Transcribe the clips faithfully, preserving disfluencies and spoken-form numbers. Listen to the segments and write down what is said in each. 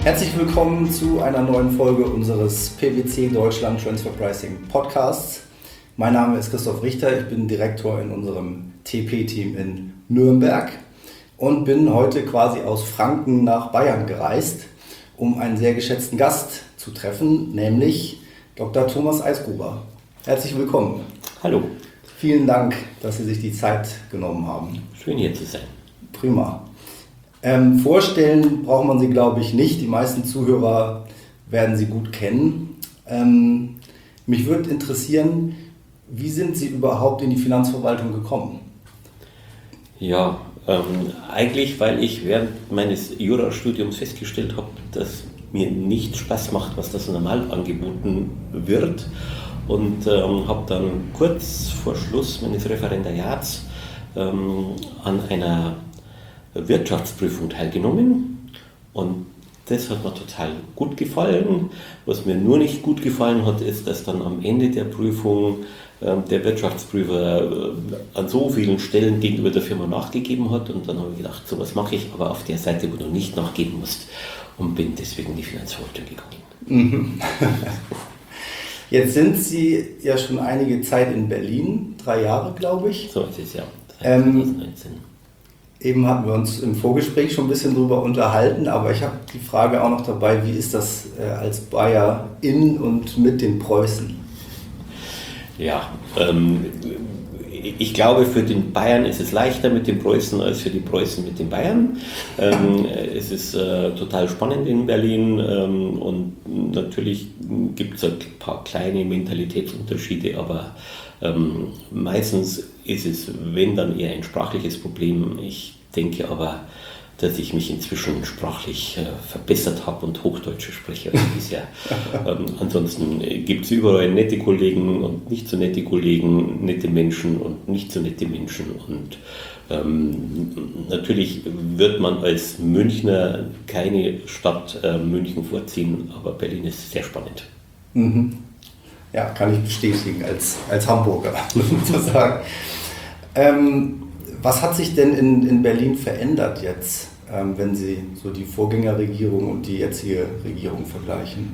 Herzlich willkommen zu einer neuen Folge unseres P W C Deutschland Transfer Pricing Podcasts. Mein Name ist Christoph Richter, ich bin Direktor in unserem T P-Team in Nürnberg und bin heute quasi aus Franken nach Bayern gereist, um einen sehr geschätzten Gast zu treffen, nämlich Doktor Thomas Eisgruber. Herzlich willkommen. Hallo. Vielen Dank, dass Sie sich die Zeit genommen haben. Schön hier zu sein. Prima. Ähm, vorstellen braucht man Sie, glaube ich, nicht. Die meisten Zuhörer werden Sie gut kennen. Ähm, mich würde interessieren, wie sind Sie überhaupt in die Finanzverwaltung gekommen? Ja, ähm, eigentlich, weil ich während meines Jurastudiums festgestellt habe, dass mir nicht Spaß macht, was das normal angeboten wird. Und ähm, habe dann kurz vor Schluss meines Referendariats ähm, an einer Wirtschaftsprüfung teilgenommen und das hat mir total gut gefallen. Was mir nur nicht gut gefallen hat, ist, dass dann am Ende der Prüfung äh, der Wirtschaftsprüfer äh, an so vielen Stellen gegenüber der Firma nachgegeben hat und dann habe ich gedacht, so was mache ich, aber auf der Seite, wo du nicht nachgeben musst, und bin deswegen in die Finanzverwaltung gegangen. Mhm. Jetzt sind Sie ja schon einige Zeit in Berlin, drei Jahre glaube ich. So ist es ja, seit zwanzig neunzehn. Ähm, Eben hatten wir uns im Vorgespräch schon ein bisschen drüber unterhalten, aber ich habe die Frage auch noch dabei, wie ist das äh, als Bayer in und mit den Preußen? Ja, ähm, ich glaube, für den Bayern ist es leichter mit den Preußen als für die Preußen mit den Bayern. Ähm, es ist äh, total spannend in Berlin ähm, und natürlich gibt es ein paar kleine Mentalitätsunterschiede, aber ähm, meistens ist es, wenn dann eher ein sprachliches Problem. Ich denke aber, dass ich mich inzwischen sprachlich äh, verbessert habe und Hochdeutsch spreche als bisher. ähm, ansonsten äh, gibt es überall nette Kollegen und nicht so nette Kollegen, nette Menschen und nicht so nette Menschen. Und ähm, natürlich wird man als Münchner keine Stadt äh, München vorziehen, aber Berlin ist sehr spannend. Mhm. Ja, kann ich bestätigen als, als Hamburger sozusagen. Ähm, was hat sich denn in, in Berlin verändert jetzt, ähm, wenn Sie so die Vorgängerregierung und die jetzige Regierung vergleichen?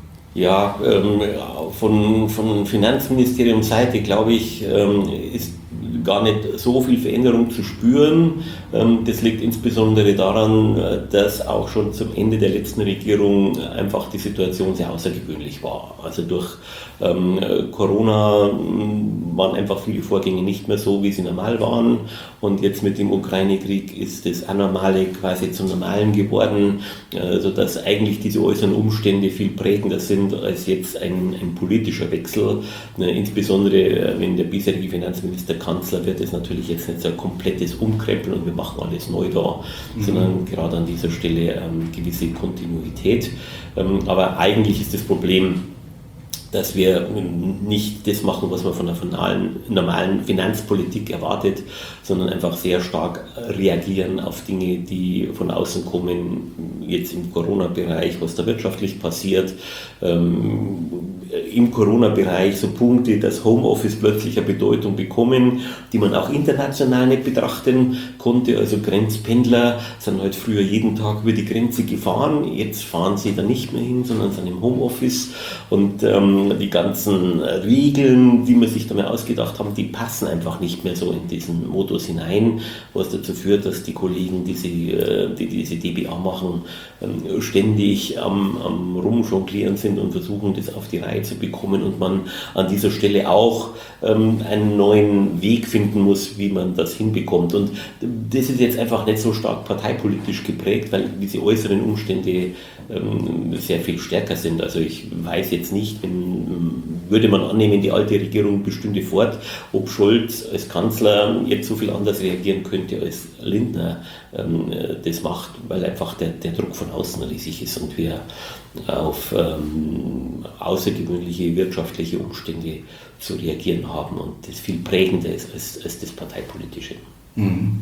Ja, ähm, von, von Finanzministeriumsseite, glaube ich, ähm, ist gar nicht so viel Veränderung zu spüren. Ähm, das liegt insbesondere daran, dass auch schon zum Ende der letzten Regierung einfach die Situation sehr außergewöhnlich war. Also durch ähm, Corona waren einfach viele Vorgänge nicht mehr so, wie sie normal waren. Und jetzt mit dem Ukraine-Krieg ist das Anormale quasi zum Normalen geworden, äh, sodass eigentlich diese äußeren Umstände viel prägender sind als jetzt ein, ein politischer Wechsel. Äh, insbesondere, wenn der bisherige Finanzminister Kanzler wird, ist natürlich jetzt nicht so ein komplettes Umkrempeln und wir machen alles neu da, mhm. sondern gerade an dieser Stelle ähm, gewisse Kontinuität. Ähm, aber eigentlich ist das Problem, dass wir nicht das machen, was man von einer normalen, normalen Finanzpolitik erwartet, sondern einfach sehr stark reagieren auf Dinge, die von außen kommen, jetzt im Corona-Bereich, was da wirtschaftlich passiert. Ähm, im Corona-Bereich so Punkte, dass Homeoffice plötzlich eine Bedeutung bekommen, die man auch international nicht betrachten konnte. Also Grenzpendler sind halt früher jeden Tag über die Grenze gefahren, jetzt fahren sie da nicht mehr hin, sondern sind im Homeoffice und ähm, die ganzen Regeln, die man sich da mal ausgedacht haben, die passen einfach nicht mehr so in diesen Modus hinein, was dazu führt, dass die Kollegen, die, sie, die diese D B A machen, ständig am, am Rumjonglieren sind und versuchen, das auf die Reihe zu bekommen und man an dieser Stelle auch ähm, einen neuen Weg finden muss, wie man das hinbekommt. Und das ist jetzt einfach nicht so stark parteipolitisch geprägt, weil diese äußeren Umstände ähm, sehr viel stärker sind. Also ich weiß jetzt nicht, wenn würde man annehmen, die alte Regierung bestünde fort, ob Scholz als Kanzler jetzt so viel anders reagieren könnte, als Lindner ähm, das macht, weil einfach der, der Druck von außen riesig ist und wir auf ähm, außergewöhnliche wirtschaftliche Umstände zu reagieren haben und das viel prägender ist als, als das Parteipolitische. Mhm.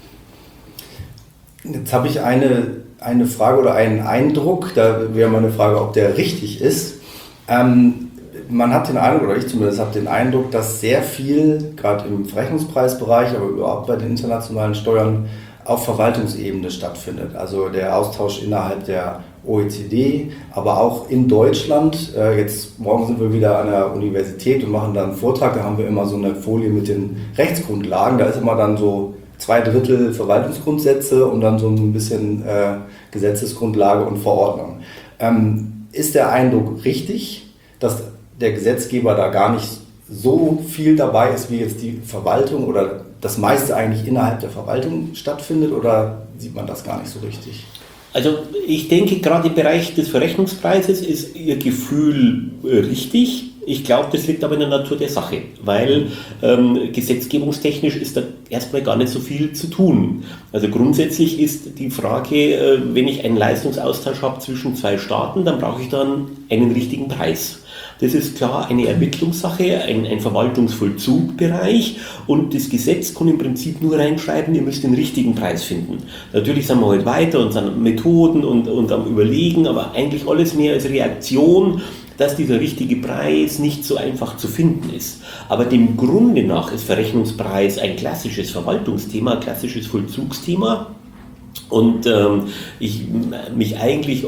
Jetzt habe ich eine, eine Frage oder einen Eindruck, da wäre meine Frage, ob der richtig ist. Ähm, man hat den Eindruck, oder ich zumindest habe den Eindruck, dass sehr viel, gerade im Verrechnungspreisbereich, aber überhaupt bei den internationalen Steuern, auf Verwaltungsebene stattfindet. Also der Austausch innerhalb der O E C D, aber auch in Deutschland. Äh, jetzt morgen sind wir wieder an der Universität und machen da einen Vortrag. Da haben wir immer so eine Folie mit den Rechtsgrundlagen. Da ist immer dann so zwei Drittel Verwaltungsgrundsätze und dann so ein bisschen äh, Gesetzesgrundlage und Verordnung. Ähm, ist der Eindruck richtig, dass der Gesetzgeber da gar nicht so viel dabei ist, wie jetzt die Verwaltung oder das meiste eigentlich innerhalb der Verwaltung stattfindet, oder sieht man das gar nicht so richtig? Also ich denke, gerade im Bereich des Verrechnungspreises ist Ihr Gefühl äh, richtig. Ich glaube, das liegt aber in der Natur der Sache, weil ähm, gesetzgebungstechnisch ist da erstmal gar nicht so viel zu tun. Also grundsätzlich ist die Frage, äh, wenn ich einen Leistungsaustausch habe zwischen zwei Staaten, dann brauche ich dann einen richtigen Preis. Das ist klar eine Ermittlungssache, ein, ein Verwaltungsvollzugbereich, und das Gesetz kann im Prinzip nur reinschreiben, ihr müsst den richtigen Preis finden. Natürlich sind wir heute weiter und sind Methoden und, und am Überlegen, aber eigentlich alles mehr als Reaktion, dass dieser richtige Preis nicht so einfach zu finden ist. Aber dem Grunde nach ist Verrechnungspreis ein klassisches Verwaltungsthema, ein klassisches Vollzugsthema, und ähm, ich mich eigentlich...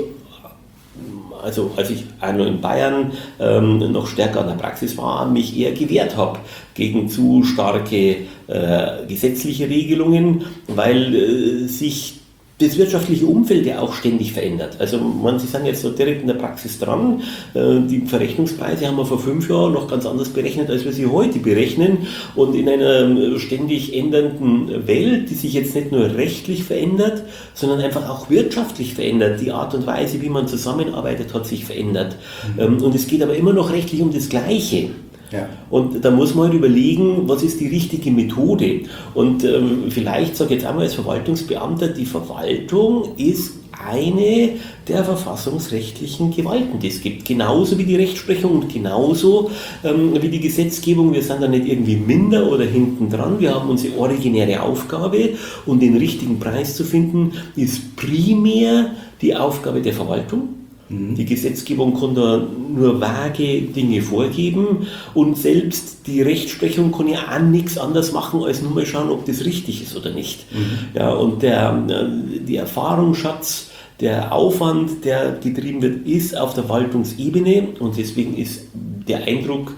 Also als ich auch noch in Bayern ähm, noch stärker an der Praxis war, mich eher gewehrt habe gegen zu starke äh, gesetzliche Regelungen, weil äh, sich das wirtschaftliche Umfeld ja auch ständig verändert. Also man, Sie sind jetzt so direkt in der Praxis dran. Äh, die Verrechnungspreise haben wir vor fünf Jahren noch ganz anders berechnet, als wir sie heute berechnen. Und in einer ständig ändernden Welt, die sich jetzt nicht nur rechtlich verändert, sondern einfach auch wirtschaftlich verändert. Die Art und Weise, wie man zusammenarbeitet, hat sich verändert. Mhm. Ähm, und es geht aber immer noch rechtlich um das Gleiche. Ja. Und da muss man halt überlegen, was ist die richtige Methode. Und ähm, vielleicht sage ich jetzt einmal als Verwaltungsbeamter, die Verwaltung ist eine der verfassungsrechtlichen Gewalten, die es gibt. Genauso wie die Rechtsprechung und genauso ähm, wie die Gesetzgebung. Wir sind da nicht irgendwie minder oder hinten dran. Wir haben unsere originäre Aufgabe, und den richtigen Preis zu finden, ist primär die Aufgabe der Verwaltung. Die Gesetzgebung kann da nur vage Dinge vorgeben, und selbst die Rechtsprechung kann ja auch nichts anderes machen, als nur mal schauen, ob das richtig ist oder nicht. Mhm. Ja, und der, der Erfahrungsschatz, der Aufwand, der getrieben wird, ist auf der Verwaltungsebene, und deswegen ist der Eindruck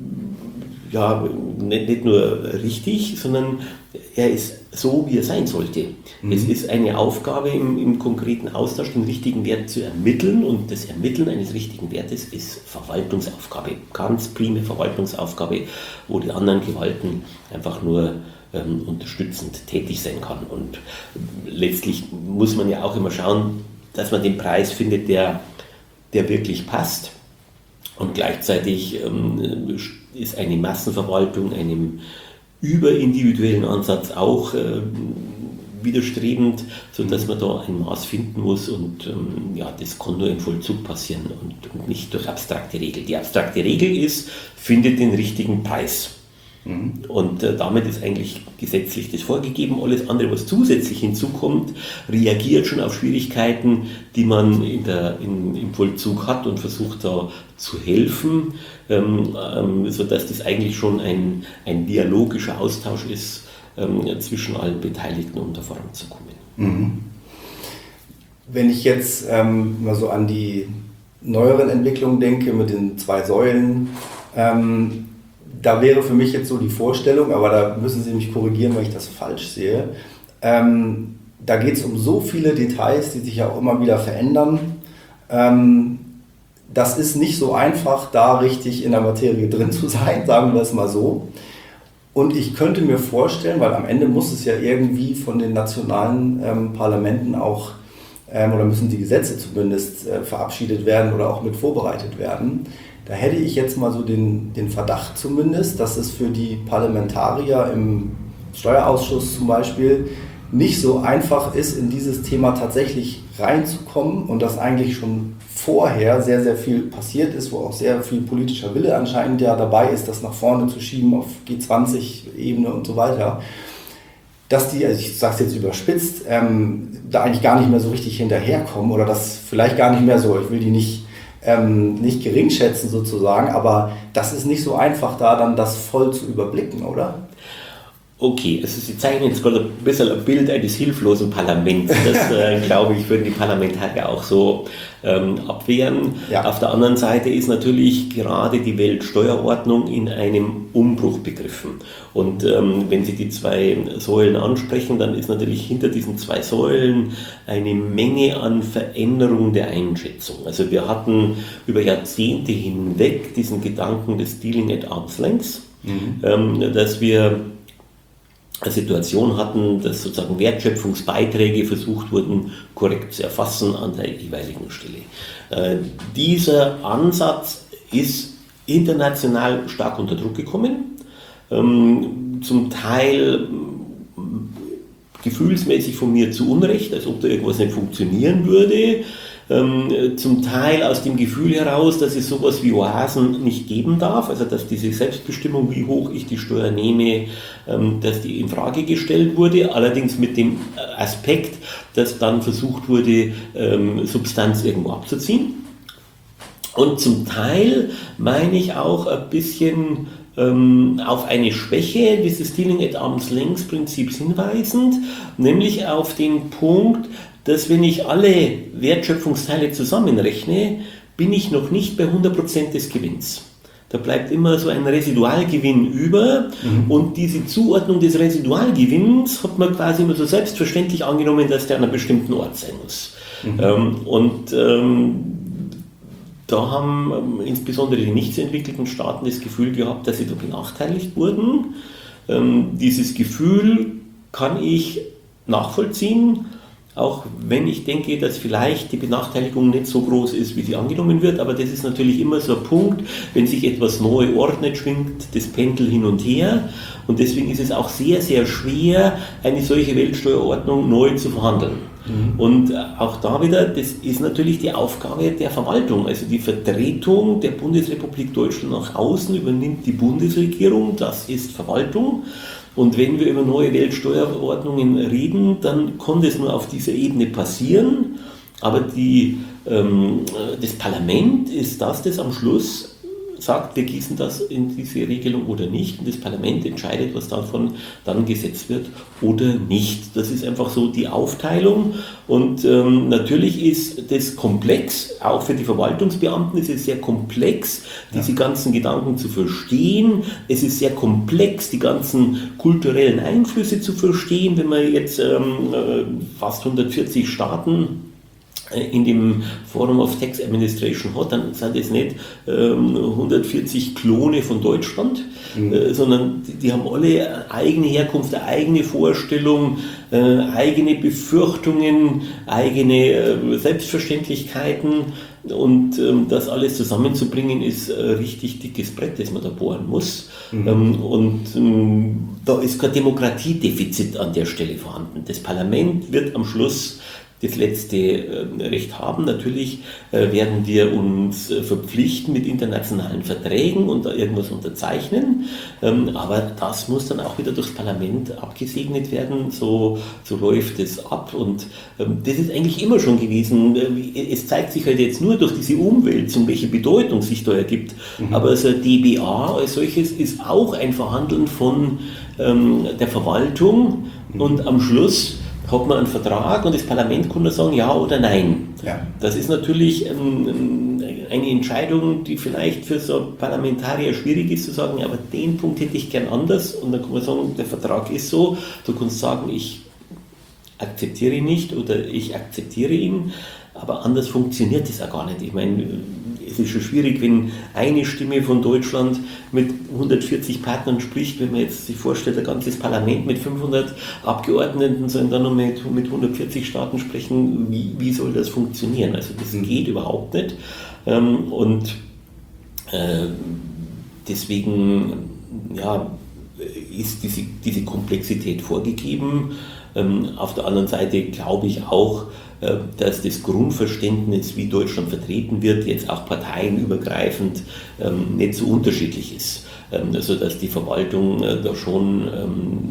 ja nicht, nicht nur richtig, sondern er ist so, wie er sein sollte. Mhm. Es ist eine Aufgabe im, im konkreten Austausch, den richtigen Wert zu ermitteln, und das Ermitteln eines richtigen Wertes ist Verwaltungsaufgabe, ganz prime Verwaltungsaufgabe, wo die anderen Gewalten einfach nur ähm, unterstützend tätig sein kann. Und letztlich muss man ja auch immer schauen, dass man den Preis findet, der, der wirklich passt, und gleichzeitig ähm, ist eine Massenverwaltung einem überindividuellen Ansatz auch äh, widerstrebend, sodass man da ein Maß finden muss, und ähm, ja, das kann nur im Vollzug passieren und, und nicht durch abstrakte Regel. Die abstrakte Regel ist, findet den richtigen Preis. Mhm. Und äh, damit ist eigentlich gesetzlich das vorgegeben. Alles andere, was zusätzlich hinzukommt, reagiert schon auf Schwierigkeiten, die man in der, in, im Vollzug hat, und versucht da zu helfen, ähm, ähm, sodass das eigentlich schon ein, ein dialogischer Austausch ist ähm, zwischen allen Beteiligten, um da voranzukommen. Mhm. Wenn ich jetzt ähm, mal so an die neueren Entwicklungen denke mit den zwei Säulen, ähm, da wäre für mich jetzt so die Vorstellung, aber da müssen Sie mich korrigieren, wenn ich das falsch sehe, ähm, da geht es um so viele Details, die sich ja auch immer wieder verändern. Ähm, das ist nicht so einfach, da richtig in der Materie drin zu sein, sagen wir es mal so. Und ich könnte mir vorstellen, weil am Ende muss es ja irgendwie von den nationalen ähm, Parlamenten auch, ähm, oder müssen die Gesetze zumindest äh, verabschiedet werden oder auch mit vorbereitet werden. Da hätte ich jetzt mal so den, den Verdacht zumindest, dass es für die Parlamentarier im Steuerausschuss zum Beispiel nicht so einfach ist, in dieses Thema tatsächlich reinzukommen, und dass eigentlich schon vorher sehr, sehr viel passiert ist, wo auch sehr viel politischer Wille anscheinend ja dabei ist, das nach vorne zu schieben auf G zwanzig Ebene und so weiter, dass die, also ich sage es jetzt überspitzt, ähm, da eigentlich gar nicht mehr so richtig hinterherkommen, oder das vielleicht gar nicht mehr so, ich will die nicht, ähm, nicht geringschätzen sozusagen, aber das ist nicht so einfach, da dann das voll zu überblicken, oder? Okay, also Sie zeichnen jetzt gerade ein bisschen ein Bild eines hilflosen Parlaments. Das, äh, glaube ich, würden die Parlamentarier auch so ähm, abwehren. Ja. Auf der anderen Seite ist natürlich gerade die Weltsteuerordnung in einem Umbruch begriffen. Und ähm, wenn Sie die zwei Säulen ansprechen, dann ist natürlich hinter diesen zwei Säulen eine Menge an Veränderung der Einschätzung. Also wir hatten über Jahrzehnte hinweg diesen Gedanken des Dealing at Arm's Length, mhm. ähm, dass wir eine Situation hatten, dass sozusagen Wertschöpfungsbeiträge versucht wurden, korrekt zu erfassen an der jeweiligen Stelle. Äh, dieser Ansatz ist international stark unter Druck gekommen, ähm, zum Teil äh, gefühlsmäßig von mir zu Unrecht, als ob da irgendwas nicht funktionieren würde. Ähm, zum Teil aus dem Gefühl heraus, dass es sowas wie Oasen nicht geben darf, also dass diese Selbstbestimmung, wie hoch ich die Steuer nehme, ähm, dass die in Frage gestellt wurde, allerdings mit dem Aspekt, dass dann versucht wurde, ähm, Substanz irgendwo abzuziehen. Und zum Teil meine ich auch ein bisschen ähm, auf eine Schwäche dieses Dealing at Arm's Length Prinzips hinweisend, nämlich auf den Punkt, dass wenn ich alle Wertschöpfungsteile zusammenrechne, bin ich noch nicht bei hundert Prozent des Gewinns. Da bleibt immer so ein Residualgewinn über, mhm. und diese Zuordnung des Residualgewinns hat man quasi immer so selbstverständlich angenommen, dass der an einem bestimmten Ort sein muss. Mhm. Ähm, und ähm, da haben ähm, insbesondere die nicht so entwickelten Staaten das Gefühl gehabt, dass sie da benachteiligt wurden. Ähm, dieses Gefühl kann ich nachvollziehen, auch wenn ich denke, dass vielleicht die Benachteiligung nicht so groß ist, wie sie angenommen wird, aber das ist natürlich immer so ein Punkt, wenn sich etwas neu ordnet, schwingt das Pendel hin und her, und deswegen ist es auch sehr, sehr schwer, eine solche Weltsteuerordnung neu zu verhandeln. Mhm. Und auch da wieder, das ist natürlich die Aufgabe der Verwaltung, also die Vertretung der Bundesrepublik Deutschland nach außen übernimmt die Bundesregierung, das ist Verwaltung. Und wenn wir über neue Weltsteuerordnungen reden, dann kann das nur auf dieser Ebene passieren. Aber die, ähm, das Parlament ist das, das am Schluss sagt, wir gießen das in diese Regelung oder nicht. Und das Parlament entscheidet, was davon dann gesetzt wird oder nicht. Das ist einfach so die Aufteilung. Und ähm, natürlich ist das komplex, auch für die Verwaltungsbeamten ist es sehr komplex, diese ja. ganzen Gedanken zu verstehen. Es ist sehr komplex, die ganzen kulturellen Einflüsse zu verstehen. Wenn man jetzt ähm, fast hundertvierzig Staaten in dem Forum of Tax Administration hat, dann sind es nicht ähm, hundertvierzig Klone von Deutschland, mhm. äh, sondern die, die haben alle eigene Herkunft, eigene Vorstellung, äh, eigene Befürchtungen, eigene äh, Selbstverständlichkeiten, und ähm, das alles zusammenzubringen ist ein richtig dickes Brett, das man da bohren muss. Mhm. Ähm, und ähm, da ist kein Demokratiedefizit an der Stelle vorhanden. Das Parlament wird am Schluss das letzte äh, Recht haben. Natürlich äh, werden wir uns äh, verpflichten mit internationalen Verträgen und da irgendwas unterzeichnen, ähm, aber das muss dann auch wieder durchs Parlament abgesegnet werden, so, so läuft es ab, und ähm, das ist eigentlich immer schon gewesen. Es zeigt sich halt jetzt nur durch diese Umwälzung, welche Bedeutung sich da ergibt, mhm. aber so D B A als solches ist auch ein Verhandeln von ähm, der Verwaltung, mhm. und am Schluss hat man einen Vertrag und das Parlament kann nur sagen ja oder nein. Ja. Das ist natürlich ähm, eine Entscheidung, die vielleicht für so Parlamentarier schwierig ist zu sagen, ja, aber den Punkt hätte ich gern anders, und dann kann man sagen, der Vertrag ist so, du kannst sagen, ich akzeptiere ihn nicht oder ich akzeptiere ihn, aber anders funktioniert das auch gar nicht. Ich meine, es ist schon schwierig, wenn eine Stimme von Deutschland mit hundertvierzig Partnern spricht, wenn man jetzt sich vorstellt, ein ganzes Parlament mit fünfhundert Abgeordneten sollen dann noch mit, mit hundertvierzig Staaten sprechen, wie, wie soll das funktionieren? Also das mhm. geht überhaupt nicht. Und deswegen ja, ist diese, diese Komplexität vorgegeben. Auf der anderen Seite glaube ich auch, dass das Grundverständnis, wie Deutschland vertreten wird, jetzt auch parteienübergreifend nicht so unterschiedlich ist. Also dass die Verwaltung da schon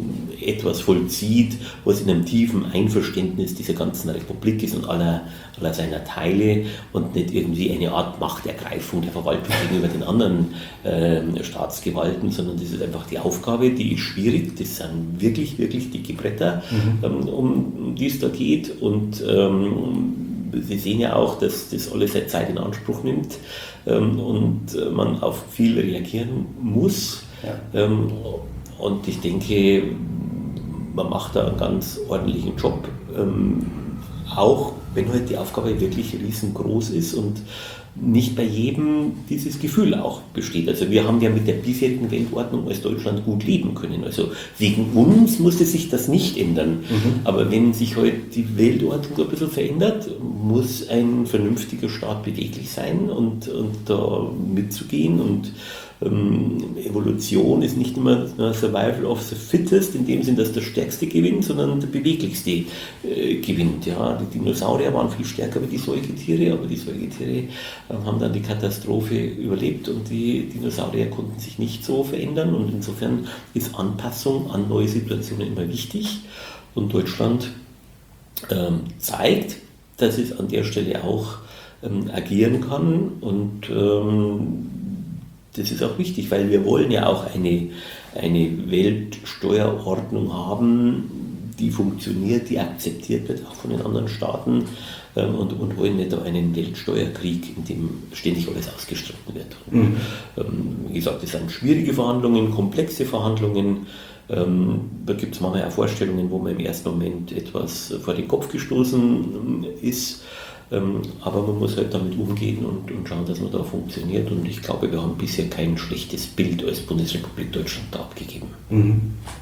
etwas vollzieht, was in einem tiefen Einverständnis dieser ganzen Republik ist und aller, aller seiner Teile und nicht irgendwie eine Art Machtergreifung der Verwaltung gegenüber den anderen äh, Staatsgewalten, sondern das ist einfach die Aufgabe, die ist schwierig, das sind wirklich, wirklich dicke Bretter, mhm. ähm, um die es da geht und ähm, Sie sehen ja auch, dass das alles seine Zeit in Anspruch nimmt ähm, und man auf viel reagieren muss. Ja. Ähm, und ich denke, man macht da einen ganz ordentlichen Job, ähm, auch wenn halt die Aufgabe wirklich riesengroß ist und nicht bei jedem dieses Gefühl auch besteht. Also wir haben ja mit der bisherigen Weltordnung als Deutschland gut leben können. Also wegen uns musste sich das nicht ändern. Mhm. Aber wenn sich heute die Weltordnung ein bisschen verändert, muss ein vernünftiger Staat beweglich sein und, und da mitzugehen. Und ähm, Evolution ist nicht immer Survival of the Fittest, in dem Sinn, dass der Stärkste gewinnt, sondern der Beweglichste äh, gewinnt. Ja, die Dinosaurier waren viel stärker wie die Säugetiere, aber die Säugetiere äh, haben dann die Katastrophe überlebt und die Dinosaurier konnten sich nicht so verändern. Und insofern ist Anpassung an neue Situationen immer wichtig. Und Deutschland ähm, zeigt, dass es an der Stelle auch ähm, agieren kann und ähm, das ist auch wichtig, weil wir wollen ja auch eine, eine Weltsteuerordnung haben, die funktioniert, die akzeptiert wird, auch von den anderen Staaten ähm, und, und wollen nicht einen Weltsteuerkrieg, in dem ständig alles ausgestritten wird. Und, mhm. ähm, wie gesagt, das sind schwierige Verhandlungen, komplexe Verhandlungen. Ähm, da gibt es manchmal auch Vorstellungen, wo man im ersten Moment etwas vor den Kopf gestoßen ist. Ähm, aber man muss halt damit umgehen und, und schauen, dass man da funktioniert. Und ich glaube, wir haben bisher kein schlechtes Bild als Bundesrepublik Deutschland da abgegeben. Mhm.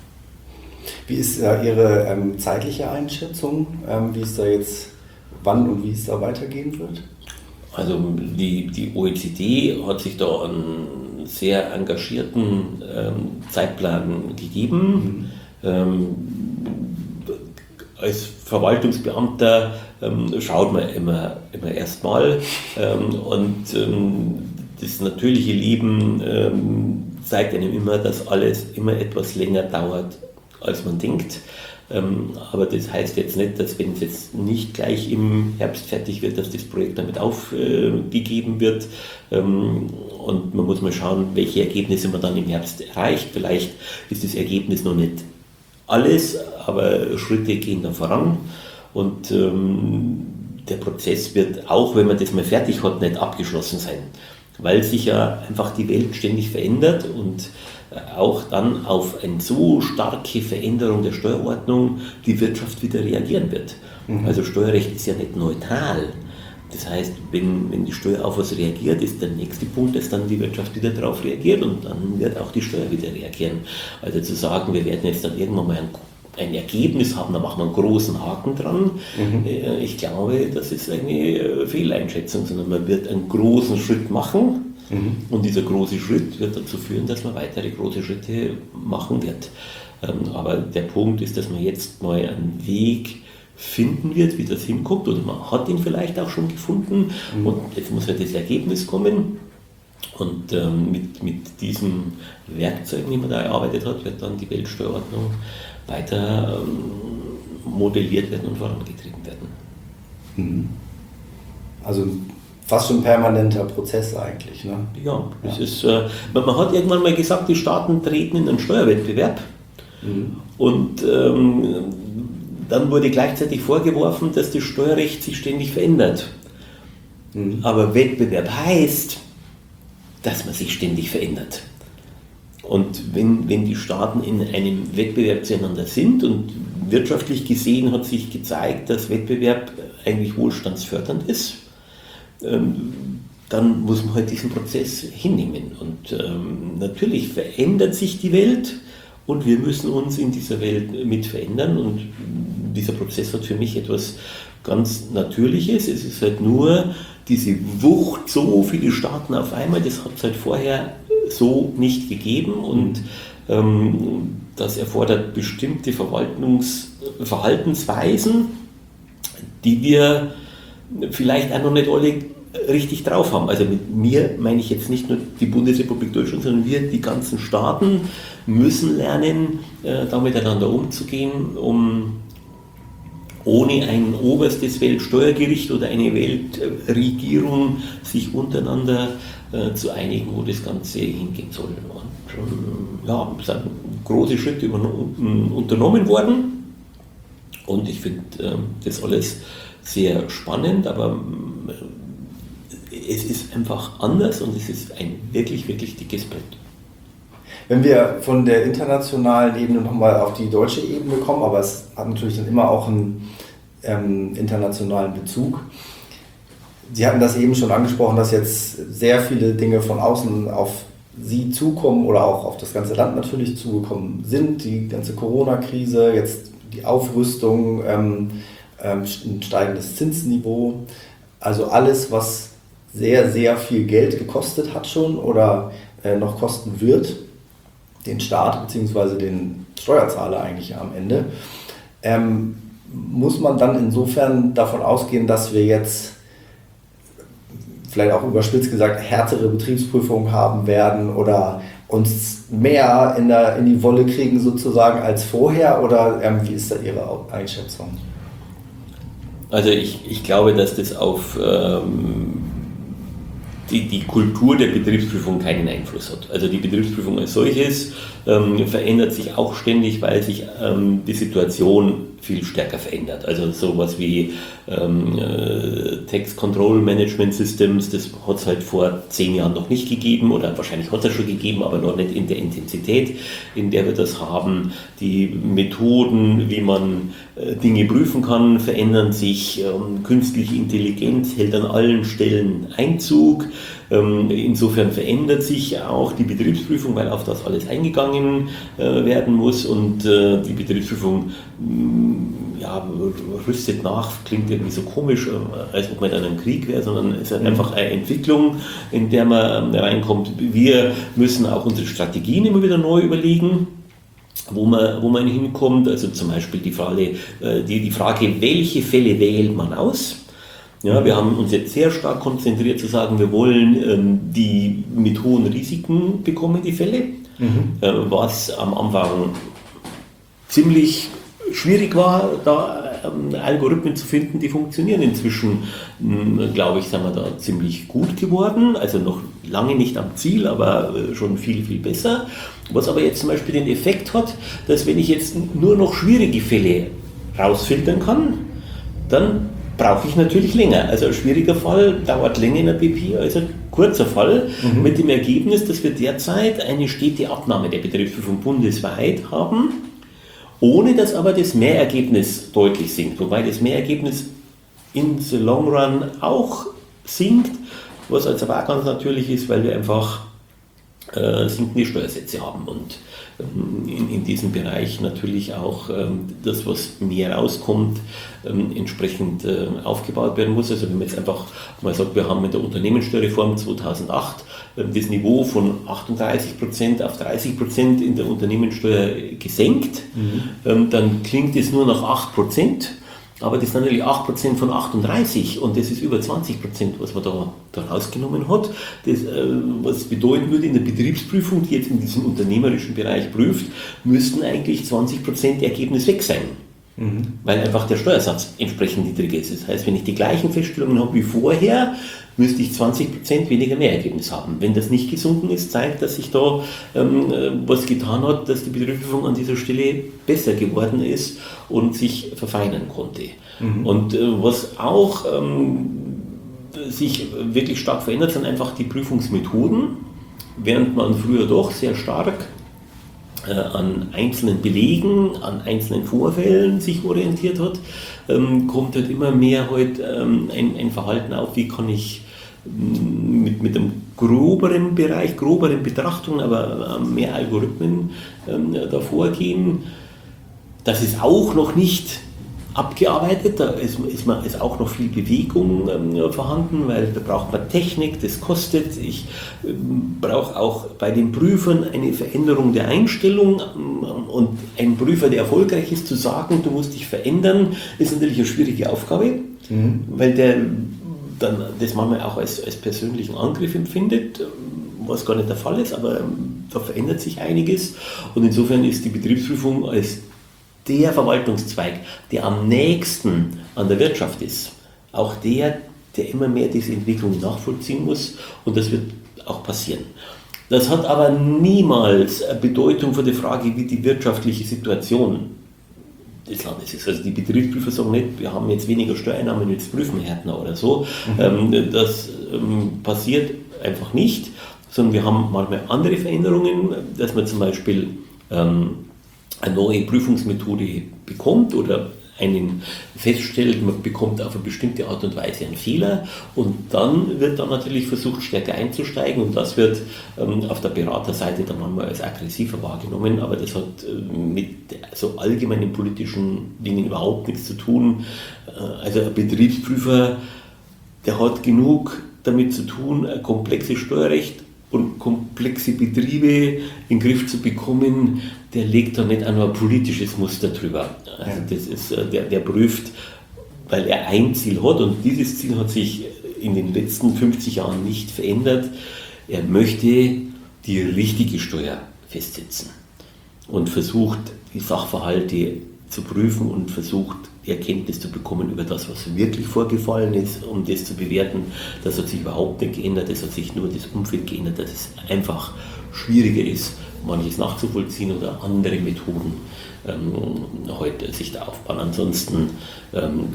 Wie ist äh, Ihre ähm, zeitliche Einschätzung, ähm, wie es da jetzt, wann und wie es da weitergehen wird? Also die, die O E C D hat sich da einen sehr engagierten ähm, Zeitplan gegeben. Mhm. Ähm, als Verwaltungsbeamter ähm, schaut man immer, immer erstmal ähm, und ähm, das natürliche Leben ähm, zeigt einem immer, dass alles immer etwas länger dauert, als man denkt. Ähm, aber das heißt jetzt nicht, dass wenn es jetzt nicht gleich im Herbst fertig wird, dass das Projekt damit aufgegeben äh, wird. Ähm, und man muss mal schauen, welche Ergebnisse man dann im Herbst erreicht. Vielleicht ist das Ergebnis noch nicht alles, aber Schritte gehen da voran und ähm, der Prozess wird, auch wenn man das mal fertig hat, nicht abgeschlossen sein, weil sich ja einfach die Welt ständig verändert und auch dann auf eine so starke Veränderung der Steuerordnung die Wirtschaft wieder reagieren wird. Mhm. Also Steuerrecht ist ja nicht neutral. Das heißt, wenn, wenn die Steuer auf was reagiert, ist der nächste Punkt, dass dann die Wirtschaft wieder darauf reagiert und dann wird auch die Steuer wieder reagieren. Also zu sagen, wir werden jetzt dann irgendwann mal ein, ein Ergebnis haben, da machen wir einen großen Haken dran. Mhm. Ich glaube, das ist eine Fehleinschätzung, sondern man wird einen großen Schritt machen mhm. und dieser große Schritt wird dazu führen, dass man weitere große Schritte machen wird. Aber der Punkt ist, dass man jetzt mal einen Weg finden wird, wie das hinkommt, oder man hat ihn vielleicht auch schon gefunden mhm. und jetzt muss halt das Ergebnis kommen und ähm, mit, mit diesen Werkzeugen, die man da erarbeitet hat, wird dann die Weltsteuerordnung weiter ähm, modelliert werden und vorangetrieben werden. Mhm. Also fast schon ein permanenter Prozess eigentlich, ne? Ja, das ja. ist, äh, man, man hat irgendwann mal gesagt, die Staaten treten in einen Steuerwettbewerb mhm. und ähm, dann wurde gleichzeitig vorgeworfen, dass das Steuerrecht sich ständig verändert. Mhm. Aber Wettbewerb heißt, dass man sich ständig verändert. Und wenn, wenn die Staaten in einem Wettbewerb zueinander sind und wirtschaftlich gesehen hat sich gezeigt, dass Wettbewerb eigentlich wohlstandsfördernd ist, ähm, dann muss man halt diesen Prozess hinnehmen. Und ähm, natürlich verändert sich die Welt und wir müssen uns in dieser Welt mit verändern und dieser Prozess hat für mich etwas ganz Natürliches. Es ist halt nur diese Wucht, so viele Staaten auf einmal, das hat es halt vorher so nicht gegeben und ähm, das erfordert bestimmte Verwaltungs- Verhaltensweisen, die wir vielleicht auch noch nicht alle richtig drauf haben. Also mit mir meine ich jetzt nicht nur die Bundesrepublik Deutschland, sondern wir, die ganzen Staaten, müssen lernen, äh, da miteinander umzugehen, um ohne ein oberstes Weltsteuergericht oder eine Weltregierung sich untereinander äh, zu einigen, wo das Ganze hingehen soll. Und schon, ja, es sind große Schritte unternommen worden und ich finde äh, das alles sehr spannend, aber äh, es ist einfach anders und es ist ein wirklich, wirklich dickes Brett. Wenn wir von der internationalen Ebene nochmal auf die deutsche Ebene kommen, aber es hat natürlich dann immer auch einen ähm, internationalen Bezug. Sie hatten das eben schon angesprochen, dass jetzt sehr viele Dinge von außen auf Sie zukommen oder auch auf das ganze Land natürlich zugekommen sind. Die ganze Corona-Krise, jetzt die Aufrüstung, ähm, ähm, ein steigendes Zinsniveau. Also alles, was sehr, sehr viel Geld gekostet hat schon oder äh, noch kosten wird, den Staat bzw. den Steuerzahler eigentlich am Ende, ähm, muss man dann insofern davon ausgehen, dass wir jetzt vielleicht auch überspitzt gesagt härtere Betriebsprüfungen haben werden oder uns mehr in, der, in die Wolle kriegen sozusagen als vorher, oder ähm, wie ist da Ihre Einschätzung? Also ich, ich glaube, dass das auf ähm, die, die Kultur der Betriebsprüfung keinen Einfluss hat. Also die Betriebsprüfung als solches ähm, verändert sich auch ständig, weil sich ähm, die Situation viel stärker verändert. Also sowas wie ähm, äh, Tax Control Management Systems, das hat es halt vor zehn Jahren noch nicht gegeben oder wahrscheinlich hat es schon gegeben, aber noch nicht in der Intensität, in der wir das haben. Die Methoden, wie man äh, Dinge prüfen kann, verändern sich. Ähm, künstliche Intelligenz hält an allen Stellen Einzug. Ähm, insofern verändert sich auch die Betriebsprüfung, weil auf das alles eingegangen äh, werden muss und äh, die Betriebsprüfung mh, ja, rüstet nach, klingt irgendwie so komisch, äh, als ob man in einem Krieg wäre, sondern es ist einfach eine Entwicklung, in der man äh, reinkommt. Wir müssen auch unsere Strategien immer wieder neu überlegen, wo man, wo man hinkommt. Also zum Beispiel die Frage, äh, die, die Frage, welche Fälle wählt man aus? Ja, wir haben uns jetzt sehr stark konzentriert zu sagen, wir wollen ähm, die mit hohen Risiken bekommen, die Fälle, mhm. äh, was am Anfang ziemlich schwierig war, da ähm, Algorithmen zu finden, die funktionieren. Inzwischen, mh, glaube ich, sind wir da ziemlich gut geworden, also noch lange nicht am Ziel, aber äh, schon viel, viel besser. Was aber jetzt zum Beispiel den Effekt hat, dass wenn ich jetzt nur noch schwierige Fälle rausfiltern kann, dann brauche ich natürlich länger. Also ein schwieriger Fall dauert länger in der B P als ein kurzer Fall, mhm. mit dem Ergebnis, dass wir derzeit eine stete Abnahme der Betriebsprüfung bundesweit haben, ohne dass aber das Mehrergebnis deutlich sinkt. Wobei das Mehrergebnis in the long run auch sinkt, was also aber auch ganz natürlich ist, weil wir einfach äh, sinkende Steuersätze haben und In, in diesem Bereich natürlich auch ähm, das, was mehr rauskommt, ähm, entsprechend äh, aufgebaut werden muss. Also wenn man jetzt einfach mal sagt, wir haben in der Unternehmenssteuerreform zweitausendacht ähm, das Niveau von achtunddreißig Prozent auf dreißig Prozent in der Unternehmenssteuer gesenkt, mhm. ähm, dann klingt es nur nach acht Prozent. Aber das sind natürlich acht Prozent von achtunddreißig und das ist über zwanzig Prozent, was man da, da rausgenommen hat. Das, äh, was bedeuten würde, in der Betriebsprüfung, die jetzt in diesem unternehmerischen Bereich prüft, müssten eigentlich zwanzig Prozent Ergebnis weg sein. Mhm. Weil einfach der Steuersatz entsprechend niedrig ist. Das heißt, wenn ich die gleichen Feststellungen habe wie vorher, müsste ich zwanzig Prozent weniger Mehrergebnis haben. Wenn das nicht gesunken ist, zeigt, dass sich da ähm, was getan hat, dass die Betriebsprüfung an dieser Stelle besser geworden ist und sich verfeinern konnte. Mhm. Und äh, was auch ähm, sich wirklich stark verändert, sind einfach die Prüfungsmethoden. Während man früher doch sehr stark äh, an einzelnen Belegen, an einzelnen Vorfällen sich orientiert hat, ähm, kommt halt immer mehr halt, ähm, ein, ein Verhalten auf, wie kann ich mit, mit einem groberen Bereich, groberen Betrachtungen, aber mehr Algorithmen ähm, davor gehen. Das ist auch noch nicht abgearbeitet, da ist, ist, man, ist auch noch viel Bewegung ähm, vorhanden, weil da braucht man Technik, das kostet. Ich ähm, brauche auch bei den Prüfern eine Veränderung der Einstellung ähm, und ein Prüfer, der erfolgreich ist, zu sagen, du musst dich verändern, ist natürlich eine schwierige Aufgabe, mhm. weil der dann das manchmal auch als, als persönlichen Angriff empfindet, was gar nicht der Fall ist, aber da verändert sich einiges. Und insofern ist die Betriebsprüfung als der Verwaltungszweig, der am nächsten an der Wirtschaft ist, auch der, der immer mehr diese Entwicklung nachvollziehen muss, und das wird auch passieren. Das hat aber niemals eine Bedeutung für die Frage, wie die wirtschaftliche Situation des Landes ist. Also die Betriebsprüfer sagen nicht, wir haben jetzt weniger Steuereinnahmen, jetzt prüfen wir härter oder so. Mhm. Das passiert einfach nicht, sondern wir haben manchmal andere Veränderungen, dass man zum Beispiel eine neue Prüfungsmethode bekommt oder einen feststellt, man bekommt auf eine bestimmte Art und Weise einen Fehler, und dann wird dann natürlich versucht, stärker einzusteigen, und das wird ähm, auf der Beraterseite dann manchmal als aggressiver wahrgenommen, aber das hat äh, mit so allgemeinen politischen Dingen überhaupt nichts zu tun. Äh, also ein Betriebsprüfer, der hat genug damit zu tun, ein komplexes Steuerrecht und komplexe Betriebe in den Griff zu bekommen, der legt da nicht einmal ein politisches Muster drüber. Also das ist, der, der prüft, weil er ein Ziel hat, und dieses Ziel hat sich in den letzten fünfzig Jahren nicht verändert. Er möchte die richtige Steuer festsetzen und versucht, die Sachverhalte zu prüfen und versucht, Erkenntnis zu bekommen über das, was wirklich vorgefallen ist, um das zu bewerten. Das hat sich überhaupt nicht geändert, das hat sich nur das Umfeld geändert, dass es einfach schwieriger ist, manches nachzuvollziehen oder andere Methoden ähm, heute sich da aufbauen. Ansonsten, ähm,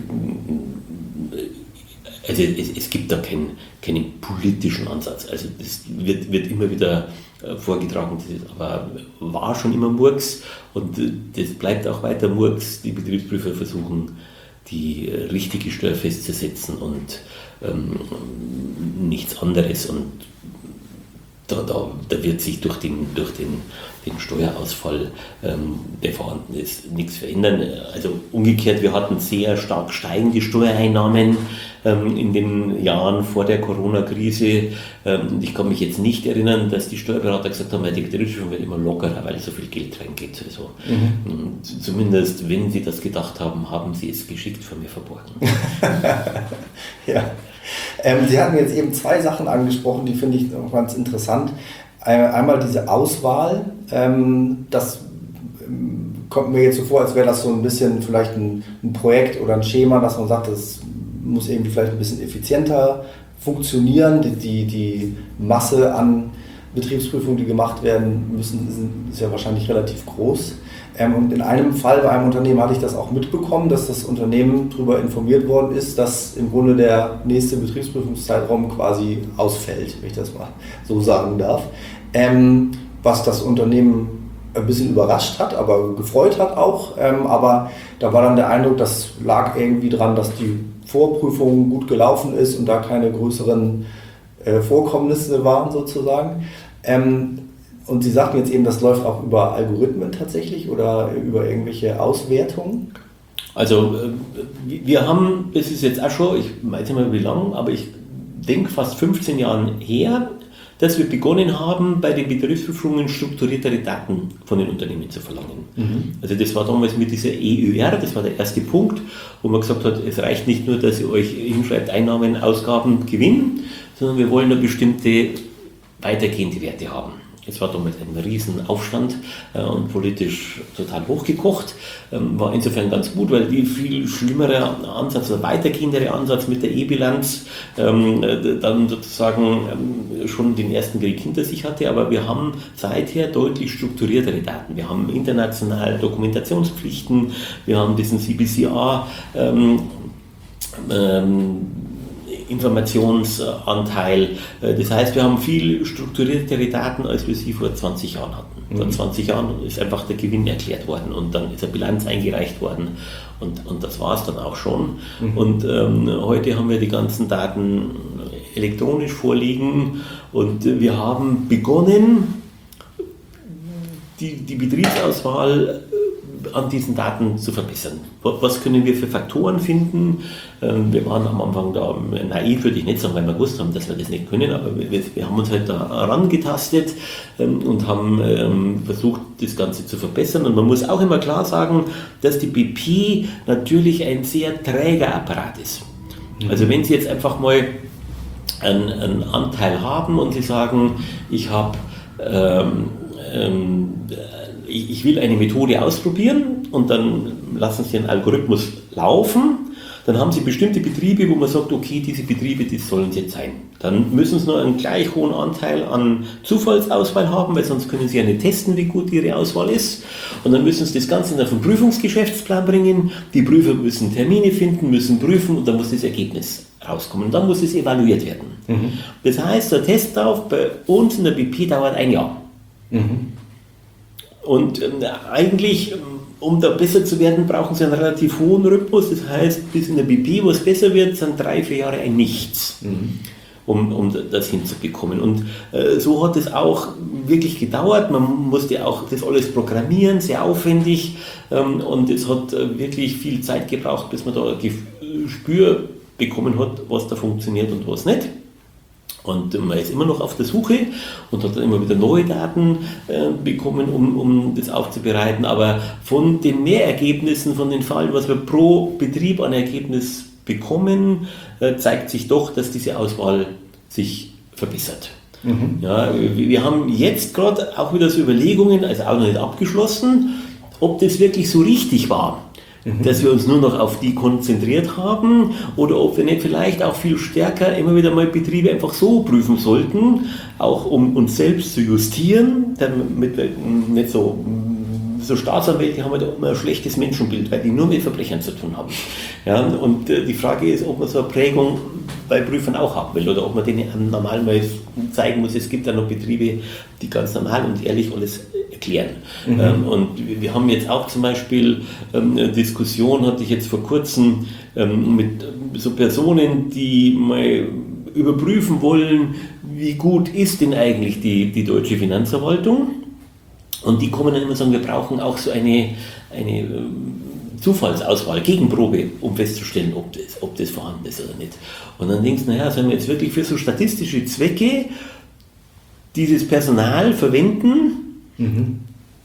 also es, es gibt da keinen, keinen politischen Ansatz. Also das wird, wird immer wieder äh, vorgetragen, das ist, aber war schon immer Murks, und äh, das bleibt auch weiter Murks. Die Betriebsprüfer versuchen, die äh, richtige Steuer festzusetzen und ähm, nichts anderes. Und Da, da, da wird sich durch den, durch den, den Steuerausfall, ähm, der vorhanden ist, nichts verändern. Also umgekehrt, wir hatten sehr stark steigende Steuereinnahmen ähm, in den Jahren vor der Corona-Krise. Ähm, ich kann mich jetzt nicht erinnern, dass die Steuerberater gesagt haben, die Betriebsprüfung wird immer lockerer, weil so viel Geld reingeht. Also, mhm. Zumindest, wenn sie das gedacht haben, haben sie es geschickt von mir verborgen. Ja. Ähm, Sie hatten jetzt eben zwei Sachen angesprochen, die finde ich auch ganz interessant. Einmal diese Auswahl, ähm, das ähm, kommt mir jetzt so vor, als wäre das so ein bisschen vielleicht ein, ein Projekt oder ein Schema, dass man sagt, das muss irgendwie vielleicht ein bisschen effizienter funktionieren. Die, die, die Masse an Betriebsprüfungen, die gemacht werden müssen, ist ja wahrscheinlich relativ groß. Ähm, und in einem Fall bei einem Unternehmen hatte ich das auch mitbekommen, dass das Unternehmen darüber informiert worden ist, dass im Grunde der nächste Betriebsprüfungszeitraum quasi ausfällt, wenn ich das mal so sagen darf. Ähm, was das Unternehmen ein bisschen überrascht hat, aber gefreut hat auch. Ähm, aber da war dann der Eindruck, das lag irgendwie dran, dass die Vorprüfung gut gelaufen ist und da keine größeren äh, Vorkommnisse waren sozusagen. Ähm, Und Sie sagten jetzt eben, das läuft auch über Algorithmen tatsächlich oder über irgendwelche Auswertungen? Also wir haben, das ist jetzt auch schon, ich weiß nicht mehr wie lange, aber ich denke fast fünfzehn Jahren her, dass wir begonnen haben, bei den Betriebsprüfungen strukturiertere Daten von den Unternehmen zu verlangen. Mhm. Also das war damals mit dieser E Ö R, das war der erste Punkt, wo man gesagt hat, es reicht nicht nur, dass ihr euch hinschreibt, Einnahmen, Ausgaben, Gewinn, sondern wir wollen eine bestimmte weitergehende Werte haben. Es war damals ein Riesenaufstand äh, und politisch total hochgekocht. Ähm, war insofern ganz gut, weil die viel schlimmere Ansatz, oder weitergehendere Ansatz mit der E-Bilanz ähm, dann sozusagen ähm, schon den ersten Krieg hinter sich hatte. Aber wir haben seither deutlich strukturiertere Daten. Wir haben international Dokumentationspflichten, wir haben diesen C B C A ähm, ähm, Informationsanteil. Das heißt, wir haben viel strukturiertere Daten, als wir sie vor zwanzig Jahren hatten. Mhm. Vor zwanzig Jahren ist einfach der Gewinn erklärt worden und dann ist eine Bilanz eingereicht worden und, und das war es dann auch schon. Mhm. Und ähm, heute haben wir die ganzen Daten elektronisch vorliegen und wir haben begonnen, die, die Betriebsauswahl an diesen Daten zu verbessern. Was können wir für Faktoren finden? Wir waren am Anfang da naiv, würde ich nicht sagen, weil wir gewusst haben, dass wir das nicht können, aber wir, wir haben uns halt da herangetastet und haben versucht, das Ganze zu verbessern. Und man muss auch immer klar sagen, dass die B P natürlich ein sehr träger Apparat ist. Mhm. Also wenn Sie jetzt einfach mal einen, einen Anteil haben und Sie sagen, ich habe ähm, ähm, ich, ich will eine Methode ausprobieren und dann lassen Sie einen Algorithmus laufen, dann haben Sie bestimmte Betriebe, wo man sagt, okay, diese Betriebe, das sollen es jetzt sein. Dann müssen Sie nur einen gleich hohen Anteil an Zufallsauswahl haben, weil sonst können Sie ja nicht testen, wie gut Ihre Auswahl ist. Und dann müssen Sie das Ganze in einen Prüfungsgeschäftsplan bringen. Die Prüfer müssen Termine finden, müssen prüfen und dann muss das Ergebnis rauskommen. Und dann muss es evaluiert werden. Mhm. Das heißt, der Testlauf bei uns in der B P dauert ein Jahr. Mhm. Und ähm, eigentlich, um da besser zu werden, brauchen Sie einen relativ hohen Rhythmus. Das heißt, bis in der B P, wo es besser wird, sind drei, vier Jahre ein Nichts, mhm. um, um das hinzubekommen. Und äh, so hat es auch wirklich gedauert. Man musste auch das alles programmieren, sehr aufwendig. Ähm, und es hat äh, wirklich viel Zeit gebraucht, bis man da ein Gespür bekommen hat, was da funktioniert und was nicht. Und man ist immer noch auf der Suche und hat dann immer wieder neue Daten äh, bekommen, um, um das aufzubereiten. Aber von den Mehrergebnissen, von den Fällen, was wir pro Betrieb an Ergebnis bekommen, äh, zeigt sich doch, dass diese Auswahl sich verbessert. Mhm. Ja, wir, wir haben jetzt gerade auch wieder so Überlegungen, also auch noch nicht abgeschlossen, ob das wirklich so richtig war. Mhm. Dass wir uns nur noch auf die konzentriert haben oder ob wir nicht vielleicht auch viel stärker immer wieder mal Betriebe einfach so prüfen sollten, auch um uns selbst zu justieren, damit wir nicht so, so Staatsanwälte haben halt immer ein schlechtes Menschenbild, weil die nur mit Verbrechern zu tun haben. Ja, und die Frage ist, ob man so eine Prägung bei Prüfern auch haben will oder ob man denen normal mal zeigen muss, es gibt ja noch Betriebe, die ganz normal und ehrlich alles erklären. Mhm. Ähm, und wir haben jetzt auch zum Beispiel ähm, eine Diskussion, hatte ich jetzt vor kurzem ähm, mit so Personen, die mal überprüfen wollen, wie gut ist denn eigentlich die, die deutsche Finanzverwaltung. Und die kommen dann immer und sagen, wir brauchen auch so eine, eine Zufallsauswahl, Gegenprobe, um festzustellen, ob das, ob das vorhanden ist oder nicht. Und dann denkst du, naja, sollen wir jetzt wirklich für so statistische Zwecke dieses Personal verwenden, mhm.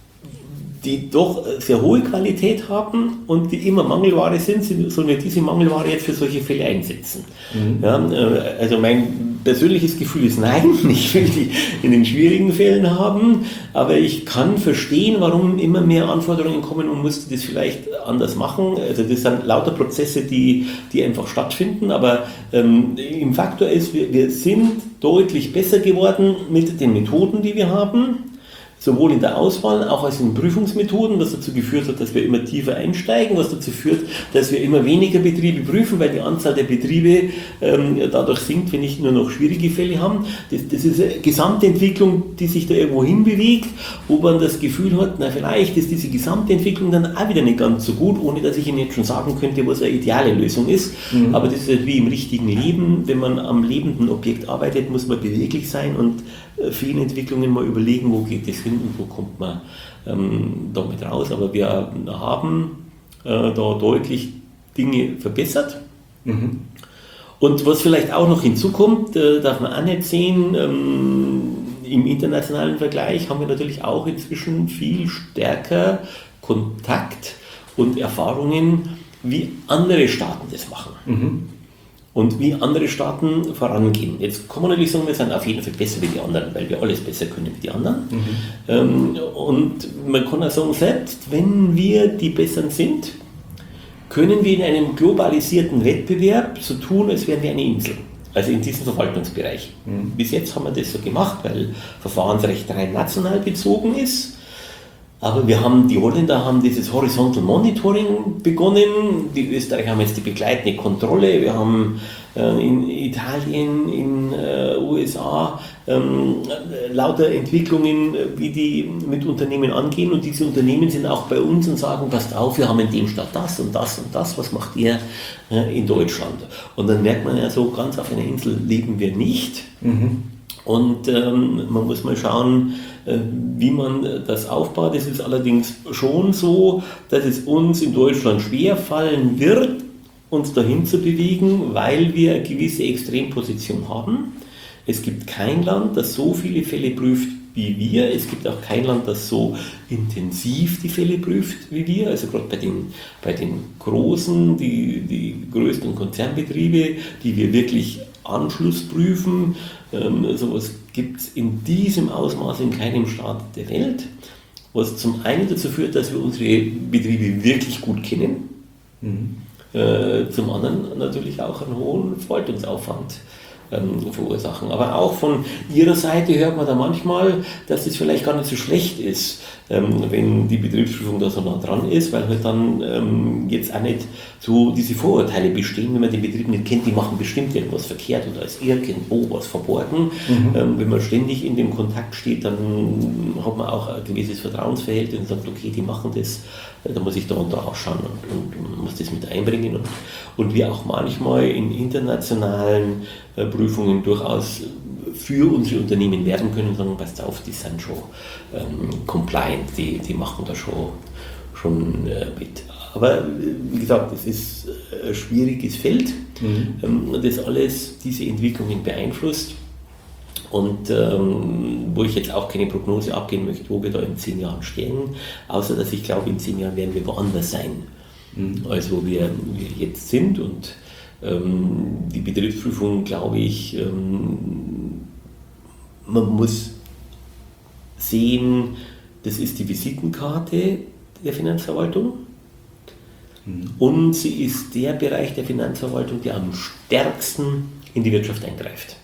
die doch sehr hohe Qualität haben und die immer Mangelware sind, sollen wir diese Mangelware jetzt für solche Fälle einsetzen. Mhm. Ja, also mein persönliches Gefühl ist nein, ich will die in den schwierigen Fällen haben, aber ich kann verstehen, warum immer mehr Anforderungen kommen und musste das vielleicht anders machen. Also das sind lauter Prozesse, die, die einfach stattfinden, aber ähm, im Faktor ist, wir, wir sind deutlich besser geworden mit den Methoden, die wir haben. Sowohl in der Auswahl, auch als in Prüfungsmethoden, was dazu geführt hat, dass wir immer tiefer einsteigen, was dazu führt, dass wir immer weniger Betriebe prüfen, weil die Anzahl der Betriebe ähm, dadurch sinkt, wenn nicht nur noch schwierige Fälle haben. Das, das ist eine Gesamtentwicklung, die sich da irgendwo hinbewegt, wo man das Gefühl hat, na vielleicht ist diese Gesamtentwicklung dann auch wieder nicht ganz so gut, ohne dass ich Ihnen jetzt schon sagen könnte, was eine ideale Lösung ist. Mhm. Aber das ist wie im richtigen Leben. Wenn man am lebenden Objekt arbeitet, muss man beweglich sein und Fehlentwicklungen mal überlegen, wo geht das hin und wo kommt man ähm, damit raus. Aber wir haben äh, da deutlich Dinge verbessert. Mhm. Und was vielleicht auch noch hinzukommt, äh, darf man auch nicht sehen, ähm, im internationalen Vergleich haben wir natürlich auch inzwischen viel stärker Kontakt und Erfahrungen, wie andere Staaten das machen. Mhm. Und wie andere Staaten vorangehen. Jetzt kann man natürlich sagen, wir sind auf jeden Fall besser wie die anderen, weil wir alles besser können wie die anderen. Mhm. Ähm, und man kann auch sagen, selbst wenn wir die Besseren sind, können wir in einem globalisierten Wettbewerb so tun, als wären wir eine Insel. Also in diesem Verwaltungsbereich. Mhm. Bis jetzt haben wir das so gemacht, weil Verfahrensrecht rein national bezogen ist. Aber wir haben, die Holländer haben dieses Horizontal Monitoring begonnen, die Österreicher haben jetzt die begleitende Kontrolle, wir haben äh, in Italien, in äh, U S A ähm, lauter Entwicklungen, wie die mit Unternehmen angehen und diese Unternehmen sind auch bei uns und sagen, passt auf, wir haben in dem Staat das und das und das, was macht ihr äh, in Deutschland? Und dann merkt man ja so, ganz auf einer Insel leben wir nicht. Mhm. Und ähm, man muss mal schauen, äh, wie man das aufbaut. Es ist allerdings schon so, dass es uns in Deutschland schwer fallen wird, uns dahin zu bewegen, weil wir eine gewisse Extremposition haben. Es gibt kein Land, das so viele Fälle prüft wie wir. Es gibt auch kein Land, das so intensiv die Fälle prüft wie wir. Also gerade bei den, bei den großen, die, die größten Konzernbetriebe, die wir wirklich Anschluss prüfen. Ähm, sowas gibt es in diesem Ausmaß in keinem Staat der Welt. Was zum einen dazu führt, dass wir unsere Betriebe wirklich gut kennen. Mhm. Äh, zum anderen natürlich auch einen hohen Verwaltungsaufwand ähm, verursachen. Aber auch von Ihrer Seite hört man da manchmal, dass es vielleicht gar nicht so schlecht ist, ähm, wenn die Betriebsprüfung da so nah dran ist, weil halt dann ähm, jetzt auch nicht so diese Vorurteile bestehen, wenn man den Betrieb nicht kennt, die machen bestimmt irgendwas verkehrt oder ist irgendwo was verborgen. Mhm. Ähm, wenn man ständig in dem Kontakt steht, dann hat man auch ein gewisses Vertrauensverhältnis und sagt, okay, die machen das, da muss ich da und da ausschauen und, und muss das mit einbringen. Und, und wir auch manchmal in internationalen äh, Prüfungen durchaus für unsere Unternehmen werben können und sagen, passt auf, die sind schon ähm, compliant, die, die machen da schon, schon äh, mit. Aber wie gesagt, es ist ein schwieriges Feld, mhm. ähm, das alles diese Entwicklungen beeinflusst. Und ähm, wo ich jetzt auch keine Prognose abgeben möchte, wo wir da in zehn Jahren stehen, außer dass ich glaube, in zehn Jahren werden wir woanders sein, mhm. als wo wir, wir jetzt sind. Und ähm, die Betriebsprüfung, glaube ich, ähm, man muss sehen, das ist die Visitenkarte der Finanzverwaltung. Mhm. Und sie ist der Bereich der Finanzverwaltung, der am stärksten in die Wirtschaft eingreift.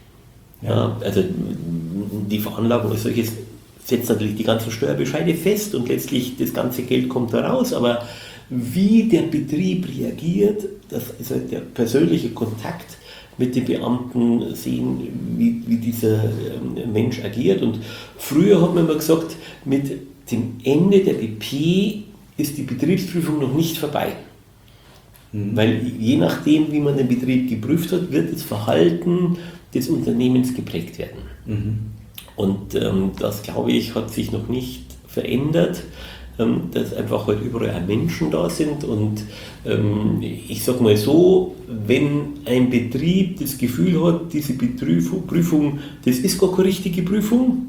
Ja, also die Veranlagung als solches setzt natürlich die ganzen Steuerbescheide fest und letztlich das ganze Geld kommt da raus, aber wie der Betrieb reagiert, das ist halt der persönliche Kontakt mit den Beamten, sehen, wie, wie dieser Mensch agiert. Und früher hat man immer gesagt, mit dem Ende der B P ist die Betriebsprüfung noch nicht vorbei. Mhm. Weil je nachdem, wie man den Betrieb geprüft hat, wird das Verhalten des Unternehmens geprägt werden. Mhm. Und ähm, das, glaube ich, hat sich noch nicht verändert, ähm, dass einfach halt überall auch Menschen da sind. Und ähm, ich sage mal so, wenn ein Betrieb das Gefühl hat, diese Betrüfung, Prüfung, das ist gar keine richtige Prüfung,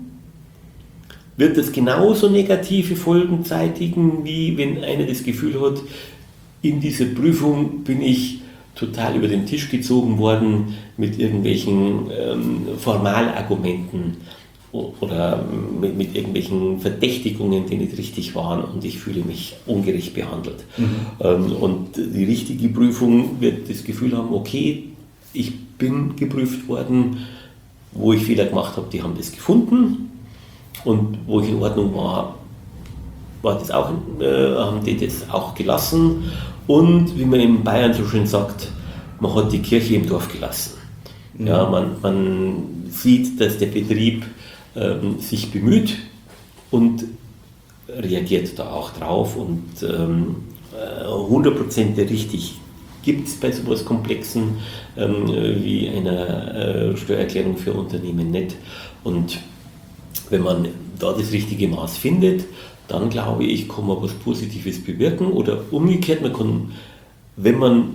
wird das genauso negative Folgen zeitigen, wie wenn einer das Gefühl hat, in dieser Prüfung bin ich total über den Tisch gezogen worden mit irgendwelchen ähm, Formalargumenten oder mit, mit irgendwelchen Verdächtigungen, die nicht richtig waren und ich fühle mich ungerecht behandelt. Mhm. Ähm, und die richtige Prüfung wird das Gefühl haben, okay, ich bin geprüft worden, wo ich Fehler gemacht habe, die haben das gefunden und wo ich in Ordnung war, war das auch, äh, haben die das auch gelassen. Und wie man in Bayern so schön sagt, man hat die Kirche im Dorf gelassen. Mhm. Ja, man, man sieht, dass der Betrieb ähm, sich bemüht und reagiert da auch drauf. Und ähm, hundert Prozent richtig gibt es bei so etwas Komplexen ähm, wie einer äh, Steuererklärung für Unternehmen nicht. Und wenn man da das richtige Maß findet, dann glaube ich, kann man was Positives bewirken oder umgekehrt, man kann, wenn man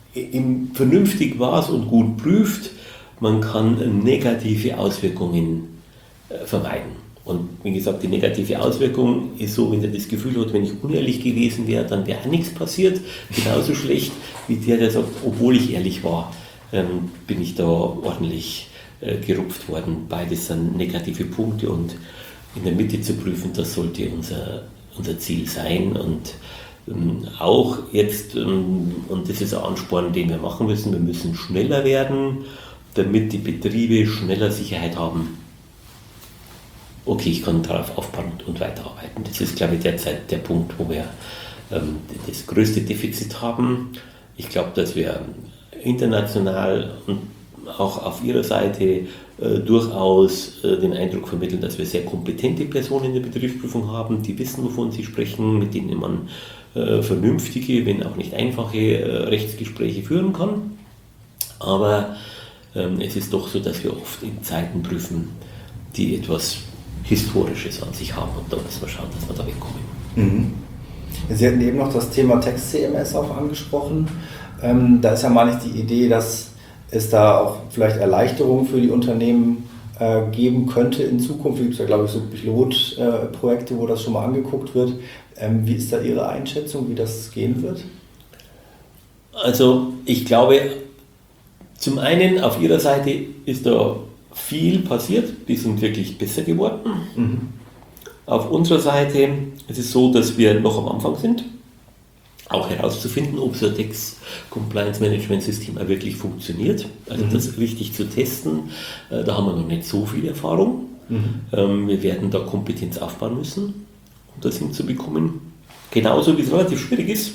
im vernünftig war und gut prüft, man kann negative Auswirkungen äh, vermeiden. Und wie gesagt, die negative Auswirkung ist so, wenn er das Gefühl hat, wenn ich unehrlich gewesen wäre, dann wäre nichts passiert, genauso schlecht wie der, der sagt, obwohl ich ehrlich war, ähm, bin ich da ordentlich äh, gerupft worden. Beides sind negative Punkte und in der Mitte zu prüfen, das sollte unser, unser Ziel sein. Und ähm, auch jetzt, ähm, und das ist ein Ansporn, den wir machen müssen, wir müssen schneller werden, damit die Betriebe schneller Sicherheit haben. Okay, ich kann darauf aufbauen und weiterarbeiten. Das ist, glaube ich, derzeit der Punkt, wo wir ähm, das größte Defizit haben. Ich glaube, dass wir international und auch auf Ihrer Seite äh, durchaus äh, den Eindruck vermitteln, dass wir sehr kompetente Personen in der Betriebsprüfung haben, die wissen, wovon sie sprechen, mit denen man äh, vernünftige, wenn auch nicht einfache äh, Rechtsgespräche führen kann. Aber ähm, es ist doch so, dass wir oft in Zeiten prüfen, die etwas Historisches an sich haben und da müssen wir schauen, dass wir da wegkommen. Mhm. Sie hatten eben noch das Thema Tax-C M S auch angesprochen. Ähm, da ist ja mal nicht die Idee, dass es da auch vielleicht Erleichterungen für die Unternehmen äh, geben könnte in Zukunft. Es gibt ja, glaube ich, so Pilotprojekte, äh, wo das schon mal angeguckt wird. Ähm, wie ist da Ihre Einschätzung, wie das gehen wird? Also ich glaube, zum einen auf Ihrer Seite ist da viel passiert, die sind wirklich besser geworden. Mhm. Auf unserer Seite ist es so, dass wir noch am Anfang sind, auch herauszufinden, ob so ein Tax Compliance Management System auch wirklich funktioniert, also mhm. das richtig zu testen. Da haben wir noch nicht so viel Erfahrung. Mhm. Wir werden da Kompetenz aufbauen müssen, um das hinzubekommen. Genauso wie es relativ schwierig ist,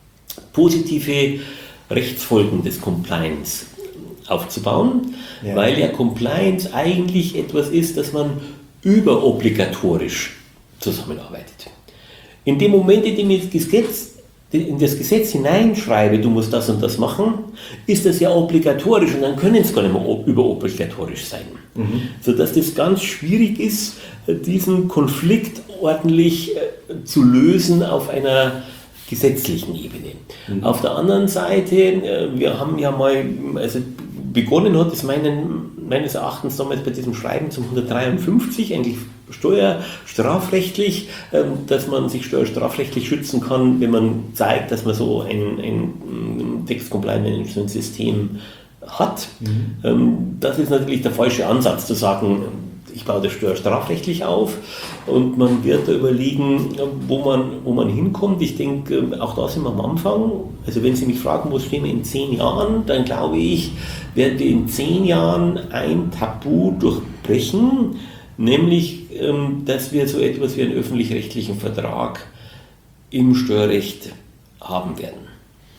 positive Rechtsfolgen des Compliance aufzubauen, ja. weil ja Compliance eigentlich etwas ist, dass man überobligatorisch zusammenarbeitet. In dem Moment, in dem ich das Gesetz, in das Gesetz hineinschreibe, du musst das und das machen, ist das ja obligatorisch und dann können es gar nicht mehr überobligatorisch sein. Mhm. Sodass das ganz schwierig ist, diesen Konflikt ordentlich zu lösen auf einer gesetzlichen Ebene. Mhm. Auf der anderen Seite, wir haben ja mal, also begonnen hat es meinen, meines Erachtens damals bei diesem Schreiben zum hundertdreiundfünfzig, eigentlich steuerstrafrechtlich, dass man sich steuerstrafrechtlich schützen kann, wenn man zeigt, dass man so ein, ein Tax-Compliance-Management-System hat. Mhm. Das ist natürlich der falsche Ansatz, zu sagen, ich baue das steuerstrafrechtlich auf und man wird da überlegen, wo man, wo man hinkommt. Ich denke, auch da sind wir am Anfang. Also wenn Sie mich fragen, wo stehen wir in zehn Jahren, dann glaube ich, werden wir in zehn Jahren ein Tabu durchbrechen, nämlich, dass wir so etwas wie einen öffentlich-rechtlichen Vertrag im Steuerrecht haben werden.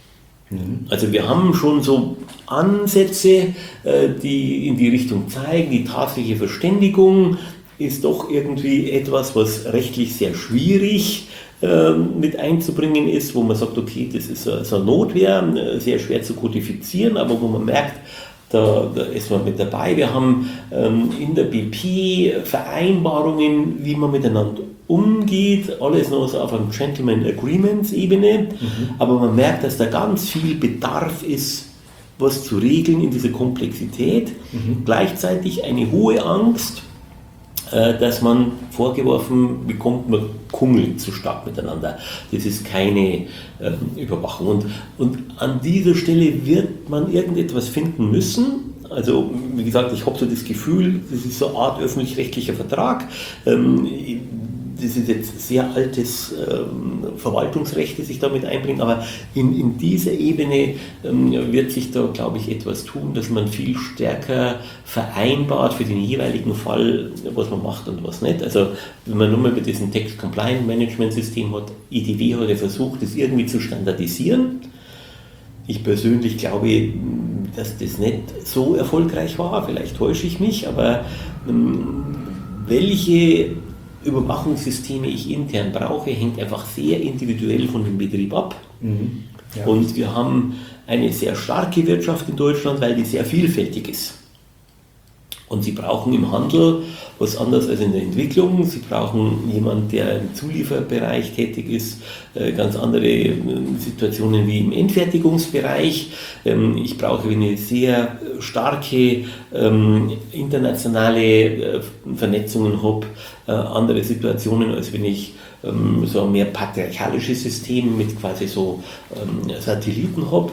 Also wir haben schon so Ansätze, die in die Richtung zeigen, die tatsächliche Verständigung ist doch irgendwie etwas, was rechtlich sehr schwierig mit einzubringen ist, wo man sagt, okay, das ist so eine Notwehr, sehr schwer zu kodifizieren, aber wo man merkt, Da, da ist man mit dabei. Wir haben ähm, in der B P Vereinbarungen, wie man miteinander umgeht, alles noch so auf einem Gentleman Agreements Ebene, mhm. aber man merkt, dass da ganz viel Bedarf ist, was zu regeln in dieser Komplexität. Mhm. Gleichzeitig eine hohe Angst, äh, dass man vorgeworfen bekommt, man kungelt zu stark miteinander. Das ist keine äh, Überwachung. Und, und an dieser Stelle wird man irgendetwas finden müssen. Also, wie gesagt, ich habe so das Gefühl, das ist so eine Art öffentlich-rechtlicher Vertrag. Ähm, das ist jetzt sehr altes ähm, Verwaltungsrecht, das sich damit einbringt, aber in, in dieser Ebene ähm, wird sich da, glaube ich, etwas tun, dass man viel stärker vereinbart für den jeweiligen Fall, was man macht und was nicht. Also wenn man nur mal bei diesem Tax Compliance Management System hat, I T W hat ja versucht, das irgendwie zu standardisieren. Ich persönlich glaube, dass das nicht so erfolgreich war, vielleicht täusche ich mich, aber ähm, welche Überwachungssysteme ich intern brauche, hängt einfach sehr individuell von dem Betrieb ab. Mhm. Ja. Und wir haben eine sehr starke Wirtschaft in Deutschland, weil die sehr vielfältig ist. Und Sie brauchen im Handel was anderes als in der Entwicklung. Sie brauchen jemanden, der im Zulieferbereich tätig ist, ganz andere Situationen wie im Endfertigungsbereich. Ich brauche eine sehr starke internationale Vernetzungen habe, andere Situationen, als wenn ich so ein mehr patriarchalisches System mit quasi so Satelliten habe.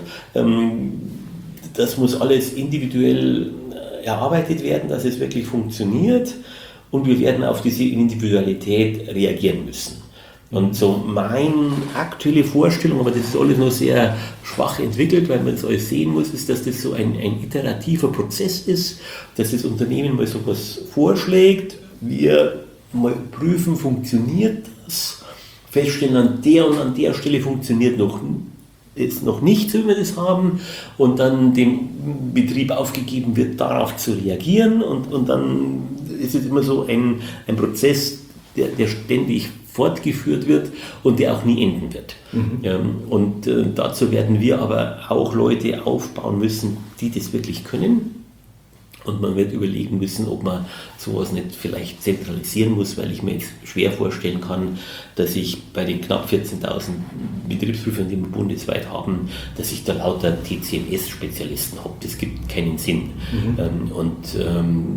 Das muss alles individuell erarbeitet werden, dass es wirklich funktioniert und wir werden auf diese Individualität reagieren müssen. Und so meine aktuelle Vorstellung, aber das ist alles noch sehr schwach entwickelt, weil man das alles sehen muss, ist, dass das so ein, ein iterativer Prozess ist, dass das Unternehmen mal so was vorschlägt, wir mal prüfen, funktioniert das, feststellen, an der und an der Stelle funktioniert noch ist noch nicht so, wie wir das haben, und dann dem Betrieb aufgegeben wird, darauf zu reagieren, und, und dann ist es immer so ein, ein Prozess, der, der ständig fortgeführt wird und der auch nie enden wird. Mhm. Ähm, und äh, dazu werden wir aber auch Leute aufbauen müssen, die das wirklich können. Und man wird überlegen müssen, ob man sowas nicht vielleicht zentralisieren muss, weil ich mir jetzt schwer vorstellen kann, dass ich bei den knapp vierzehntausend Betriebsprüfern, die wir bundesweit haben, dass ich da lauter T C M S-Spezialisten habe. Das gibt keinen Sinn. Mhm. Und ähm,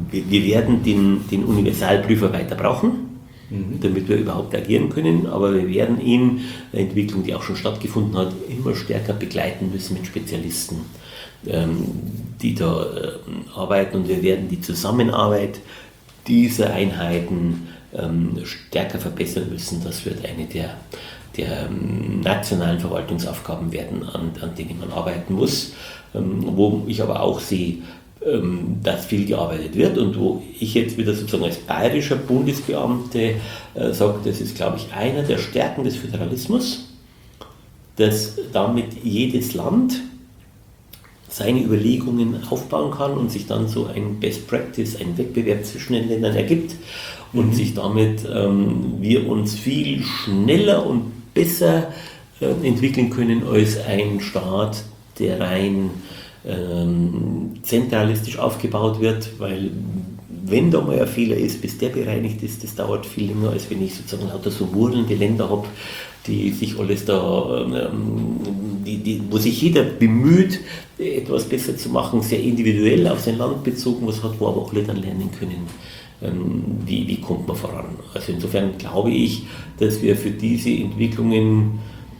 wir, wir werden den, den Universalprüfer weiter brauchen, mhm. damit wir überhaupt agieren können, aber wir werden ihn, eine Entwicklung, die auch schon stattgefunden hat, immer stärker begleiten müssen mit Spezialisten, ähm, die da äh, arbeiten, und wir werden die Zusammenarbeit dieser Einheiten ähm, stärker verbessern müssen. Das wird eine der, der ähm, nationalen Verwaltungsaufgaben werden, an, an denen man arbeiten muss, ähm, wo ich aber auch sehe, ähm, dass viel gearbeitet wird, und wo ich jetzt wieder sozusagen als bayerischer Bundesbeamte äh, sage, das ist, glaube ich, einer der Stärken des Föderalismus, dass damit jedes Land seine Überlegungen aufbauen kann und sich dann so ein Best Practice, ein Wettbewerb zwischen den Ländern ergibt und mhm. sich damit ähm, wir uns viel schneller und besser äh, entwickeln können als ein Staat, der rein ähm, zentralistisch aufgebaut wird, weil wenn da mal ein Fehler ist, bis der bereinigt ist, das dauert viel länger, als wenn ich sozusagen lauter so wurdelnde Länder habe, die sich alles da, ähm, die, die, wo sich jeder bemüht, etwas besser zu machen, sehr individuell auf sein Land bezogen, was hat, wo aber alle dann lernen können, ähm, wie, wie kommt man voran. Also insofern glaube ich, dass wir für diese Entwicklungen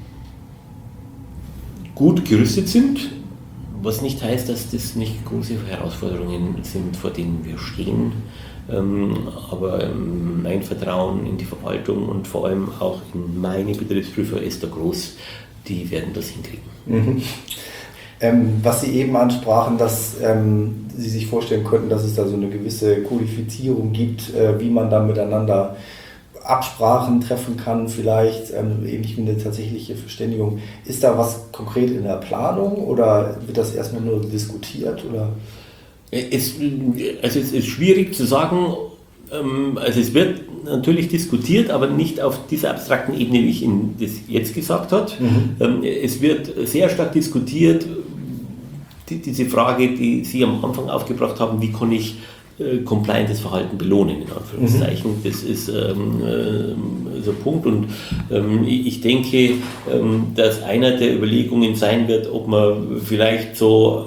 gut gerüstet sind, was nicht heißt, dass das nicht große Herausforderungen sind, vor denen wir stehen. Ähm, aber ähm, mein Vertrauen in die Verwaltung und vor allem auch in meine Betriebsprüfer ist da groß, die werden das hinkriegen. Mhm. Ähm, was Sie eben ansprachen, dass ähm, Sie sich vorstellen könnten, dass es da so eine gewisse Kodifizierung gibt, äh, wie man da miteinander Absprachen treffen kann, vielleicht ähm, ähnlich wie eine tatsächliche Verständigung. Ist da was konkret in der Planung oder wird das erstmal nur diskutiert? Oder? Es, also es ist schwierig zu sagen, ähm, also es wird natürlich diskutiert, aber nicht auf dieser abstrakten Ebene, wie ich Ihnen das jetzt gesagt habe. Mhm. Ähm, es wird sehr stark diskutiert, die, diese Frage, die Sie am Anfang aufgebracht haben, wie kann ich äh, compliantes Verhalten belohnen, in Anführungszeichen. Mhm. Das ist ähm, äh, so ein Punkt, und ähm, ich denke, ähm, dass einer der Überlegungen sein wird, ob man vielleicht so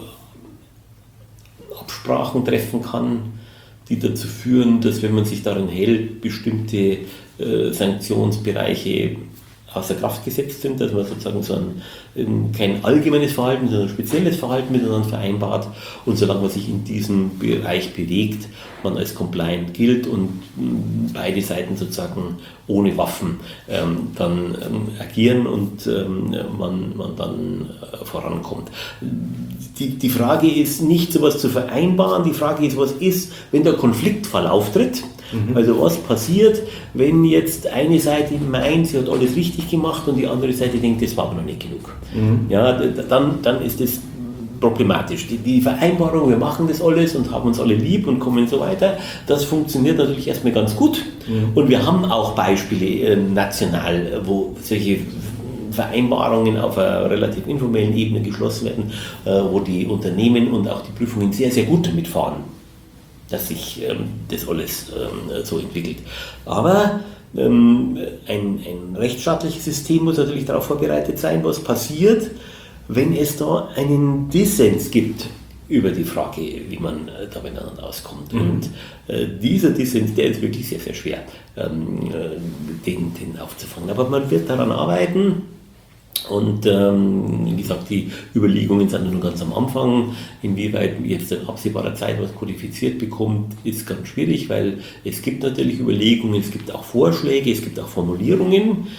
Absprachen treffen kann, die dazu führen, dass, wenn man sich daran hält, bestimmte äh, Sanktionsbereiche außer Kraft gesetzt sind, dass man sozusagen so ein, kein allgemeines Verhalten, sondern ein spezielles Verhalten miteinander vereinbart, und solange man sich in diesem Bereich bewegt, man als compliant gilt und beide Seiten sozusagen ohne Waffen ähm, dann ähm, agieren und ähm, man, man dann äh, vorankommt. Die, die Frage ist nicht, sowas zu vereinbaren, die Frage ist, was ist, wenn der Konfliktfall auftritt. Mhm. Also was passiert, wenn jetzt eine Seite meint, sie hat alles richtig gemacht, und die andere Seite denkt, das war aber noch nicht genug. Mhm. Ja, dann, dann ist das problematisch. Die, die Vereinbarung, wir machen das alles und haben uns alle lieb und kommen so weiter, das funktioniert natürlich erstmal ganz gut. Mhm. Und wir haben auch Beispiele äh, national, wo solche Vereinbarungen auf einer relativ informellen Ebene geschlossen werden, äh, wo die Unternehmen und auch die Prüfungen sehr, sehr gut damit fahren, dass sich ähm, das alles ähm, so entwickelt. Aber ähm, ein, ein rechtsstaatliches System muss natürlich darauf vorbereitet sein, was passiert, wenn es da einen Dissens gibt über die Frage, wie man äh, da miteinander auskommt. Mhm. Und äh, dieser Dissens, der ist wirklich sehr, sehr schwer, ähm, den, den aufzufangen. Aber man wird daran arbeiten. Und ähm, wie gesagt, die Überlegungen sind nur ganz am Anfang. Inwieweit jetzt in absehbarer Zeit was kodifiziert bekommt, ist ganz schwierig, weil es gibt natürlich Überlegungen, es gibt auch Vorschläge, es gibt auch Formulierungen,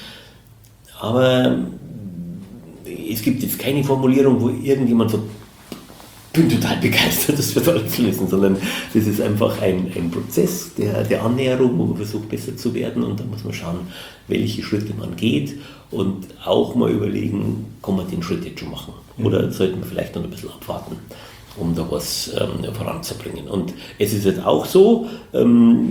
aber es gibt jetzt keine Formulierung, wo irgendjemand sagt, ich bin total begeistert, das wird alles lösen, sondern das ist einfach ein, ein Prozess der, der Annäherung, wo man versucht, besser zu werden, und dann muss man schauen, welche Schritte man geht, und auch mal überlegen, kann man den Schritt jetzt schon machen, oder sollten wir vielleicht noch ein bisschen abwarten, um da was ähm, voranzubringen. Und es ist jetzt auch so, ähm,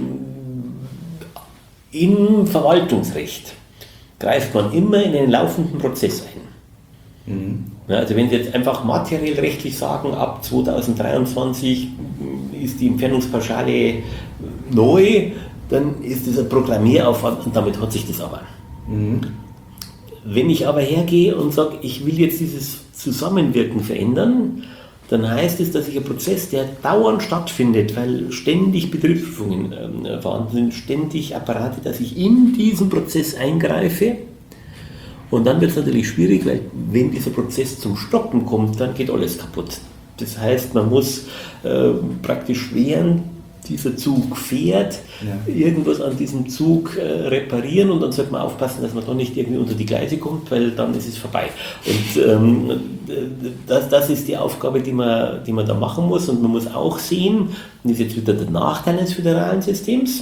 im Verwaltungsrecht greift man immer in einen laufenden Prozess ein. Mhm. Ja, also wenn Sie jetzt einfach materiell rechtlich sagen, ab zweitausenddreiundzwanzig ist die Entfernungspauschale neu, dann ist das ein Programmieraufwand und damit hat sich das aber. Mhm. Wenn ich aber hergehe und sage, ich will jetzt dieses Zusammenwirken verändern, dann heißt es, dass ich einen Prozess, der dauernd stattfindet, weil ständig Betriebsprüfungen äh, vorhanden sind, ständig Apparate, dass ich in diesen Prozess eingreife. Und dann wird es natürlich schwierig, weil wenn dieser Prozess zum Stoppen kommt, dann geht alles kaputt. Das heißt, man muss äh, praktisch während dieser Zug fährt, ja. irgendwas an diesem Zug äh, reparieren und dann sollte man aufpassen, dass man da nicht irgendwie unter die Gleise kommt, weil dann ist es vorbei. Und ähm, das, das ist die Aufgabe, die man, die man da machen muss. Und man muss auch sehen, und das ist jetzt wieder der Nachteil des föderalen Systems,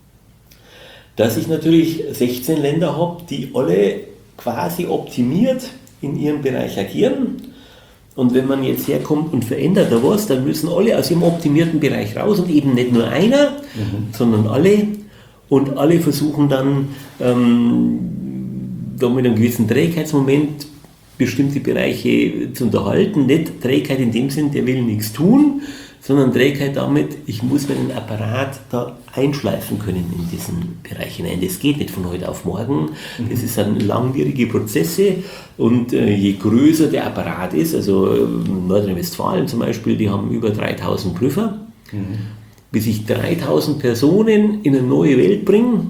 dass ich natürlich sechzehn Länder habe, die alle quasi optimiert in ihrem Bereich agieren. Und wenn man jetzt herkommt und verändert da was, dann müssen alle aus ihrem optimierten Bereich raus und eben nicht nur einer, mhm. sondern alle. Und alle versuchen dann ähm, da mit einem gewissen Trägheitsmoment bestimmte Bereiche zu unterhalten. Nicht Trägheit in dem Sinn, der will nichts tun, sondern Trägheit damit, ich muss meinen Apparat da einschleifen können in diesen Bereich hinein. Das geht nicht von heute auf morgen. Das ist ein langwierige Prozesse und äh, je größer der Apparat ist, also äh, Nordrhein-Westfalen zum Beispiel, die haben über dreitausend Prüfer. Mhm. Bis ich dreitausend Personen in eine neue Welt bringe,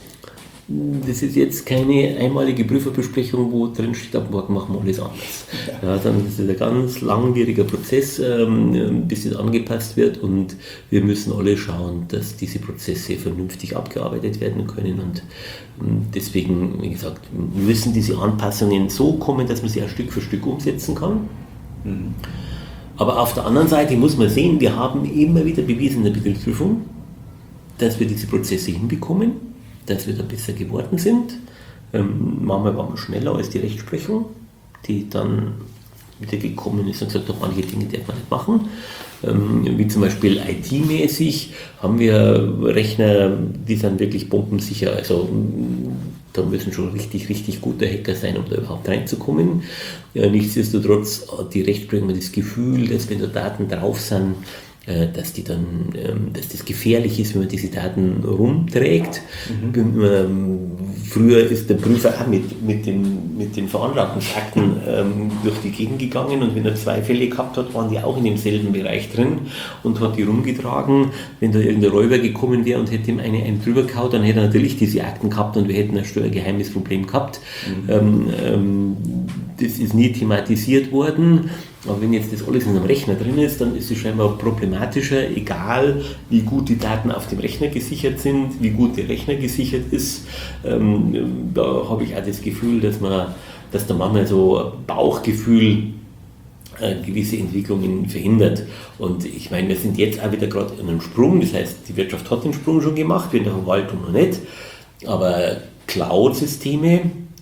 das ist jetzt keine einmalige Prüferbesprechung, wo drin steht, ab morgen machen wir alles anders. Ja, dann ist es ein ganz langwieriger Prozess, ähm, bis das angepasst wird und wir müssen alle schauen, dass diese Prozesse vernünftig abgearbeitet werden können und ähm, deswegen, wie gesagt, müssen diese Anpassungen so kommen, dass man sie auch Stück für Stück umsetzen kann. Mhm. Aber auf der anderen Seite muss man sehen, wir haben immer wieder bewiesen in der Betriebsprüfung, dass wir diese Prozesse hinbekommen, dass wir da besser geworden sind. Ähm, manchmal waren wir schneller als die Rechtsprechung, die dann wieder gekommen ist und gesagt hat, manche Dinge darf man nicht machen. Ähm, wie zum Beispiel I T-mäßig haben wir Rechner, die sind wirklich bombensicher. Also da müssen schon richtig, richtig gute Hacker sein, um da überhaupt reinzukommen. Ja, nichtsdestotrotz hat die Rechtsprechung das Gefühl, dass wenn da Daten drauf sind, dass die dann, dass das gefährlich ist, wenn man diese Daten rumträgt. Mhm. Früher ist der Prüfer auch mit, mit den, mit den Veranlagungsakten ähm, durch die Gegend gegangen und wenn er zwei Fälle gehabt hat, waren die auch in demselben Bereich drin und hat die rumgetragen. Wenn da irgendein Räuber gekommen wäre und hätte ihm eine, einen drüber gehauen, dann hätte er natürlich diese Akten gehabt und wir hätten ein steuergeheimes Problem gehabt. Mhm. Ähm, ähm, das ist nie thematisiert worden. Aber wenn jetzt das alles in einem Rechner drin ist, dann ist es scheinbar problematischer, egal wie gut die Daten auf dem Rechner gesichert sind, wie gut der Rechner gesichert ist. Ähm, da habe ich auch das Gefühl, dass man, dass da manchmal so Bauchgefühl äh, gewisse Entwicklungen verhindert. Und ich meine, wir sind jetzt auch wieder gerade in einem Sprung, das heißt, die Wirtschaft hat den Sprung schon gemacht, wir in der Verwaltung noch nicht. Aber Cloud-Systeme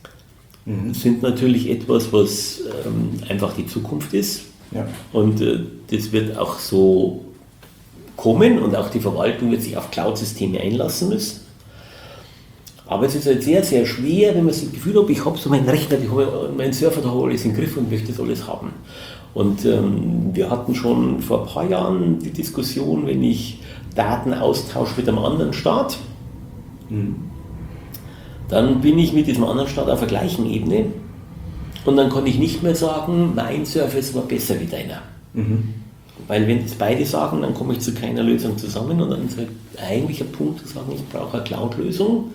sind natürlich etwas, was ähm, einfach die Zukunft ist. Ja. Und äh, das wird auch so kommen und auch die Verwaltung wird sich auf Cloud-Systeme einlassen müssen. Aber es ist halt sehr, sehr schwer, wenn man das Gefühl hat, ich habe so meinen Rechner, ich habe meinen Surfer, da habe ich alles im Griff und möchte das alles haben. Und ähm, wir hatten schon vor ein paar Jahren die Diskussion, wenn ich Daten austausche mit einem anderen Staat, mhm. dann bin ich mit diesem anderen Staat auf der gleichen Ebene und dann kann ich nicht mehr sagen, mein Service war besser wie deiner. Mhm. Weil wenn das beide sagen, dann komme ich zu keiner Lösung zusammen und dann ist halt eigentlich ein Punkt zu sagen, ich brauche eine Cloud-Lösung.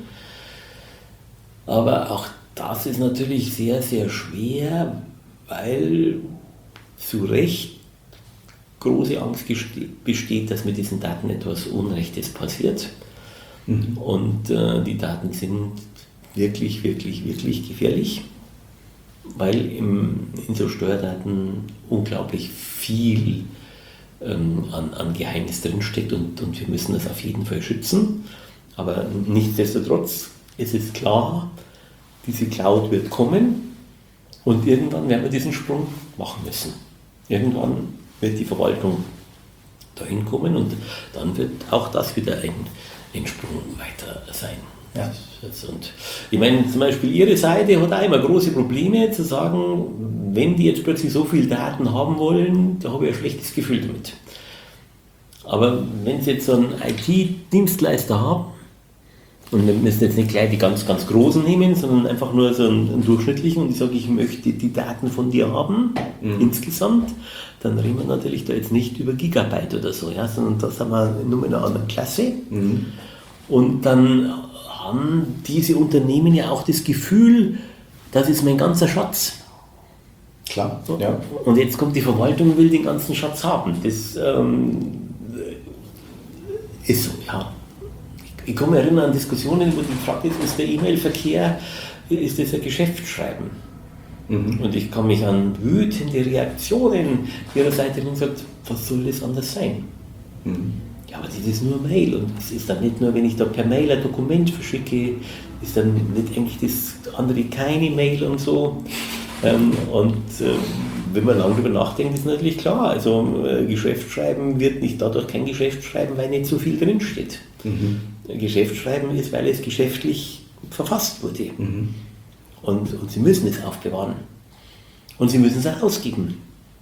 Aber auch das ist natürlich sehr, sehr schwer, weil zu Recht große Angst besteht, dass mit diesen Daten etwas Unrechtes passiert. Mhm. Und äh, die Daten sind wirklich, wirklich, wirklich gefährlich, weil im, in so Steuerdaten unglaublich viel ähm, an, an Geheimnis drinsteckt und, und wir müssen das auf jeden Fall schützen. Aber nichtsdestotrotz, es ist klar, diese Cloud wird kommen und irgendwann werden wir diesen Sprung machen müssen. Irgendwann wird die Verwaltung dahin kommen und dann wird auch das wieder ein, ein Sprung weiter sein. Ja. Und ich meine, zum Beispiel Ihre Seite hat auch immer große Probleme zu sagen, wenn die jetzt plötzlich so viel Daten haben wollen, da habe ich ein schlechtes Gefühl damit. Aber wenn Sie jetzt so einen I T-Dienstleister haben, Und wir müssen jetzt nicht gleich die ganz, ganz großen nehmen, sondern einfach nur so einen, einen durchschnittlichen. Und ich sage, ich möchte die Daten von dir haben, mhm. insgesamt. Dann reden wir natürlich da jetzt nicht über Gigabyte oder so, ja, sondern da sind wir nur in einer anderen Klasse. Mhm. Und dann haben diese Unternehmen ja auch das Gefühl, das ist mein ganzer Schatz. Klar, ja. Und jetzt kommt die Verwaltung und will den ganzen Schatz haben. Das ähm, ist so, ja. Ich, ich kann mich erinnern an Diskussionen, wo die gefragt ist, ist der E-Mail-Verkehr, ist das ein Geschäftsschreiben? Mhm. Und ich kann mich an wütende Reaktionen ihrer Seite und gesagt, was soll das anders sein? Mhm. Ja, aber das ist nur Mail und es ist dann nicht nur, wenn ich da per Mail ein Dokument verschicke, ist dann nicht eigentlich das andere keine Mail und so. Ähm, und äh, wenn man lange darüber nachdenkt, ist natürlich klar, also äh, Geschäftsschreiben wird nicht dadurch kein Geschäftsschreiben, weil nicht so viel drinsteht. Mhm. Geschäftsschreiben ist, weil es geschäftlich verfasst wurde. Mhm. Und, und sie müssen es aufbewahren. Und sie müssen es auch ausgeben.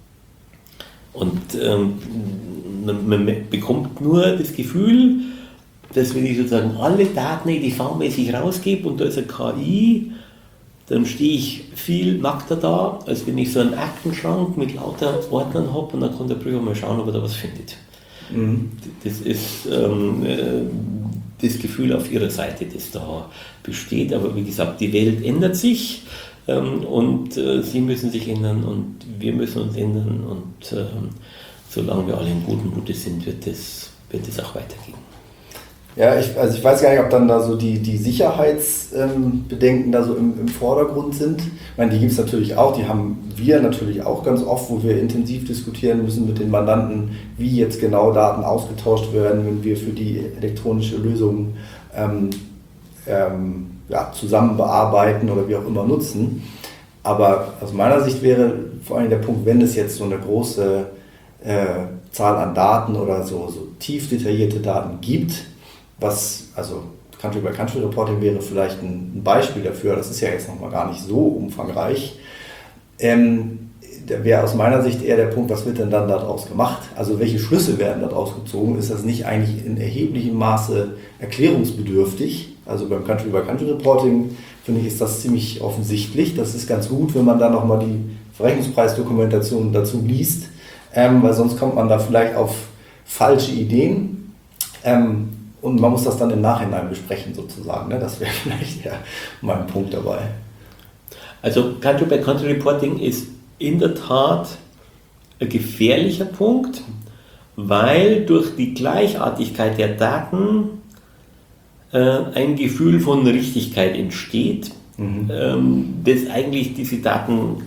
Und ähm, man, man bekommt nur das Gefühl, dass wenn ich sozusagen alle Daten E D V-mäßig rausgebe und da ist eine K I, dann stehe ich viel nackter da, als wenn ich so einen Aktenschrank mit lauter Ordnern habe und dann kann der Prüfer mal schauen, ob er da was findet. Mhm. Das ist ähm, das Gefühl auf ihrer Seite, das da besteht. Aber wie gesagt, die Welt ändert sich ähm, und äh, sie müssen sich ändern und wir müssen uns ändern. Und äh, solange wir alle in guten Mutes sind, wird das, wird das auch weitergehen. Ja, ich, also ich weiß gar nicht, ob dann da so die, die Sicherheitsbedenken ähm, da so im, im Vordergrund sind. Ich meine, die gibt es natürlich auch, die haben wir natürlich auch ganz oft, wo wir intensiv diskutieren müssen mit den Mandanten, wie jetzt genau Daten ausgetauscht werden, wenn wir für die elektronische Lösung ähm, ähm, ja, zusammen bearbeiten oder wie auch immer nutzen. Aber aus meiner Sicht wäre vor allem der Punkt, wenn es jetzt so eine große äh, Zahl an Daten oder so, so tief detaillierte Daten gibt, was, also Country-by-Country-Reporting wäre vielleicht ein Beispiel dafür, das ist ja jetzt nochmal gar nicht so umfangreich. Ähm, da wäre aus meiner Sicht eher der Punkt, was wird denn dann daraus gemacht? Also welche Schlüsse werden daraus gezogen? Ist das nicht eigentlich in erheblichem Maße erklärungsbedürftig? Also beim Country-by-Country-Reporting finde ich, ist das ziemlich offensichtlich. Das ist ganz gut, wenn man dann nochmal die Verrechnungspreisdokumentation dazu liest, ähm, weil sonst kommt man da vielleicht auf falsche Ideen. Ähm, Und man muss das dann im Nachhinein besprechen sozusagen. Ne? Das wäre vielleicht ja mein Punkt dabei. Also Country-by-Country-Reporting ist in der Tat ein gefährlicher Punkt, weil durch die Gleichartigkeit der Daten äh, ein Gefühl von Richtigkeit entsteht, mhm. ähm, das eigentlich diese Daten,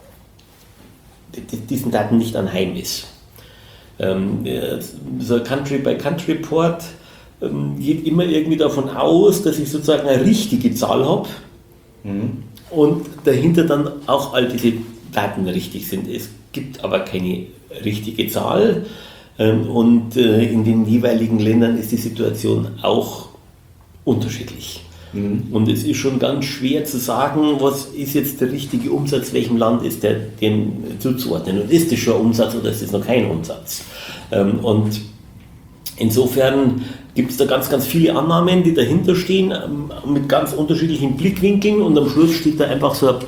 diesen Daten nicht anheim ist. Ähm, so ein Country-by-Country-Report geht immer irgendwie davon aus, dass ich sozusagen eine richtige Zahl habe mhm. und dahinter dann auch all diese Daten richtig sind. Es gibt aber keine richtige Zahl und in den jeweiligen Ländern ist die Situation auch unterschiedlich. Mhm. Und es ist schon ganz schwer zu sagen, was ist jetzt der richtige Umsatz, welchem Land ist der dem zuzuordnen und ist das schon ein Umsatz oder ist das noch kein Umsatz? Und insofern gibt es da ganz, ganz viele Annahmen, die dahinter stehen, mit ganz unterschiedlichen Blickwinkeln und am Schluss steht da einfach so ein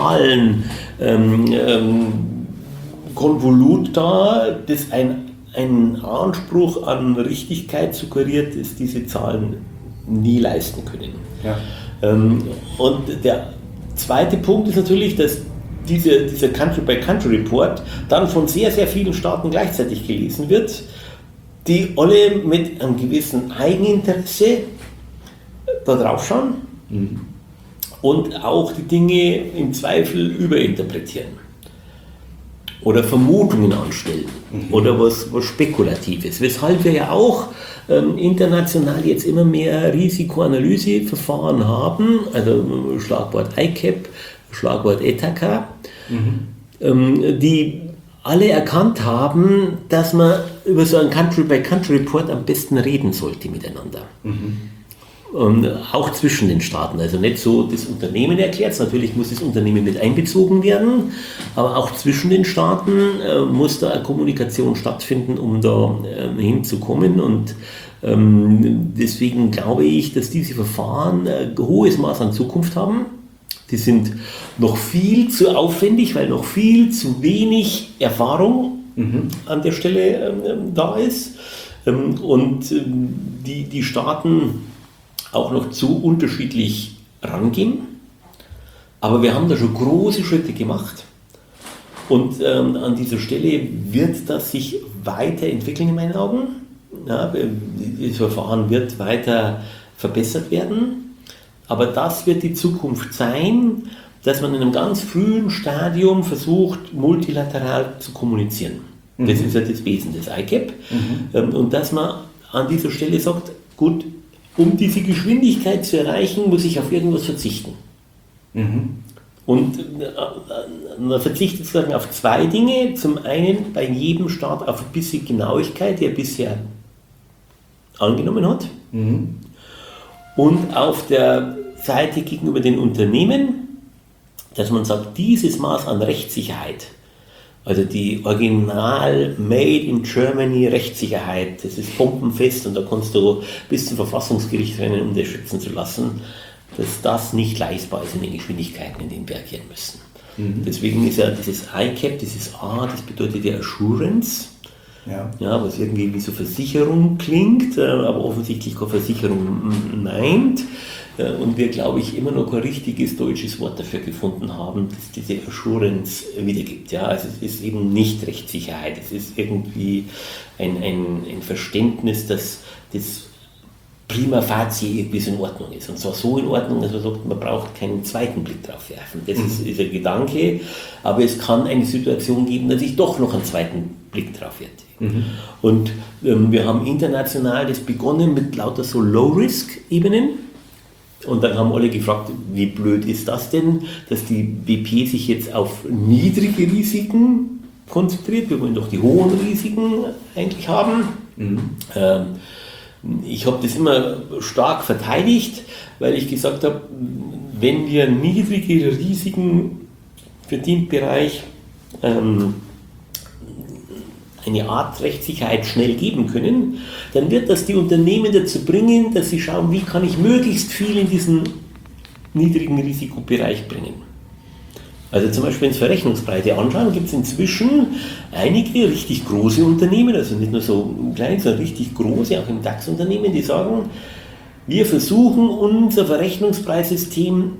Zahlenkonvolut ähm, ähm, da, das ein, einen Anspruch an Richtigkeit suggeriert, das diese Zahlen nie leisten können. Ja. Ähm, und der zweite Punkt ist natürlich, dass diese, dieser Country-by-Country-Report dann von sehr, sehr vielen Staaten gleichzeitig gelesen wird, die alle mit einem gewissen Eigeninteresse da drauf schauen mhm. und auch die Dinge im Zweifel überinterpretieren oder Vermutungen anstellen mhm. oder was, was Spekulatives, weshalb wir ja auch ähm, international jetzt immer mehr Risikoanalyseverfahren haben, also Schlagwort I C A P, Schlagwort E T A C A, mhm. ähm, die alle erkannt haben, dass man über so einen Country-by-Country-Report am besten reden sollte miteinander. Mhm. Und auch zwischen den Staaten, also nicht so das Unternehmen erklärt, natürlich muss das Unternehmen mit einbezogen werden, aber auch zwischen den Staaten äh, muss da eine Kommunikation stattfinden, um da äh, hinzukommen. Und ähm, deswegen glaube ich, dass diese Verfahren ein hohes Maß an Zukunft haben. Die sind noch viel zu aufwendig, weil noch viel zu wenig Erfahrung mhm. an der Stelle äh, da ist. Ähm, und äh, die, die Staaten auch noch zu unterschiedlich rangehen. Aber wir haben da schon große Schritte gemacht. Und ähm, an dieser Stelle wird das sich weiterentwickeln in meinen Augen. Ja, das Verfahren wird weiter verbessert werden. Aber das wird die Zukunft sein, dass man in einem ganz frühen Stadium versucht, multilateral zu kommunizieren. Mhm. Das ist ja das Wesen des I C A P. Mhm. Und dass man an dieser Stelle sagt, gut, um diese Geschwindigkeit zu erreichen, muss ich auf irgendwas verzichten. Mhm. Und man verzichtet sozusagen auf zwei Dinge. Zum einen bei jedem Staat auf ein bisschen Genauigkeit, die er bisher angenommen hat. Mhm. Und auf der Seite gegenüber den Unternehmen, dass man sagt, dieses Maß an Rechtssicherheit, also die Original Made in Germany Rechtssicherheit, das ist bombenfest und da kannst du bis zum Verfassungsgericht rennen, um das schützen zu lassen, dass das nicht leistbar ist in den Geschwindigkeiten, in denen wir agieren müssen. Mhm. Deswegen ist ja dieses I C A P, dieses A, das bedeutet ja Assurance, ja. Ja, was irgendwie wie so Versicherung klingt, aber offensichtlich keine Versicherung meint. Und wir, glaube ich, immer noch kein richtiges deutsches Wort dafür gefunden haben, das diese Assurance wiedergibt. Ja, also es ist eben nicht Rechtssicherheit, es ist irgendwie ein, ein, ein Verständnis, dass das prima facie irgendwie so in Ordnung ist. Und zwar so in Ordnung, dass man sagt, man braucht keinen zweiten Blick drauf werfen. Das mhm. ist, ist ein Gedanke, aber es kann eine Situation geben, dass ich doch noch einen zweiten Blick drauf werde. Mhm. Und ähm, wir haben international das begonnen mit lauter so Low-Risk-Ebenen. Und dann haben alle gefragt, wie blöd ist das denn, dass die B P sich jetzt auf niedrige Risiken konzentriert. Wir wollen doch die hohen Risiken eigentlich haben. Mhm. Ähm, ich habe das immer stark verteidigt, weil ich gesagt habe, wenn wir niedrige Risiken für den Bereich ähm, eine Art Rechtssicherheit schnell geben können, dann wird das die Unternehmen dazu bringen, dass sie schauen, wie kann ich möglichst viel in diesen niedrigen Risikobereich bringen. Also zum Beispiel, wenn Sie Verrechnungsbreite anschauen, gibt es inzwischen einige richtig große Unternehmen, also nicht nur so klein, sondern richtig große, auch im DAX-Unternehmen, die sagen, wir versuchen unser Verrechnungspreissystem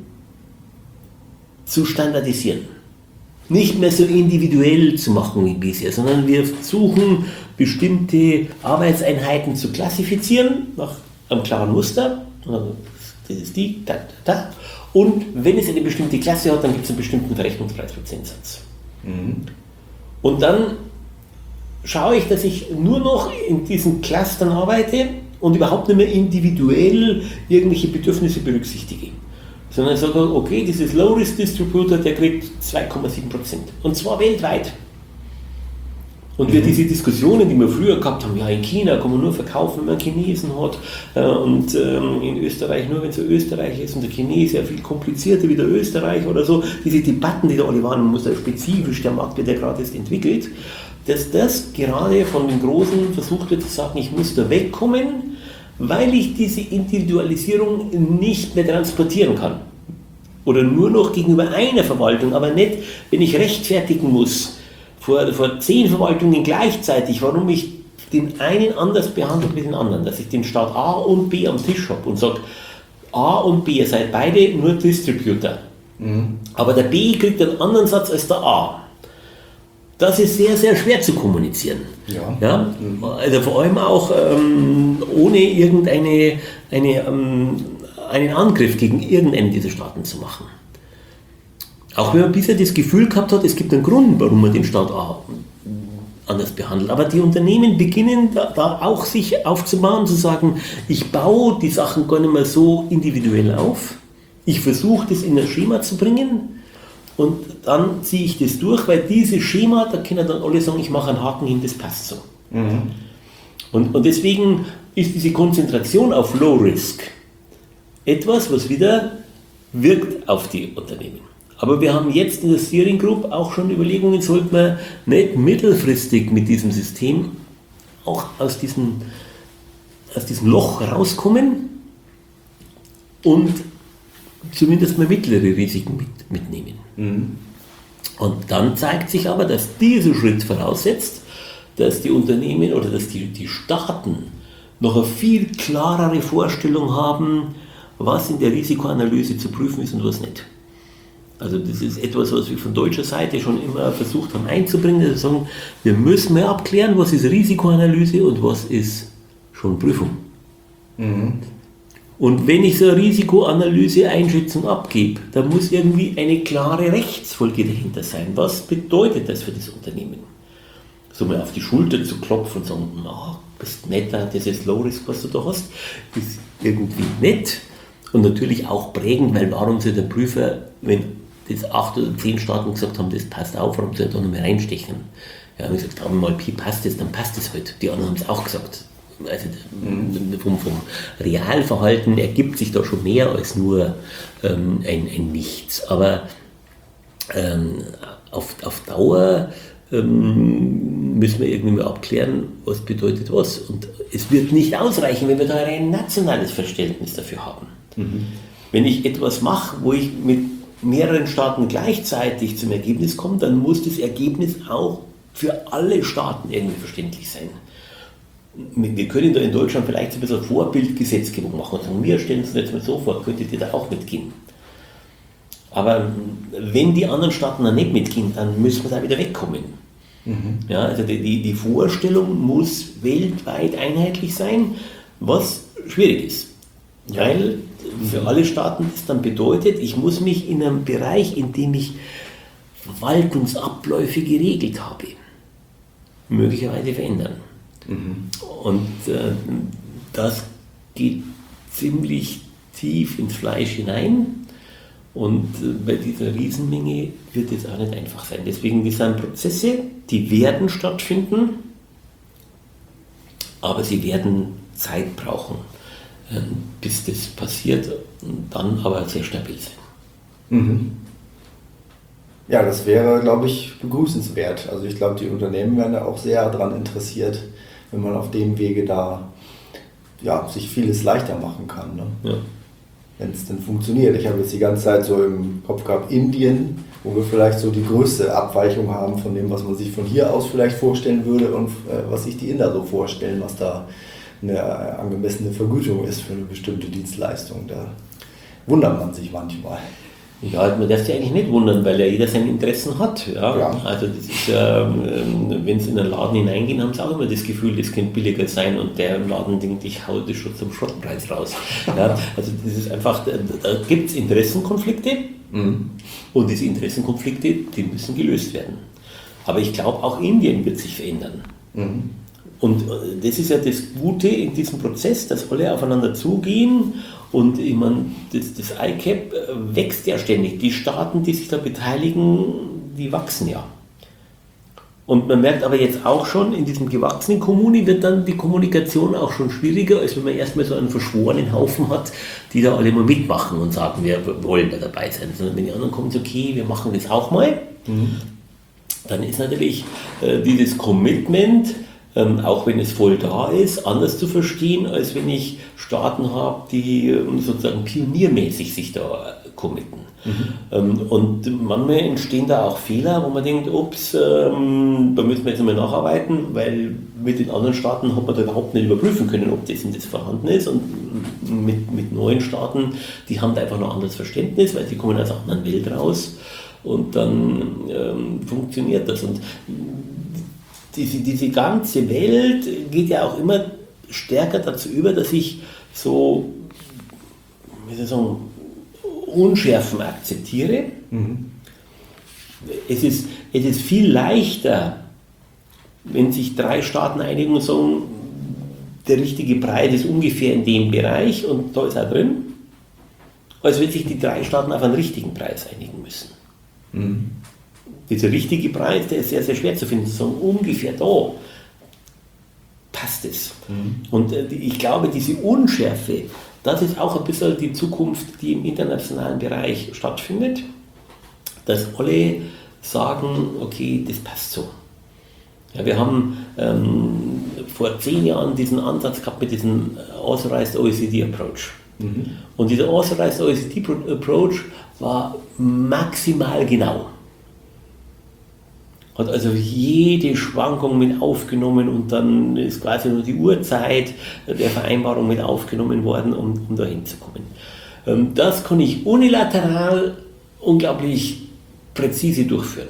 zu standardisieren. Nicht mehr so individuell zu machen wie bisher, sondern wir versuchen, bestimmte Arbeitseinheiten zu klassifizieren nach einem klaren Muster. Das ist die, da, da, da. Und wenn es eine bestimmte Klasse hat, dann gibt es einen bestimmten Verrechnungspreisprozentsatz. Mhm. Und dann schaue ich, dass ich nur noch in diesen Clustern arbeite und überhaupt nicht mehr individuell irgendwelche Bedürfnisse berücksichtige. Sondern ich sage, okay, dieses Low-Risk-Distributor, der kriegt zwei Komma sieben Prozent. Und zwar weltweit. Und mhm. wir diese Diskussionen, die wir früher gehabt haben, ja, in China kann man nur verkaufen, wenn man Chinesen hat. Und ähm, in Österreich nur, wenn es ein Österreich ist. Und der Chines ja viel komplizierter wie der Österreich oder so. Diese Debatten, die da alle waren, man muss da spezifisch, der Markt wird ja gerade erst entwickelt. Dass das gerade von den Großen versucht wird zu sagen, ich muss da wegkommen, weil ich diese Individualisierung nicht mehr transportieren kann. Oder nur noch gegenüber einer Verwaltung, aber nicht, wenn ich rechtfertigen muss, vor, vor zehn Verwaltungen gleichzeitig, warum ich den einen anders behandle wie den anderen. Dass ich den Staat A und B am Tisch habe und sage, A und B, ihr seid beide nur Distributor. Mhm. Aber der B kriegt einen anderen Satz als der A. Das ist sehr, sehr schwer zu kommunizieren. Ja. Ja? Also vor allem auch ähm, ohne irgendeine eine, ähm, einen Angriff gegen irgendeinen dieser Staaten zu machen. Auch wenn man bisher das Gefühl gehabt hat, es gibt einen Grund, warum man den Staat A anders behandelt. Aber die Unternehmen beginnen da, da auch sich aufzubauen, zu sagen, ich baue die Sachen gar nicht mehr so individuell auf. Ich versuche das in ein Schema zu bringen. Und dann ziehe ich das durch, weil dieses Schema, da können dann alle sagen, ich mache einen Haken hin, das passt so. Mhm. Und, und deswegen ist diese Konzentration auf Low Risk etwas, was wieder wirkt auf die Unternehmen. Aber wir haben jetzt in der Steering Group auch schon Überlegungen, sollten wir nicht mittelfristig mit diesem System auch aus diesem, aus diesem Loch rauskommen und zumindest mal mittlere Risiken mit, mitnehmen. Mhm. Und dann zeigt sich aber, dass dieser Schritt voraussetzt, dass die Unternehmen oder dass die, die Staaten noch eine viel klarere Vorstellung haben, was in der Risikoanalyse zu prüfen ist und was nicht. Also das ist etwas, was wir von deutscher Seite schon immer versucht haben einzubringen, dass wir sagen, wir müssen mehr abklären, was ist Risikoanalyse und was ist schon Prüfung. Mhm. Und wenn ich so eine Risikoanalyse-Einschätzung abgebe, dann muss irgendwie eine klare Rechtsfolge dahinter sein. Was bedeutet das für das Unternehmen? So mal auf die Schulter zu klopfen und sagen, na, bist netter, das ist Low Risk, was du da hast, ist irgendwie nett und natürlich auch prägend, weil warum soll der Prüfer, wenn das acht oder zehn Staaten gesagt haben, das passt auf, warum soll er da noch mehr reinstechen? Ja, haben gesagt, haben wir mal Pi passt das, dann passt das halt. Die anderen haben es auch gesagt. Also vom, vom Realverhalten ergibt sich da schon mehr als nur ähm, ein, ein Nichts. Aber ähm, auf, auf Dauer ähm, müssen wir irgendwie mal abklären, was bedeutet was. Und es wird nicht ausreichen, wenn wir da ein nationales Verständnis dafür haben. Mhm. Wenn ich etwas mache, wo ich mit mehreren Staaten gleichzeitig zum Ergebnis komme, dann muss das Ergebnis auch für alle Staaten irgendwie verständlich sein. Wir können da in Deutschland vielleicht ein bisschen Vorbildgesetzgebung machen und sagen, wir stellen uns jetzt mal so vor, könntet ihr da auch mitgehen. Aber wenn die anderen Staaten da nicht mitgehen, dann müssen wir da wieder wegkommen. Mhm. Ja, also die, die Vorstellung muss weltweit einheitlich sein, was schwierig ist. Ja. Weil für alle Staaten das dann bedeutet, ich muss mich in einem Bereich, in dem ich Verwaltungsabläufe geregelt habe, möglicherweise verändern. Mhm. Und äh, das geht ziemlich tief ins Fleisch hinein und äh, bei dieser Riesenmenge wird es auch nicht einfach sein. Deswegen sind Prozesse, die werden stattfinden, aber sie werden Zeit brauchen, äh, bis das passiert und dann aber sehr stabil sein. Mhm. Ja, das wäre, glaube ich, begrüßenswert. Also ich glaube, die Unternehmen wären da auch sehr daran interessiert, wenn man auf dem Wege da ja, sich vieles leichter machen kann. Ne? Ja. Wenn es denn funktioniert. Ich habe jetzt die ganze Zeit so im Kopf gehabt, Indien, wo wir vielleicht so die größte Abweichung haben von dem, was man sich von hier aus vielleicht vorstellen würde und äh, was sich die Inder so vorstellen, was da eine angemessene Vergütung ist für eine bestimmte Dienstleistung. Da wundert man sich manchmal. Ja, man darf sich eigentlich nicht wundern, weil ja jeder seine Interessen hat. Ja? Ja. Also das ist, ähm, wenn sie in einen Laden hineingehen, haben sie auch immer das Gefühl, das könnte billiger sein und der im Laden denkt, ich hau das schon zum Schrottpreis raus. Ja? Also das ist einfach, da, da gibt es Interessenkonflikte mhm. und diese Interessenkonflikte, die müssen gelöst werden. Aber ich glaube, auch Indien wird sich verändern. Mhm. Und das ist ja das Gute in diesem Prozess, dass alle aufeinander zugehen und ich meine, das, das I C A P wächst ja ständig. Die Staaten, die sich da beteiligen, die wachsen ja. Und man merkt aber jetzt auch schon, in diesem gewachsenen Kommuni wird dann die Kommunikation auch schon schwieriger, als wenn man erstmal so einen verschworenen Haufen hat, die da alle mal mitmachen und sagen, wir wollen da dabei sein. Sondern wenn die anderen kommen, so, okay, wir machen das auch mal, mhm. dann ist natürlich äh, dieses Commitment, Ähm, auch wenn es voll da ist, anders zu verstehen, als wenn ich Staaten habe, die ähm, sozusagen pioniermäßig sich da äh, committen. Mhm. Ähm, und manchmal entstehen da auch Fehler, wo man denkt, ups, ähm, da müssen wir jetzt mal nacharbeiten, weil mit den anderen Staaten hat man da überhaupt nicht überprüfen können, ob das und das vorhanden ist. Und mit, mit neuen Staaten, die haben da einfach noch ein anderes Verständnis, weil sie kommen aus einer anderen Welt raus und dann ähm, funktioniert das. Und Diese, diese ganze Welt geht ja auch immer stärker dazu über, dass ich so, wie soll ich sagen, Unschärfen akzeptiere. Mhm. Es ist, es ist viel leichter, wenn sich drei Staaten einigen und sagen, der richtige Preis ist ungefähr in dem Bereich und da ist er drin, als wenn sich die drei Staaten auf einen richtigen Preis einigen müssen. Mhm. Dieser richtige Preis, der ist sehr, sehr schwer zu finden, so ungefähr da passt es. Mhm. Und äh, ich glaube, diese Unschärfe das ist auch ein bisschen die Zukunft, die im internationalen Bereich stattfindet, dass alle sagen, okay, das passt so. Ja, wir haben ähm, vor zehn Jahren diesen Ansatz gehabt mit diesem Authorized O E C D Approach. Mhm. Und dieser Authorized O E C D Approach war maximal genau. Hat also jede Schwankung mit aufgenommen und dann ist quasi nur die Uhrzeit der Vereinbarung mit aufgenommen worden, um, um da hinzukommen. Ähm, das kann ich unilateral unglaublich präzise durchführen.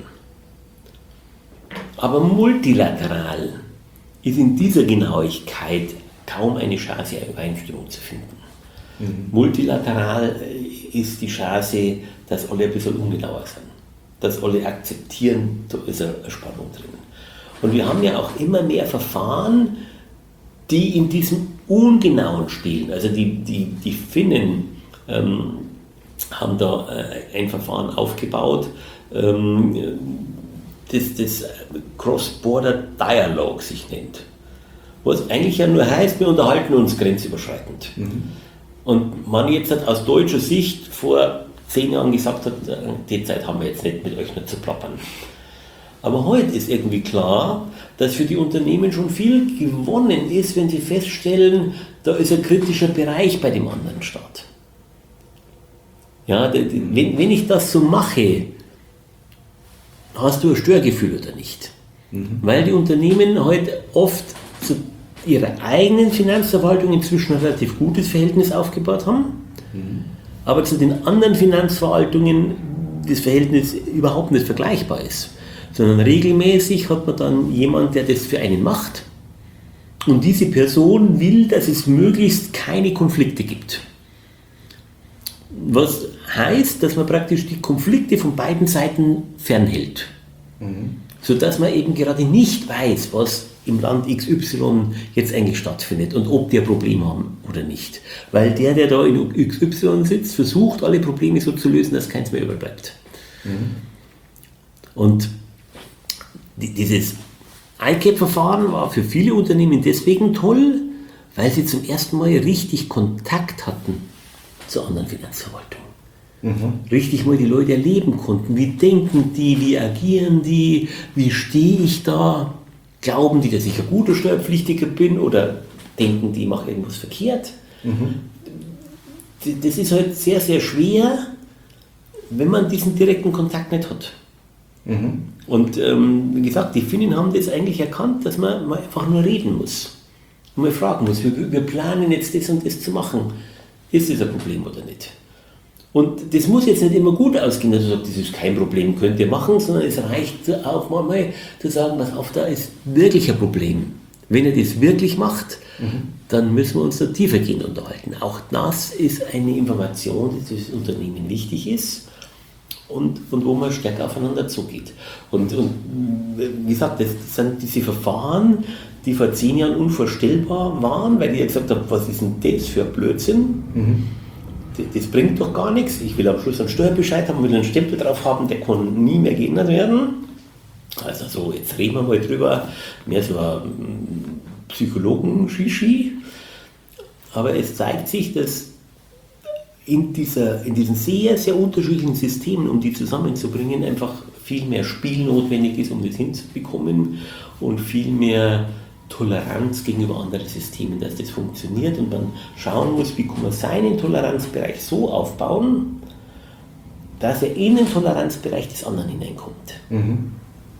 Aber multilateral ist in dieser Genauigkeit kaum eine Chance, eine Übereinstimmung zu finden. Mhm. Multilateral ist die Chance, dass alle ein bisschen ungenauer sind, dass alle akzeptieren, da ist eine Spannung drin. Und wir haben ja auch immer mehr Verfahren, die in diesem Ungenauen spielen. Also die, die, die Finnen ähm, haben da äh, ein Verfahren aufgebaut, ähm, das, das Cross-Border Dialogue sich nennt. Was eigentlich ja nur heißt, wir unterhalten uns grenzüberschreitend. Mhm. Und man jetzt hat aus deutscher Sicht vor zehn Jahren gesagt hat, die Zeit haben wir jetzt nicht, mit euch nur zu plappern. Aber heute ist irgendwie klar, dass für die Unternehmen schon viel gewonnen ist, wenn sie feststellen, da ist ein kritischer Bereich bei dem anderen Staat. Ja, wenn, wenn ich das so mache, hast du ein Störgefühl oder nicht? Mhm. Weil die Unternehmen heute oft zu ihrer eigenen Finanzverwaltung inzwischen ein relativ gutes Verhältnis aufgebaut haben, mhm. aber zu den anderen Finanzverwaltungen das Verhältnis überhaupt nicht vergleichbar ist. Sondern regelmäßig hat man dann jemanden, der das für einen macht und diese Person will, dass es möglichst keine Konflikte gibt. Was heißt, dass man praktisch die Konflikte von beiden Seiten fernhält. Mhm. Sodass man eben gerade nicht weiß, was im Land X Y jetzt eigentlich stattfindet und ob die ein Problem haben oder nicht. Weil der, der da in X Y sitzt, versucht, alle Probleme so zu lösen, dass keins mehr überbleibt. Mhm. Und die, dieses I C A P-Verfahren war für viele Unternehmen deswegen toll, weil sie zum ersten Mal richtig Kontakt hatten zur anderen Finanzverwaltung. Mhm. Richtig mal die Leute erleben konnten. Wie denken die, wie agieren die, wie stehe ich da? Glauben die, dass ich ein guter Steuerpflichtiger bin oder denken die, ich mache irgendwas verkehrt? Mhm. Das ist halt sehr, sehr schwer, wenn man diesen direkten Kontakt nicht hat. Mhm. Und ähm, wie gesagt, die Finnen haben das eigentlich erkannt, dass man, man einfach nur reden muss. Und mal fragen muss, wir, wir planen jetzt das und das zu machen. Ist das ein Problem oder nicht? Und das muss jetzt nicht immer gut ausgehen, dass du sagst, das ist kein Problem, könnt ihr machen, sondern es reicht auch mal zu sagen, pass auf, da ist wirklich ein Problem. Wenn ihr das wirklich macht, mhm. dann müssen wir uns da tiefergehend unterhalten. Auch das ist eine Information, die für das Unternehmen wichtig ist und, und wo man stärker aufeinander zugeht. Und, und wie gesagt, das sind diese Verfahren, die vor zehn Jahren unvorstellbar waren, weil ich gesagt habe, was ist denn das für ein Blödsinn? Mhm. Das bringt doch gar nichts. Ich will am Schluss einen Steuerbescheid haben, will einen Stempel drauf haben, der kann nie mehr geändert werden. Also so, jetzt reden wir mal drüber, mehr so ein Psychologen-Shishi. Aber es zeigt sich, dass in, dieser, in diesen sehr, sehr unterschiedlichen Systemen, um die zusammenzubringen, einfach viel mehr Spiel notwendig ist, um das hinzubekommen und viel mehr Toleranz gegenüber anderen Systemen, dass das funktioniert und man schauen muss, wie kann man seinen Toleranzbereich so aufbauen, dass er in den Toleranzbereich des anderen hineinkommt. Mhm.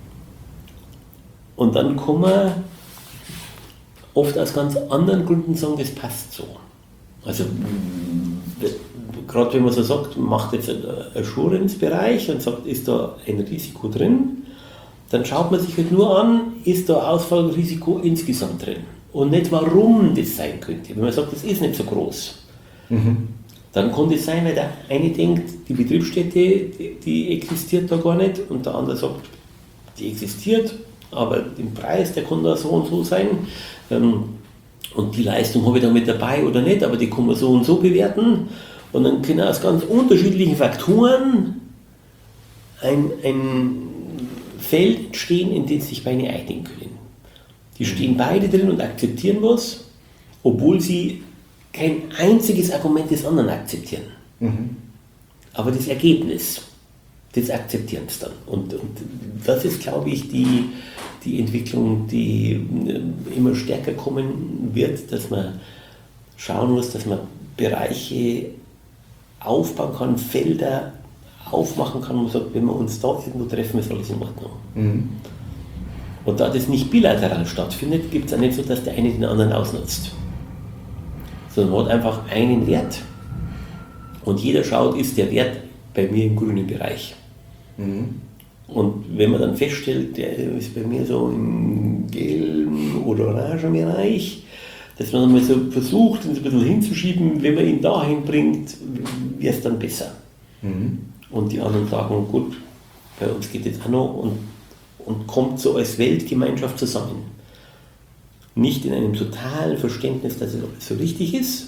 Und dann kann man oft aus ganz anderen Gründen sagen, das passt so. Also gerade wenn man so sagt, man macht jetzt einen Assurance-Bereich und sagt, ist da ein Risiko drin, dann schaut man sich halt nur an, ist da Ausfallrisiko insgesamt drin und nicht warum das sein könnte. Wenn man sagt, das ist nicht so groß, mhm. dann kann das sein, weil der eine denkt, die Betriebsstätte, die, die existiert da gar nicht und der andere sagt, die existiert, aber den Preis, der kann da so und so sein und die Leistung habe ich da mit dabei oder nicht, aber die kann man so und so bewerten und dann können aus ganz unterschiedlichen Faktoren ein, ein Feld entstehen, in dem sich beide einigen können. Die stehen beide drin und akzeptieren was, obwohl sie kein einziges Argument des anderen akzeptieren. Mhm. Aber das Ergebnis, das akzeptieren sie dann. Und, und das ist, glaube ich, die, die Entwicklung, die immer stärker kommen wird, dass man schauen muss, dass man Bereiche aufbauen kann, Felder aufmachen kann und sagt, wenn wir uns da irgendwo treffen, ist alles in Ordnung. Mhm. Und da das nicht bilateral stattfindet, gibt es auch nicht so, dass der eine den anderen ausnutzt. Sondern man hat einfach einen Wert und jeder schaut, ist der Wert bei mir im grünen Bereich. Mhm. Und wenn man dann feststellt, der ist bei mir so im gelben oder orangen Bereich, dass man dann mal so versucht, ihn so ein bisschen hinzuschieben, wenn man ihn dahin bringt, wäre es dann besser. Mhm. Und die anderen sagen, gut, bei uns geht es auch noch und, und kommt so als Weltgemeinschaft zusammen. Nicht in einem totalen Verständnis, dass es so richtig ist,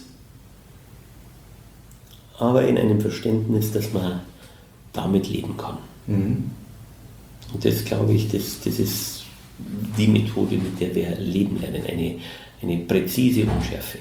aber in einem Verständnis, dass man damit leben kann. Mhm. Und das, glaube ich, das, das ist die Methode, mit der wir leben lernen, eine, eine präzise Unschärfe.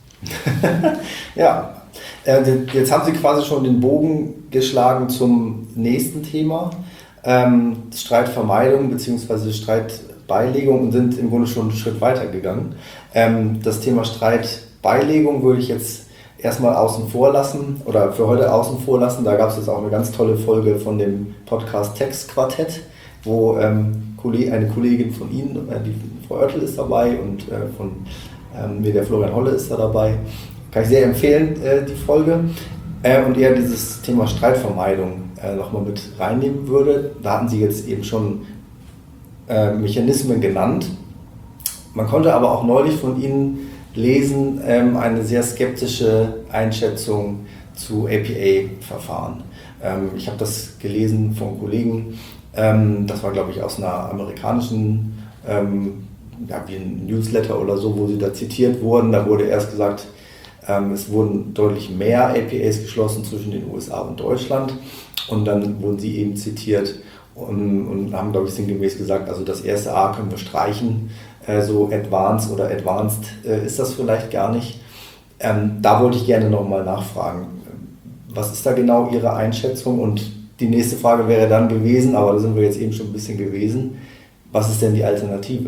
Ja, jetzt haben Sie quasi schon den Bogen geschlagen zum nächsten Thema, ähm, Streitvermeidung bzw. Streitbeilegung, und sind im Grunde schon einen Schritt weiter gegangen. Ähm, das Thema Streitbeilegung würde ich jetzt erstmal außen vor lassen oder für heute außen vor lassen. Da gab es jetzt auch eine ganz tolle Folge von dem Podcast Textquartett, wo ähm, eine Kollegin von Ihnen, äh, die Frau Oertel, ist dabei und äh, von ähm, mir, der Florian Holle, ist da dabei. Kann ich sehr empfehlen, äh, die Folge. Äh, und eher dieses Thema Streitvermeidung äh, nochmal mit reinnehmen würde. Da hatten Sie jetzt eben schon äh, Mechanismen genannt. Man konnte aber auch neulich von Ihnen lesen, ähm, eine sehr skeptische Einschätzung zu A P A-Verfahren. Ähm, ich habe das gelesen von Kollegen, ähm, das war, glaube ich, aus einer amerikanischen, ähm, ja, wie ein Newsletter oder so, wo sie da zitiert wurden. Da wurde erst gesagt, ähm, es wurden deutlich mehr A P As geschlossen zwischen den U S A und Deutschland, und dann wurden sie eben zitiert und, und haben, glaube ich, sinngemäß gesagt, also das erste A können wir streichen, äh, so Advanced oder Advanced äh, ist das vielleicht gar nicht. Ähm, da wollte ich gerne nochmal nachfragen. Was ist da genau Ihre Einschätzung? Und die nächste Frage wäre dann gewesen, aber da sind wir jetzt eben schon ein bisschen gewesen, was ist denn die Alternative?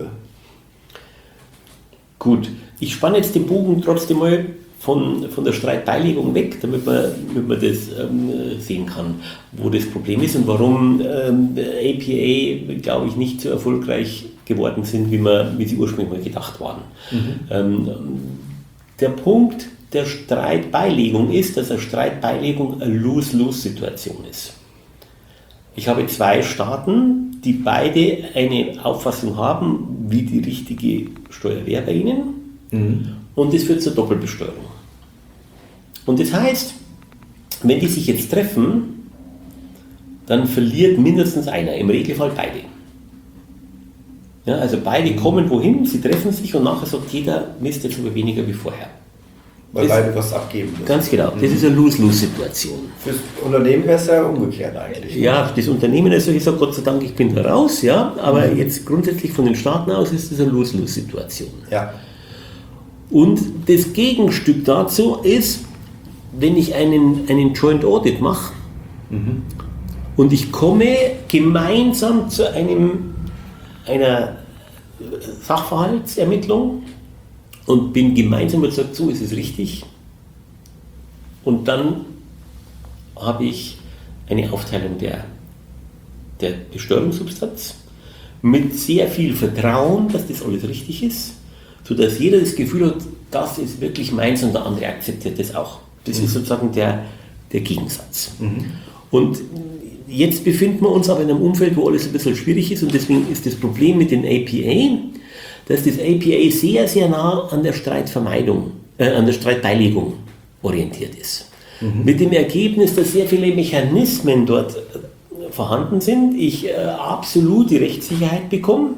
Gut, ich spanne jetzt den Bogen trotzdem mal von, von der Streitbeilegung weg, damit man, damit man das ähm, sehen kann, wo das Problem ist und warum ähm, A P A, glaube ich, nicht so erfolgreich geworden sind, wie, man, wie sie ursprünglich mal gedacht waren. Mhm. Ähm, der Punkt der Streitbeilegung ist, dass eine Streitbeilegung eine Lose-Lose-Situation ist. Ich habe zwei Staaten, die beide eine Auffassung haben, wie die richtige Steuer wäre bei ihnen, mhm. und das führt zur Doppelbesteuerung. Und das heißt, wenn die sich jetzt treffen, dann verliert mindestens einer, im Regelfall beide. Ja, also beide kommen wohin, sie treffen sich und nachher sagt jeder, Mist, jetzt aber weniger wie vorher. Weil das, beide was abgeben müssen. Ganz genau, das ist eine Lose-Lose-Situation. Fürs Unternehmen wäre es ja umgekehrt eigentlich. Ja, das Unternehmen, also ich sage Gott sei Dank, ich bin da raus, ja, aber mhm. jetzt grundsätzlich von den Staaten aus ist das eine Lose-Lose-Situation. Ja. Und das Gegenstück dazu ist, wenn ich einen, einen Joint Audit mache, mhm. und ich komme gemeinsam zu einem, einer Sachverhaltsermittlung und bin gemeinsam und sage, so ist es richtig. Und dann habe ich eine Aufteilung der, der Besteuerungssubstanz mit sehr viel Vertrauen, dass das alles richtig ist, sodass jeder das Gefühl hat, das ist wirklich meins und der andere akzeptiert das auch. Das mhm. ist sozusagen der, der Gegensatz. Mhm. Und jetzt befinden wir uns aber in einem Umfeld, wo alles ein bisschen schwierig ist, und deswegen ist das Problem mit den A P A, dass das A P A sehr, sehr nah an der Streitvermeidung, äh, an der Streitbeilegung orientiert ist. Mhm. Mit dem Ergebnis, dass sehr viele Mechanismen dort äh, vorhanden sind, ich äh, absolute Rechtssicherheit bekomme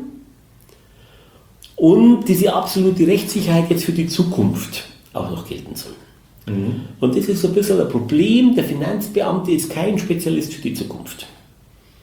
und diese absolute Rechtssicherheit jetzt für die Zukunft auch noch gelten soll. Mhm. Und das ist so ein bisschen ein Problem, der Finanzbeamte ist kein Spezialist für die Zukunft.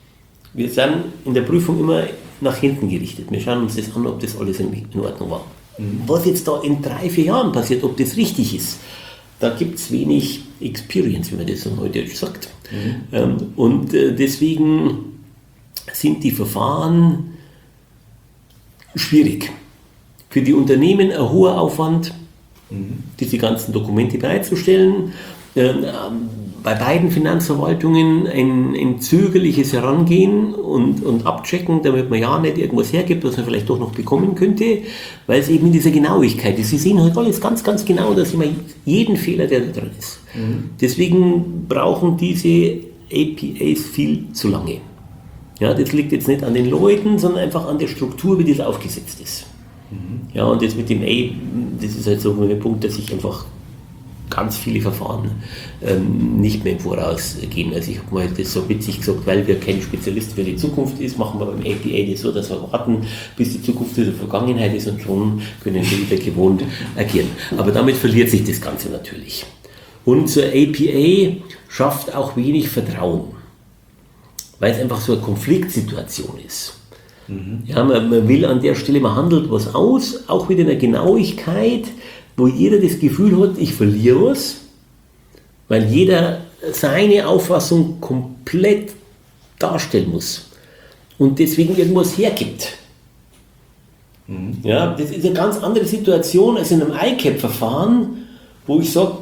Wir sind in der Prüfung immer nach hinten gerichtet. Wir schauen uns das an, ob das alles in Ordnung war. Mhm. Was jetzt da in drei, vier Jahren passiert, ob das richtig ist, da gibt es wenig Experience, wie man das so neudeutsch sagt. Mhm. Ähm, und äh, deswegen sind die Verfahren schwierig. Für die Unternehmen ein hoher Aufwand, mhm. diese ganzen Dokumente bereitzustellen. Ähm, bei beiden Finanzverwaltungen ein, ein zögerliches Herangehen und, und Abchecken, damit man ja nicht irgendwas hergibt, was man vielleicht doch noch bekommen könnte, weil es eben in dieser Genauigkeit ist. Sie sehen halt alles ganz, ganz genau, dass immer jeden Fehler, der da drin ist. Mhm. Deswegen brauchen diese A P As viel zu lange. Ja, das liegt jetzt nicht an den Leuten, sondern einfach an der Struktur, wie das aufgesetzt ist. Mhm. Ja, und das mit dem A, das ist halt so ein Punkt, dass ich einfach ganz viele Verfahren ähm, nicht mehr im Voraus gehen. Also ich habe mal das so witzig gesagt, weil wir kein Spezialist für die Zukunft ist, machen wir beim A P A das so, dass wir warten, bis die Zukunft in der Vergangenheit ist und schon können wir wieder gewohnt agieren. Aber damit verliert sich das Ganze natürlich. Und so A P A schafft auch wenig Vertrauen, weil es einfach so eine Konfliktsituation ist. Mhm. Ja, man, man will an der Stelle, man handelt was aus, auch mit einer Genauigkeit, wo jeder das Gefühl hat, ich verliere was, weil jeder seine Auffassung komplett darstellen muss und deswegen irgendwas hergibt. Mhm. Ja, das ist eine ganz andere Situation als in einem I C A P-Verfahren, wo ich sage,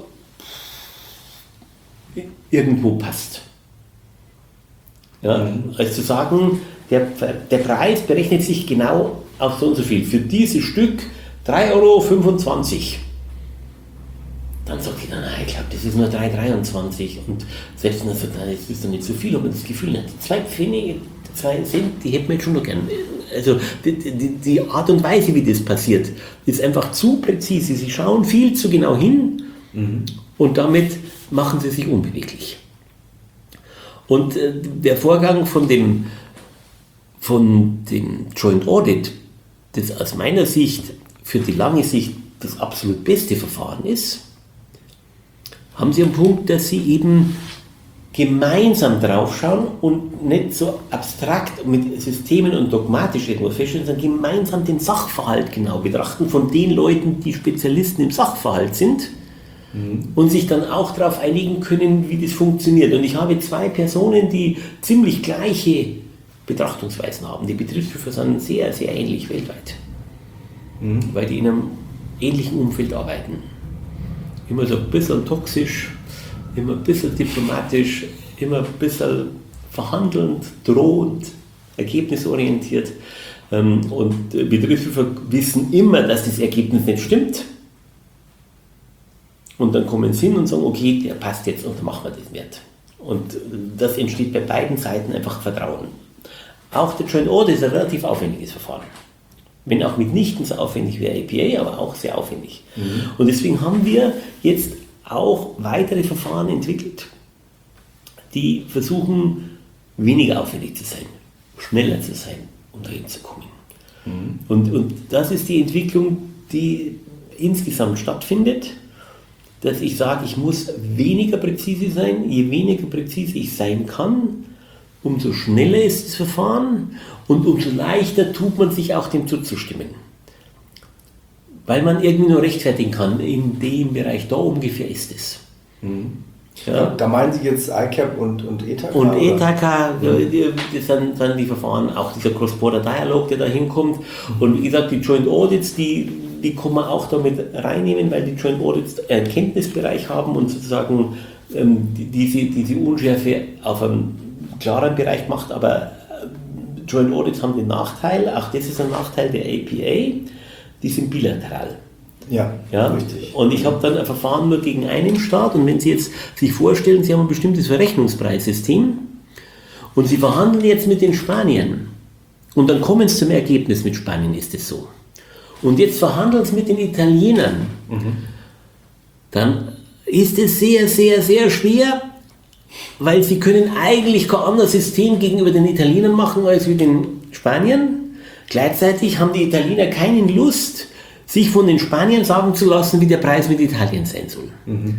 irgendwo passt. Ja, mhm. Als zu sagen, der, der Preis berechnet sich genau auf so und so viel. Für dieses Stück drei Euro fünfundzwanzig. Dann sagt jeder, nein, ich glaube, das ist nur drei Euro dreiundzwanzig. Und selbst wenn er sagt, nein, das ist doch nicht so viel, aber das Gefühl hat, die zwei Pfennige, zwei Cent, die hätten wir jetzt schon noch gern. Also die, die, die Art und Weise, wie das passiert, ist einfach zu präzise. Sie schauen viel zu genau hin mhm. und damit machen sie sich unbeweglich. Und äh, der Vorgang von dem, von dem Joint Audit, das aus meiner Sicht für die lange Sicht das absolut beste Verfahren ist, haben Sie einen Punkt, dass Sie eben gemeinsam draufschauen und nicht so abstrakt mit Systemen und dogmatisch irgendwas feststellen, sondern gemeinsam den Sachverhalt genau betrachten von den Leuten, die Spezialisten im Sachverhalt sind mhm. und sich dann auch darauf einigen können, wie das funktioniert. Und ich habe zwei Personen, die ziemlich gleiche Betrachtungsweisen haben. Die Betriebsprüfer sind sehr, sehr ähnlich weltweit, mhm. weil die in einem ähnlichen Umfeld arbeiten. Immer so ein bisschen toxisch, immer ein bisschen diplomatisch, immer ein bisschen verhandelnd, drohend, ergebnisorientiert. Und Betriebsprüfer wissen immer, dass das Ergebnis nicht stimmt. Und dann kommen sie hin und sagen, okay, der passt jetzt und dann machen wir das wert. Und das entsteht bei beiden Seiten einfach Vertrauen. Auch der Joint Audit ist ein relativ aufwendiges Verfahren. Wenn auch mitnichten so aufwendig wie A P A, aber auch sehr aufwendig. Mhm. Und deswegen haben wir jetzt auch weitere Verfahren entwickelt, die versuchen, weniger aufwendig zu sein, schneller zu sein, um dahin zu kommen. Mhm. Und, und das ist die Entwicklung, die insgesamt stattfindet, dass ich sage, ich muss weniger präzise sein. Je weniger präzise ich sein kann, umso schneller ist das Verfahren und umso leichter tut man sich auch dem zuzustimmen. Weil man irgendwie nur rechtfertigen kann, in dem Bereich, da ungefähr ist es. Mhm. Ja. Da meinen Sie jetzt I C A P und, und E T A K? Und E T A K, mhm. das sind, sind die Verfahren, auch dieser Cross-Border-Dialog, der da hinkommt. Und wie gesagt, die Joint Audits, die, die kann man auch damit reinnehmen, weil die Joint Audits einen Kenntnisbereich haben und sozusagen ähm, diese, diese Unschärfe auf einem klaren Bereich macht, aber Joint Audits haben den Nachteil, auch das ist ein Nachteil der A P A, die sind bilateral. Ja, ja, richtig. Und ich habe dann ein Verfahren nur gegen einen Staat und wenn Sie jetzt sich vorstellen, Sie haben ein bestimmtes Verrechnungspreissystem und Sie verhandeln jetzt mit den Spaniern und dann kommen Sie zum Ergebnis, mit Spanien ist es so. Und jetzt verhandeln Sie mit den Italienern, mhm. dann ist es sehr, sehr, sehr schwer, weil sie können eigentlich kein anderes System gegenüber den Italienern machen als wie den Spaniern. Gleichzeitig haben die Italiener keine Lust, sich von den Spaniern sagen zu lassen, wie der Preis mit Italien sein soll. Mhm.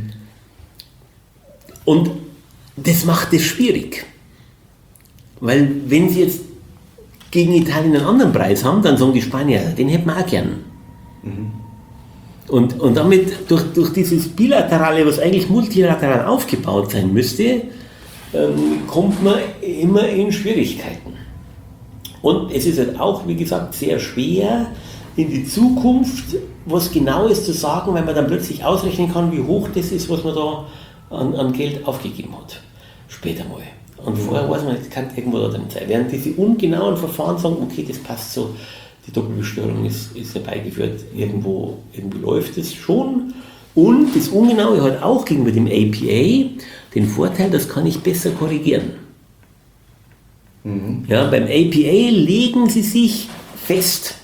Und das macht es schwierig. Weil wenn sie jetzt gegen Italien einen anderen Preis haben, dann sagen die Spanier, den hätten wir auch gern. Mhm. Und, und damit, durch, durch dieses Bilaterale, was eigentlich multilateral aufgebaut sein müsste, ähm, kommt man immer in Schwierigkeiten. Und es ist halt auch, wie gesagt, sehr schwer, in die Zukunft was Genaues zu sagen, weil man dann plötzlich ausrechnen kann, wie hoch das ist, was man da an, an Geld aufgegeben hat. Später mal. Und vorher weiß man, das kann irgendwo da drin sein. Während diese ungenauen Verfahren sagen, okay, das passt so, die Doppelbesteuerung ist, ist herbeigeführt, irgendwo, irgendwie läuft es schon. Und das Ungenaue hat auch gegenüber dem A P A den Vorteil, das kann ich besser korrigieren. Mhm. Ja, beim A P A legen sie sich fest.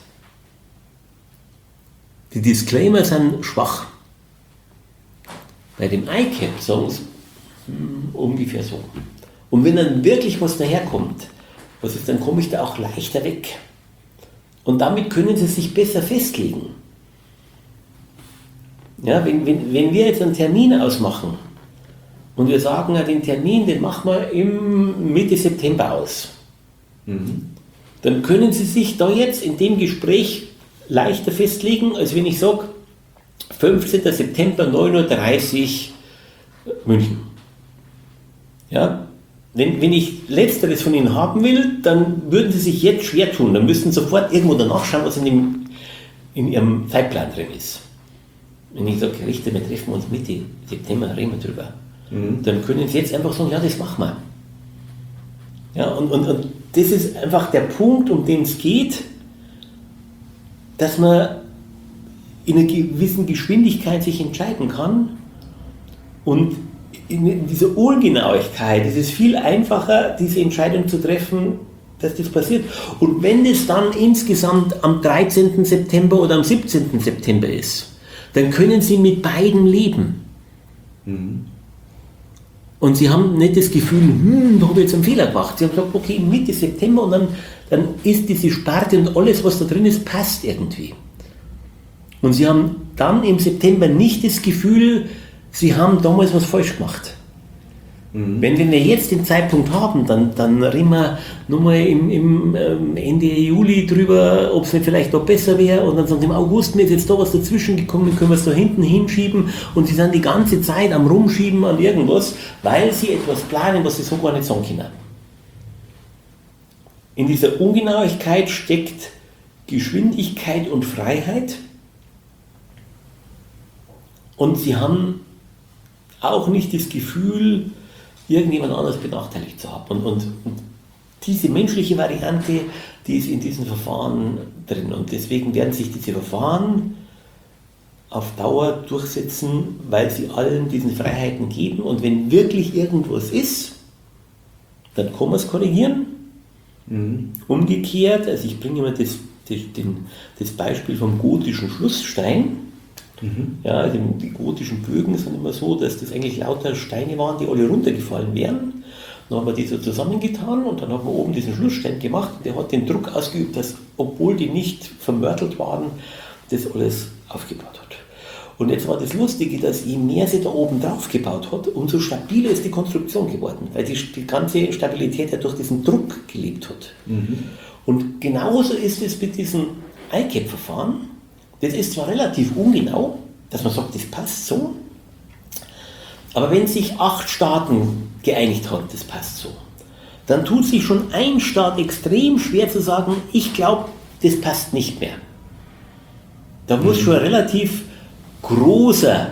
Die Disclaimer sind schwach. Bei dem I C A P sagen sie hm, ungefähr so. Und wenn dann wirklich was daherkommt, was ist, dann komme ich da auch leichter weg. Und damit können sie sich besser festlegen. Ja, wenn, wenn, wenn wir jetzt einen Termin ausmachen und wir sagen, ja, den Termin, den machen wir im Mitte September aus, mhm. dann können sie sich da jetzt in dem Gespräch leichter festlegen, als wenn ich sage, fünfzehnten September, neun Uhr dreißig, München. Ja, wenn, wenn ich Letzteres von Ihnen haben will, dann würden Sie sich jetzt schwer tun. Dann müssten Sie sofort irgendwo danach schauen, was in, dem, in Ihrem Zeitplan drin ist. Wenn ich sage, Richter, wir treffen uns Mitte September, reden wir drüber. Mhm. Dann können Sie jetzt einfach sagen, ja, das machen wir. Ja, und, und, und das ist einfach der Punkt, um den es geht, dass man in einer gewissen Geschwindigkeit sich entscheiden kann und in dieser Ungenauigkeit ist es viel einfacher, diese Entscheidung zu treffen, dass das passiert. Und wenn das dann insgesamt am dreizehnten September oder am siebzehnten September ist, dann können Sie mit beiden leben. Mhm. Und Sie haben nicht das Gefühl, hm, da habe ich jetzt einen Fehler gemacht. Sie haben gesagt, okay, Mitte September und dann, dann ist diese Sparte und alles, was da drin ist, passt irgendwie. Und Sie haben dann im September nicht das Gefühl, Sie haben damals was falsch gemacht. Mhm. Wenn, wenn wir jetzt den Zeitpunkt haben, dann, dann reden wir nochmal im, im ähm, Ende Juli drüber, ob es nicht vielleicht noch besser wäre. Und dann sagen sie, im August, mir ist jetzt da was dazwischen gekommen, können wir es da hinten hinschieben. Und sie sind die ganze Zeit am Rumschieben an irgendwas, weil sie etwas planen, was sie so gar nicht sagen können. In dieser Ungenauigkeit steckt Geschwindigkeit und Freiheit. Und sie haben auch nicht das Gefühl, irgendjemand anderes benachteiligt zu haben. Und, und, und diese menschliche Variante, die ist in diesen Verfahren drin. Und deswegen werden sich diese Verfahren auf Dauer durchsetzen, weil sie allen diesen Freiheiten geben. Und wenn wirklich irgendwas ist, dann kann man es korrigieren. Mhm. Umgekehrt, also ich bringe immer das, das, den, das Beispiel vom gotischen Schlussstein. Mhm. Ja, also die gotischen Bögen sind immer so, dass das eigentlich lauter Steine waren, die alle runtergefallen wären. Dann haben wir die so zusammengetan und dann haben wir oben diesen Schlussstein gemacht. Der hat den Druck ausgeübt, dass, obwohl die nicht vermörtelt waren, das alles aufgebaut hat. Und jetzt war das Lustige, dass je mehr sie da oben drauf gebaut hat, umso stabiler ist die Konstruktion geworden, weil die, die ganze Stabilität ja durch diesen Druck gelebt hat. Mhm. Und genauso ist es mit diesem I C A P-Verfahren. Das ist zwar relativ ungenau, dass man sagt, das passt so, aber wenn sich acht Staaten geeinigt haben, das passt so, dann tut sich schon ein Staat extrem schwer zu sagen, ich glaube, das passt nicht mehr. Da muss mhm. schon ein relativ großer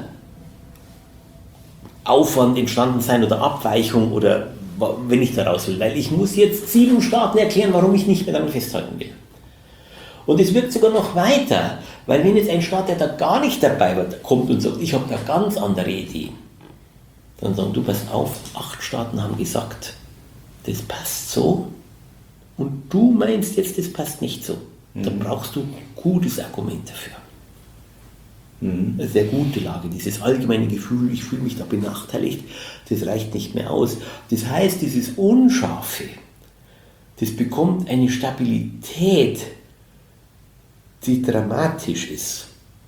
Aufwand entstanden sein oder Abweichung oder wenn ich da raus will, weil ich muss jetzt sieben Staaten erklären, warum ich nicht mehr daran festhalten will. Und es wirkt sogar noch weiter, weil wenn jetzt ein Staat, der da gar nicht dabei war, kommt und sagt, ich habe eine ganz andere Idee, dann sagen, du pass auf, acht Staaten haben gesagt, das passt so und du meinst jetzt, das passt nicht so. Mhm. Dann brauchst du ein gutes Argument dafür. Mhm. Eine sehr gute Lage, dieses allgemeine Gefühl, ich fühle mich da benachteiligt, das reicht nicht mehr aus. Das heißt, dieses Unscharfe, das bekommt eine Stabilität, die dramatisch ist.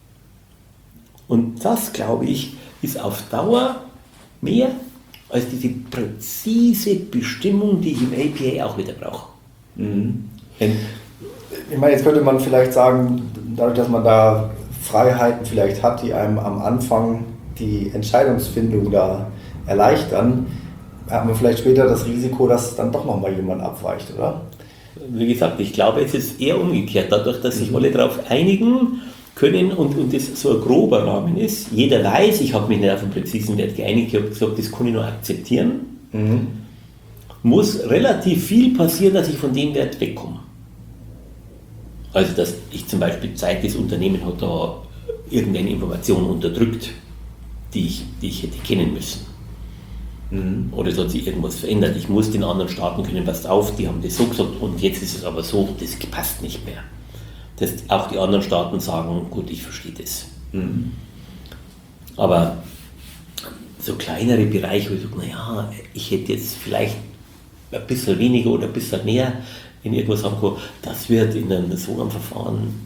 Und das, glaube ich, ist auf Dauer mehr als diese präzise Bestimmung, die ich im A P A auch wieder brauche. Mhm. Ich meine, jetzt könnte man vielleicht sagen, dadurch, dass man da Freiheiten vielleicht hat, die einem am Anfang die Entscheidungsfindung da erleichtern, hat man vielleicht später das Risiko, dass dann doch nochmal jemand abweicht, oder? Wie gesagt, ich glaube, es ist eher umgekehrt. Dadurch, dass sich alle darauf einigen können und, und das so ein grober Rahmen ist, jeder weiß, ich habe mich nicht auf einen präzisen Wert geeinigt, ich habe gesagt, das kann ich nur akzeptieren, mhm. muss relativ viel passieren, dass ich von dem Wert wegkomme. Also, dass ich zum Beispiel zeige, das Unternehmen hat da irgendeine Information unterdrückt, die ich, die ich hätte kennen müssen. Mhm. Oder es hat sich irgendwas verändert. Ich muss den anderen Staaten können, passt auf, die haben das so gesagt und jetzt ist es aber so, das passt nicht mehr. Dass auch die anderen Staaten sagen, gut, ich verstehe das. Mhm. Aber so kleinere Bereiche, wo ich sage, naja, ich hätte jetzt vielleicht ein bisschen weniger oder ein bisschen mehr in irgendwas haben kann, das wird in einem so einem Verfahren,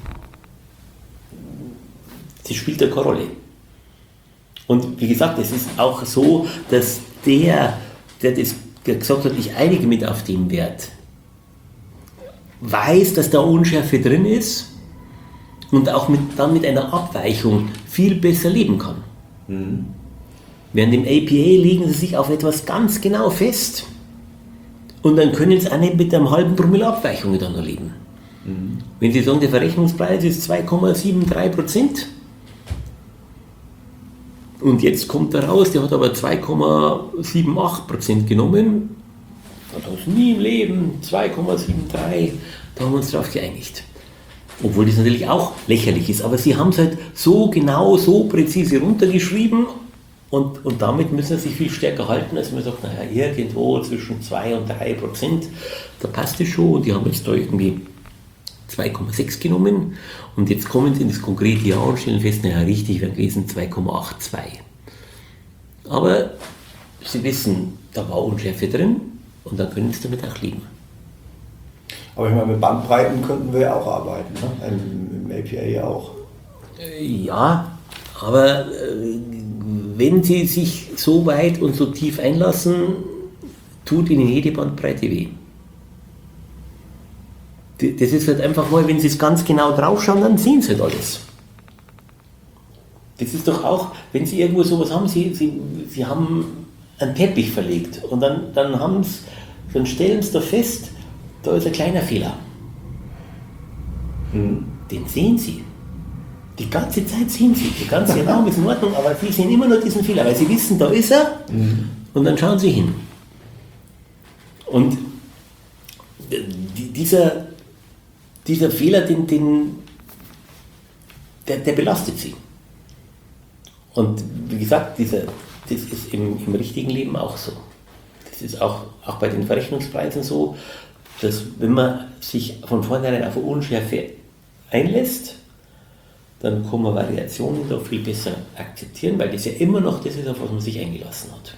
das spielt ja keine Rolle. Und wie gesagt, es ist auch so, dass der, der das gesagt hat, ich einige mich auf den Wert, weiß, dass da Unschärfe drin ist und auch mit, dann mit einer Abweichung viel besser leben kann. Mhm. Während im A P A legen sie sich auf etwas ganz genau fest und dann können sie auch nicht mit einem halben Promille Abweichung dann noch leben. Mhm. Wenn sie sagen, der Verrechnungspreis ist zwei Komma drei sieben Prozent und jetzt kommt er raus, der hat aber zwei Komma acht sieben Prozent genommen, dann hat es nie im Leben zwei Komma drei sieben, da haben wir uns drauf geeinigt. Obwohl das natürlich auch lächerlich ist, aber sie haben es halt so genau, so präzise runtergeschrieben und, und damit müssen sie sich viel stärker halten, als man sagt, naja, irgendwo zwischen zwei und drei Prozent, da passt es schon und die haben jetzt da irgendwie zwei Komma sechs genommen und jetzt kommen sie in das konkrete Jahr und stellen fest, naja, richtig wäre gewesen zwei Komma zweiundachtzig. Aber sie wissen, da war Unschärfe drin und dann können sie damit auch leben. Aber ich meine, mit Bandbreiten könnten wir ja auch arbeiten, ne? Im, im A P A ja auch. Ja, aber äh, wenn Sie sich so weit und so tief einlassen, tut Ihnen jede Bandbreite weh. Das ist halt einfach mal, wenn Sie es ganz genau draufschauen, dann sehen Sie halt alles. Das ist doch auch, wenn Sie irgendwo sowas haben, Sie, Sie, Sie haben einen Teppich verlegt und dann, dann, haben's, dann stellen Sie da fest, da ist ein kleiner Fehler. Hm. Den sehen Sie. Die ganze Zeit sehen Sie. Der ganze Raum ist in Ordnung, aber Sie sehen immer nur diesen Fehler, weil Sie wissen, da ist er hm. und dann schauen Sie hin. Und dieser, dieser Fehler, den, den, der, der belastet Sie. Und wie gesagt, dieser, das ist im, im richtigen Leben auch so. Das ist auch, auch bei den Verrechnungspreisen so, dass wenn man sich von vornherein auf eine Unschärfe einlässt, dann kann man Variationen da viel besser akzeptieren, weil das ja immer noch das ist, auf was man sich eingelassen hat.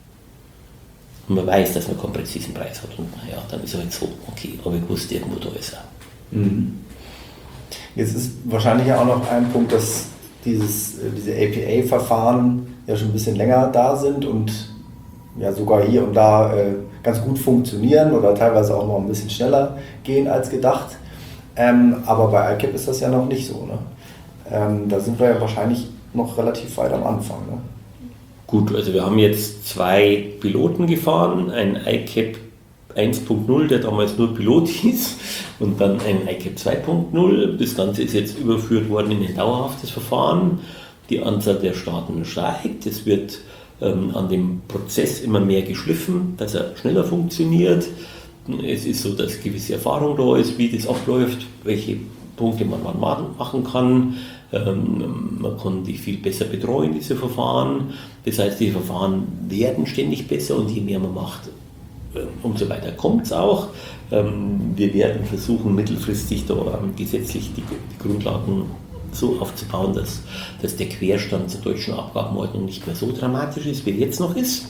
Und man weiß, dass man keinen präzisen Preis hat und naja, dann ist er halt so, okay, aber ich wusste, irgendwo da ist er. Mhm. Jetzt ist wahrscheinlich ja auch noch ein Punkt, dass dieses, diese A P A-Verfahren ja schon ein bisschen länger da sind und ja sogar hier und da äh, ganz gut funktionieren oder teilweise auch noch ein bisschen schneller gehen als gedacht. Ähm, aber bei I C A P ist das ja noch nicht so. Ne? Ähm, da sind wir ja wahrscheinlich noch relativ weit am Anfang. Ne? Gut, also wir haben jetzt zwei Piloten gefahren, ein I C A P eins Punkt null, der damals nur Pilot hieß, und dann ein I C A P zwei Punkt null. Das Ganze ist jetzt überführt worden in ein dauerhaftes Verfahren. Die Anzahl der Staaten steigt. Es wird ähm, an dem Prozess immer mehr geschliffen, dass er schneller funktioniert. Es ist so, dass gewisse Erfahrung da ist, wie das abläuft, welche Punkte man machen kann. Ähm, man kann die viel besser betreuen, diese Verfahren. Das heißt, die Verfahren werden ständig besser und je mehr man macht, umso weiter kommt es auch. Wir werden versuchen, mittelfristig da gesetzlich die, die Grundlagen so aufzubauen, dass, dass der Querstand zur deutschen Abgabenordnung nicht mehr so dramatisch ist, wie er jetzt noch ist.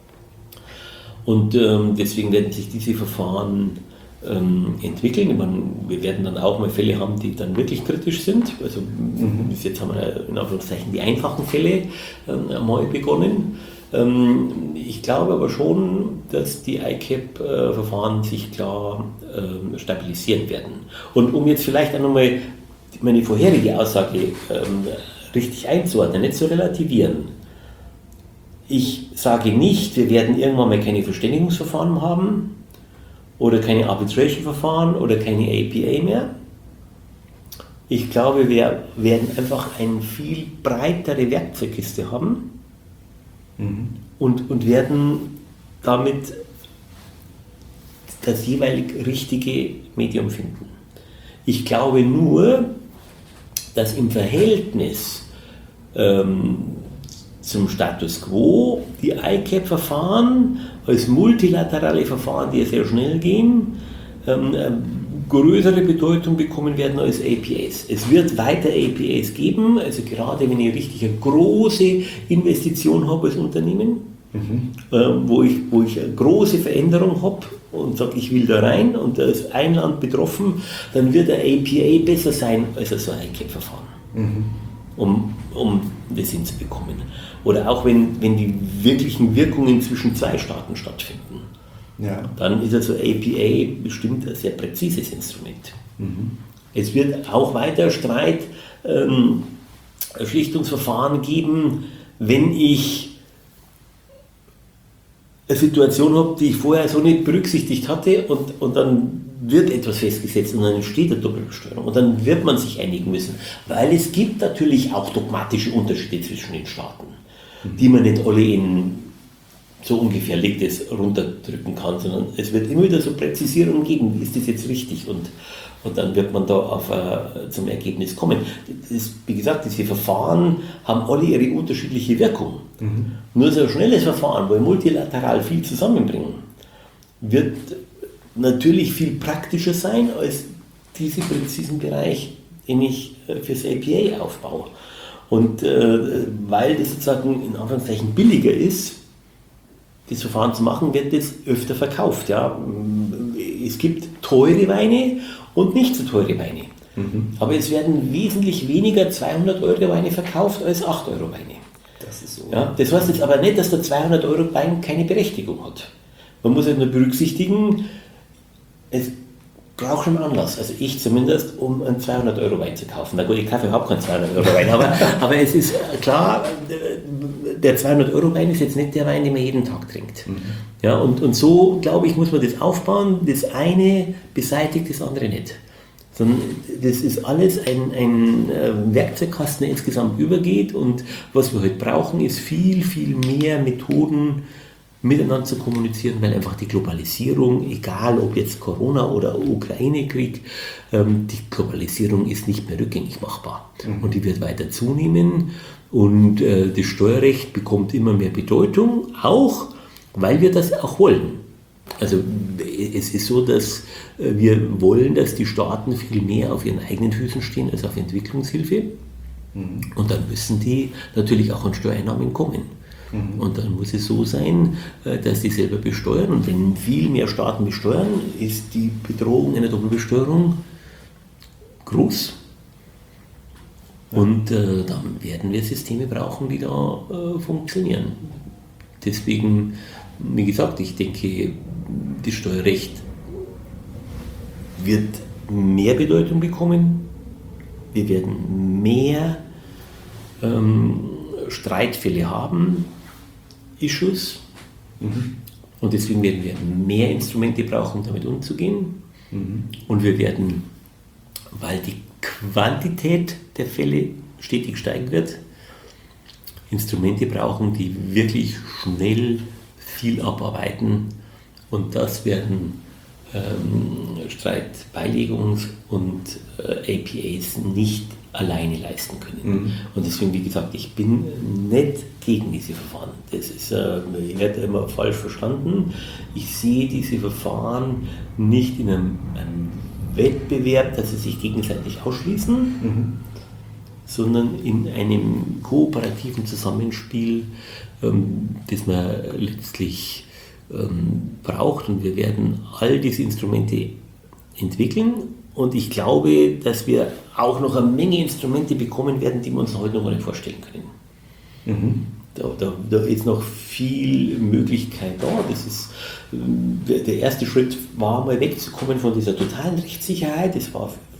Und ähm, deswegen werden sich diese Verfahren ähm, entwickeln. Meine, wir werden dann auch mal Fälle haben, die dann wirklich kritisch sind. Also mhm. bis jetzt haben wir in Anführungszeichen die einfachen Fälle ähm, mal begonnen. Ich glaube aber schon, dass die I C A P-Verfahren sich klar äh, stabilisieren werden. Und um jetzt vielleicht auch nochmal meine vorherige Aussage ähm, richtig einzuordnen, nicht zu relativieren. Ich sage nicht, wir werden irgendwann mal keine Verständigungsverfahren haben oder keine Arbitration-Verfahren oder keine A P A mehr. Ich glaube, wir werden einfach eine viel breitere Werkzeugkiste haben mhm. und, und werden damit das jeweilig richtige Medium finden. Ich glaube nur, dass im Verhältnis ähm, zum Status quo die I C A P-Verfahren als multilaterale Verfahren, die sehr schnell gehen, ähm, größere Bedeutung bekommen werden als A P As. Es wird weiter A P As geben, also gerade wenn ich richtig eine große Investition habe als Unternehmen, mhm. äh, wo, ich, wo ich eine große Veränderung habe und sage, ich will da rein und da ist ein Land betroffen, dann wird ein A P A besser sein als so ein I C A P-Verfahren, mhm. um, um das hinzubekommen. Oder auch wenn, wenn die wirklichen Wirkungen zwischen zwei Staaten stattfinden. Ja. Dann ist also A P A bestimmt ein sehr präzises Instrument. Mhm. Es wird auch weiter Streit, ähm, Schlichtungsverfahren geben, wenn ich eine Situation habe, die ich vorher so nicht berücksichtigt hatte und, und dann wird etwas festgesetzt und dann entsteht eine Doppelbesteuerung und dann wird man sich einigen müssen, weil es gibt natürlich auch dogmatische Unterschiede zwischen den Staaten, mhm. die man nicht alle in so ungefähr liegt es runterdrücken kann, sondern es wird immer wieder so Präzisierungen geben, ist das jetzt richtig und, und dann wird man da auf, uh, zum Ergebnis kommen. Das, wie gesagt, diese Verfahren haben alle ihre unterschiedliche Wirkung. Mhm. Nur so ein schnelles Verfahren, wo wir multilateral viel zusammenbringen, wird natürlich viel praktischer sein als diesen präzisen Bereich, den ich fürs A P A aufbaue. Und äh, weil das sozusagen in Anführungszeichen billiger ist, das Verfahren zu machen, wird das öfter verkauft. Ja. Es gibt teure Weine und nicht so teure Weine. Mhm. Aber es werden wesentlich weniger zweihundert Euro Weine verkauft als acht Euro Weine. Das ist so. Ja, das heißt jetzt aber nicht, dass der zweihundert Euro Wein keine Berechtigung hat. Man muss halt nur berücksichtigen, es braucht schon Anlass, also ich zumindest, um einen zweihundert Euro Wein zu kaufen. Na gut, ich kaufe überhaupt keinen zweihundert Euro Wein, aber, aber es ist klar, der zweihundert Euro Wein ist jetzt nicht der Wein, den man jeden Tag trinkt. Mhm. Ja, und, und so, glaube ich, muss man das aufbauen. Das eine beseitigt das andere nicht. Sondern das ist alles ein, ein Werkzeugkasten, der insgesamt übergeht. Und was wir heute brauchen, ist viel, viel mehr Methoden, miteinander zu kommunizieren, weil einfach die Globalisierung, egal ob jetzt Corona oder Ukraine-Krieg, ähm, die Globalisierung ist nicht mehr rückgängig machbar. Mhm. Und die wird weiter zunehmen. Und äh, das Steuerrecht bekommt immer mehr Bedeutung, auch weil wir das auch wollen. Also es ist so, dass äh, wir wollen, dass die Staaten viel mehr auf ihren eigenen Füßen stehen als auf Entwicklungshilfe. Mhm. Und dann müssen die natürlich auch an Steuereinnahmen kommen. Mhm. Und dann muss es so sein, äh, dass die selber besteuern. Und wenn viel mehr Staaten besteuern, ist die Bedrohung einer Doppelbesteuerung groß. Und äh, dann werden wir Systeme brauchen, die da äh, funktionieren. Deswegen, wie gesagt, ich denke, das Steuerrecht wird mehr Bedeutung bekommen. Wir werden mehr ähm, Streitfälle haben, Issues. Mhm. Und deswegen werden wir mehr Instrumente brauchen, um damit umzugehen. Mhm. Und wir werden, weil die Quantität der Fälle stetig steigen wird, Instrumente brauchen, die wirklich schnell viel abarbeiten, und das werden ähm, Streitbeilegungs- und äh, A P As nicht alleine leisten können. Mhm. Und deswegen, wie gesagt, ich bin nicht gegen diese Verfahren. Das ist, äh, ich werde immer falsch verstanden. Ich sehe diese Verfahren nicht in einem, einem Wettbewerb, dass sie sich gegenseitig ausschließen, mhm. sondern in einem kooperativen Zusammenspiel, ähm, das man letztlich ähm, braucht. Und wir werden all diese Instrumente entwickeln. Und ich glaube, dass wir auch noch eine Menge Instrumente bekommen werden, die wir uns heute noch gar nicht vorstellen können. Mhm. Da, da, da ist noch viel Möglichkeit da. Das ist, der erste Schritt war mal wegzukommen von dieser totalen Rechtssicherheit. Das war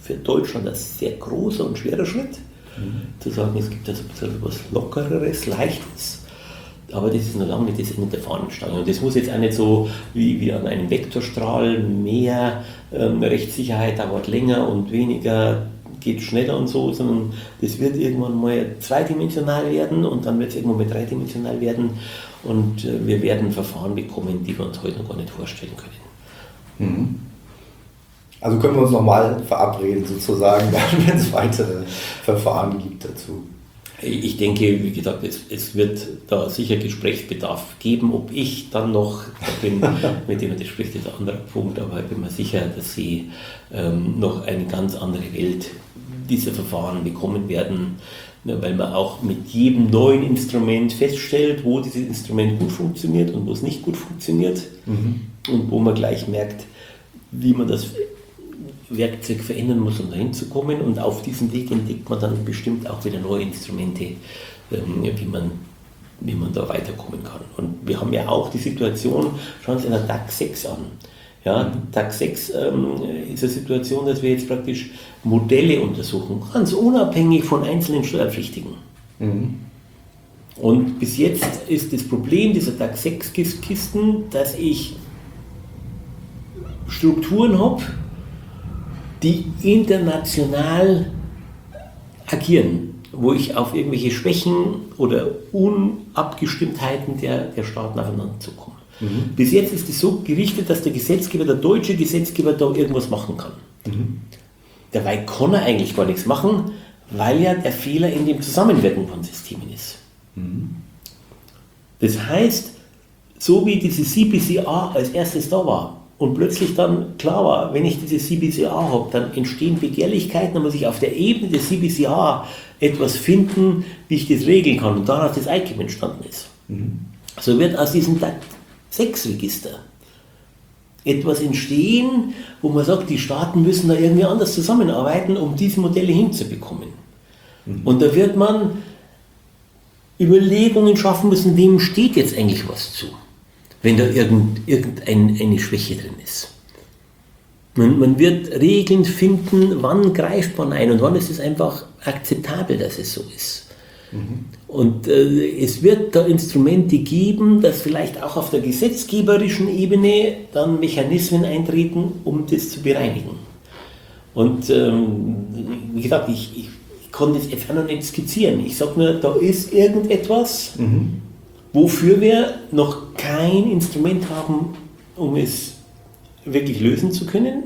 für Deutschland ein sehr großer und schwerer Schritt, mhm. zu sagen, es gibt also ein bisschen was Lockereres, Leichtes. Aber das ist noch lange nicht das Ende der Fahnenstange. Und das muss jetzt auch nicht so wie, wie an einem Vektorstrahl mehr ähm, Rechtssicherheit dauert länger und weniger geht schneller und so, sondern das wird irgendwann mal zweidimensional werden und dann wird es irgendwann mal dreidimensional werden und äh, wir werden Verfahren bekommen, die wir uns heute noch gar nicht vorstellen können. Mhm. Also können wir uns nochmal verabreden sozusagen, wenn es weitere Verfahren gibt dazu. Ich denke, wie gesagt, es, es wird da sicher Gesprächsbedarf geben. Ob ich dann noch bin, mit dem man das spricht, ist ein anderer Punkt, aber ich bin mir sicher, dass Sie ähm, noch eine ganz andere Welt dieser Verfahren bekommen werden, weil man auch mit jedem neuen Instrument feststellt, wo dieses Instrument gut funktioniert und wo es nicht gut funktioniert mhm. und wo man gleich merkt, wie man das Werkzeug verändern muss, um dahin zu kommen, und auf diesem Weg entdeckt man dann bestimmt auch wieder neue Instrumente, ähm, wie man, wie man da weiterkommen kann. Und wir haben ja auch die Situation, schauen Sie eine DAX sechs an. Ja, DAX sechs ähm, ist eine Situation, dass wir jetzt praktisch Modelle untersuchen, ganz unabhängig von einzelnen Steuerpflichtigen. Mhm. Und bis jetzt ist das Problem dieser DAX sechs Kisten, dass ich Strukturen habe, die international agieren, wo ich auf irgendwelche Schwächen oder Unabgestimmtheiten der, der Staaten aufeinander zukomme. Mhm. Bis jetzt ist es so gerichtet, dass der Gesetzgeber, der deutsche Gesetzgeber, da irgendwas machen kann. Mhm. Dabei kann er eigentlich gar nichts machen, weil ja der Fehler in dem Zusammenwirken von Systemen ist. Mhm. Das heißt, so wie diese C B C A als erstes da war, und plötzlich dann klar war, wenn ich diese C B C A habe, dann entstehen Begehrlichkeiten, dann muss ich auf der Ebene des C B C A etwas finden, wie ich das regeln kann, und daraus das I C A M entstanden ist. Mhm. So wird aus diesem DAX sechs Register etwas entstehen, wo man sagt, die Staaten müssen da irgendwie anders zusammenarbeiten, um diese Modelle hinzubekommen. Mhm. Und da wird man Überlegungen schaffen müssen, wem steht jetzt eigentlich was zu, wenn da irgend, irgendeine Schwäche drin ist. Man, man wird Regeln finden, wann greift man ein und wann ist es einfach akzeptabel, dass es so ist. Mhm. Und äh, es wird da Instrumente geben, dass vielleicht auch auf der gesetzgeberischen Ebene dann Mechanismen eintreten, um das zu bereinigen. Und ähm, wie gesagt, ich, ich, ich kann das jetzt auch noch nicht skizzieren. Ich sage nur, da ist irgendetwas, mhm. wofür wir noch kein Instrument haben, um es wirklich lösen zu können.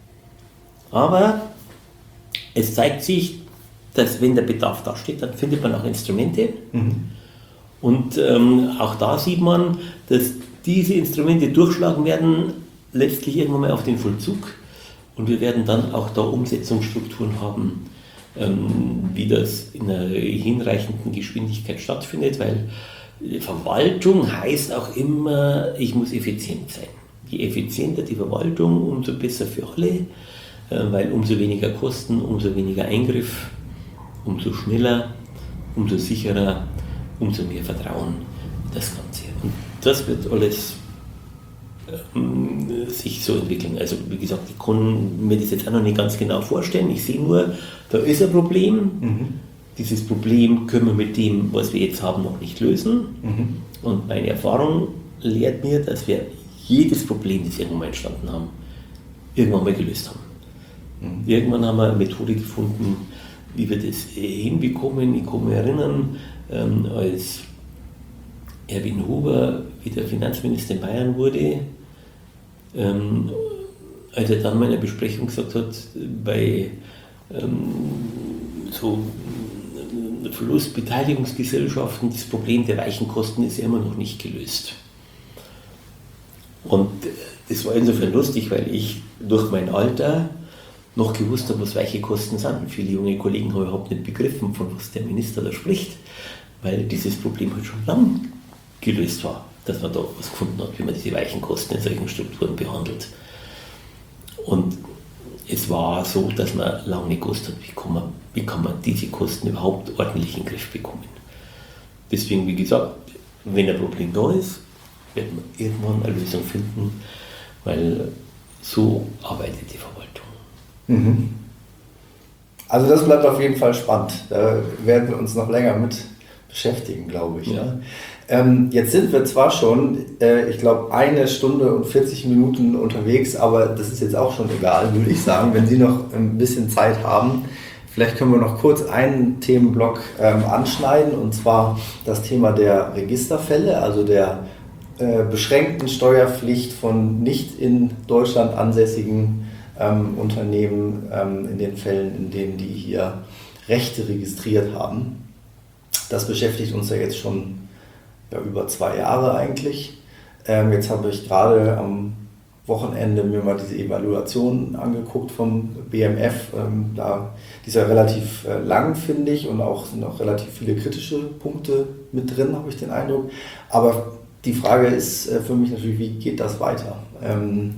Aber es zeigt sich, dass wenn der Bedarf da steht, dann findet man auch Instrumente. Mhm. Und ähm, auch da sieht man, dass diese Instrumente durchschlagen werden, letztlich irgendwann mal auf den Vollzug. Und wir werden dann auch da Umsetzungsstrukturen haben, ähm, wie das in einer hinreichenden Geschwindigkeit stattfindet, weil Verwaltung heißt auch immer, ich muss effizient sein. Je effizienter die Verwaltung, umso besser für alle, weil umso weniger Kosten, umso weniger Eingriff, umso schneller, umso sicherer, umso mehr Vertrauen das Ganze. Und das wird alles ähm, sich so entwickeln. Also wie gesagt, ich kann mir das jetzt auch noch nicht ganz genau vorstellen. Ich sehe nur, da ist ein Problem. Mhm. Dieses Problem können wir mit dem, was wir jetzt haben, noch nicht lösen. Mhm. Und meine Erfahrung lehrt mir, dass wir jedes Problem, das wir irgendwann mal entstanden haben, irgendwann mal gelöst haben. Mhm. Irgendwann haben wir eine Methode gefunden, wie wir das hinbekommen. Ich kann mich erinnern, ähm, als Erwin Huber wieder Finanzminister in Bayern wurde, ähm, als er dann mal in einer Besprechung gesagt hat, bei ähm, so Verlustbeteiligungsgesellschaften, das Problem der weichen Kosten ist ja immer noch nicht gelöst. Und das war insofern lustig, weil ich durch mein Alter noch gewusst habe, was weiche Kosten sind. Viele junge Kollegen haben überhaupt nicht begriffen, von was der Minister da spricht, weil dieses Problem halt schon lang gelöst war, dass man da was gefunden hat, wie man diese weichen Kosten in solchen Strukturen behandelt. Und es war so, dass man lange nicht gewusst hat, wie kann man, wie kann man diese Kosten überhaupt ordentlich in den Griff bekommen. Deswegen, wie gesagt, wenn ein Problem da ist, wird man irgendwann eine Lösung finden, weil so arbeitet die Verwaltung. Mhm. Also das bleibt auf jeden Fall spannend. Da werden wir uns noch länger mit beschäftigen, glaube ich. Ja. Ja. Ähm, jetzt sind wir zwar schon, äh, ich glaube, eine Stunde und vierzig Minuten unterwegs, aber das ist jetzt auch schon egal, würde ich sagen, wenn Sie noch ein bisschen Zeit haben. Vielleicht können wir noch kurz einen Themenblock ähm, anschneiden, und zwar das Thema der Registerfälle, also der äh, beschränkten Steuerpflicht von nicht in Deutschland ansässigen ähm, Unternehmen ähm, in den Fällen, in denen die hier Rechte registriert haben. Das beschäftigt uns ja jetzt schon ja, über zwei Jahre eigentlich. Ähm, jetzt habe ich gerade am Wochenende mir mal diese Evaluation angeguckt vom B M F. Ähm, da, die ist ja relativ äh, lang, finde ich, und auch sind auch relativ viele kritische Punkte mit drin, habe ich den Eindruck. Aber die Frage ist äh, für mich natürlich, wie geht das weiter? Ähm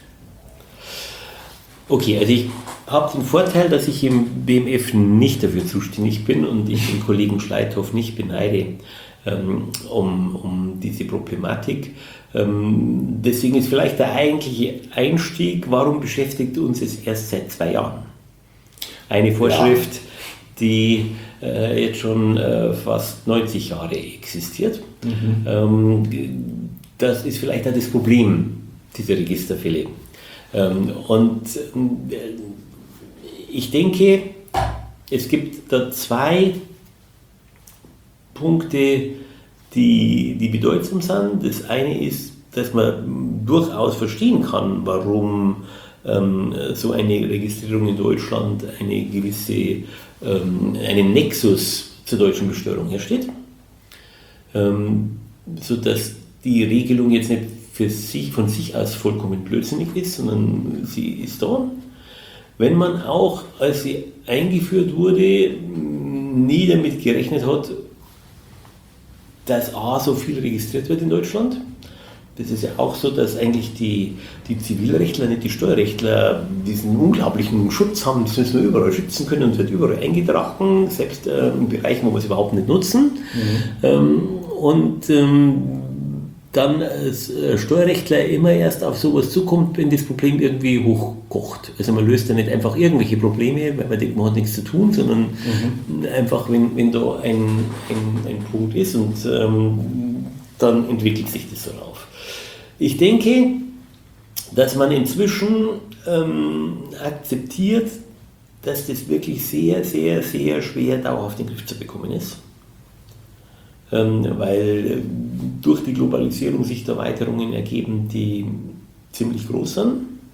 okay, also ich habe den Vorteil, dass ich im B M F nicht dafür zuständig bin und ich den Kollegen Schleithoff nicht beneide ähm, um, um diese Problematik. Ähm, deswegen ist vielleicht der eigentliche Einstieg, warum beschäftigt uns es erst seit zwei Jahren? Eine Vorschrift, ja. die äh, jetzt schon äh, fast neunzig Jahre existiert. Mhm. Ähm, das ist vielleicht auch das Problem dieser Registerfälle. Ähm, und äh, ich denke, es gibt da zwei Punkte, die, die bedeutsam sind. Das eine ist, dass man durchaus verstehen kann, warum ähm, so eine Registrierung in Deutschland eine gewisse, ähm, einen Nexus zur deutschen Besteuerung herstellt, ähm, sodass die Regelung jetzt nicht für sich, von sich aus vollkommen blödsinnig ist, sondern sie ist da. Wenn man auch, als sie eingeführt wurde, nie damit gerechnet hat, dass A, so viel registriert wird in Deutschland. Das ist ja auch so, dass eigentlich die, die Zivilrechtler, nicht die Steuerrechtler, diesen unglaublichen Schutz haben, das müssen wir überall schützen können und wird überall eingetragen, selbst äh, in Bereichen, wo wir es überhaupt nicht nutzen. Mhm. Ähm, und ähm, dann als Steuerrechtler immer erst auf sowas zukommt, wenn das Problem irgendwie hochkocht. Also man löst ja nicht einfach irgendwelche Probleme, weil man denkt, man hat nichts zu tun, sondern mhm. einfach, wenn, wenn da ein, ein, ein Punkt ist, und ähm, dann entwickelt sich das so auf. Ich denke, dass man inzwischen ähm, akzeptiert, dass das wirklich sehr, sehr, sehr schwer dauerhaft in den Griff zu bekommen ist. Ähm, weil durch die Globalisierung sich da Erweiterungen ergeben, die ziemlich groß sind.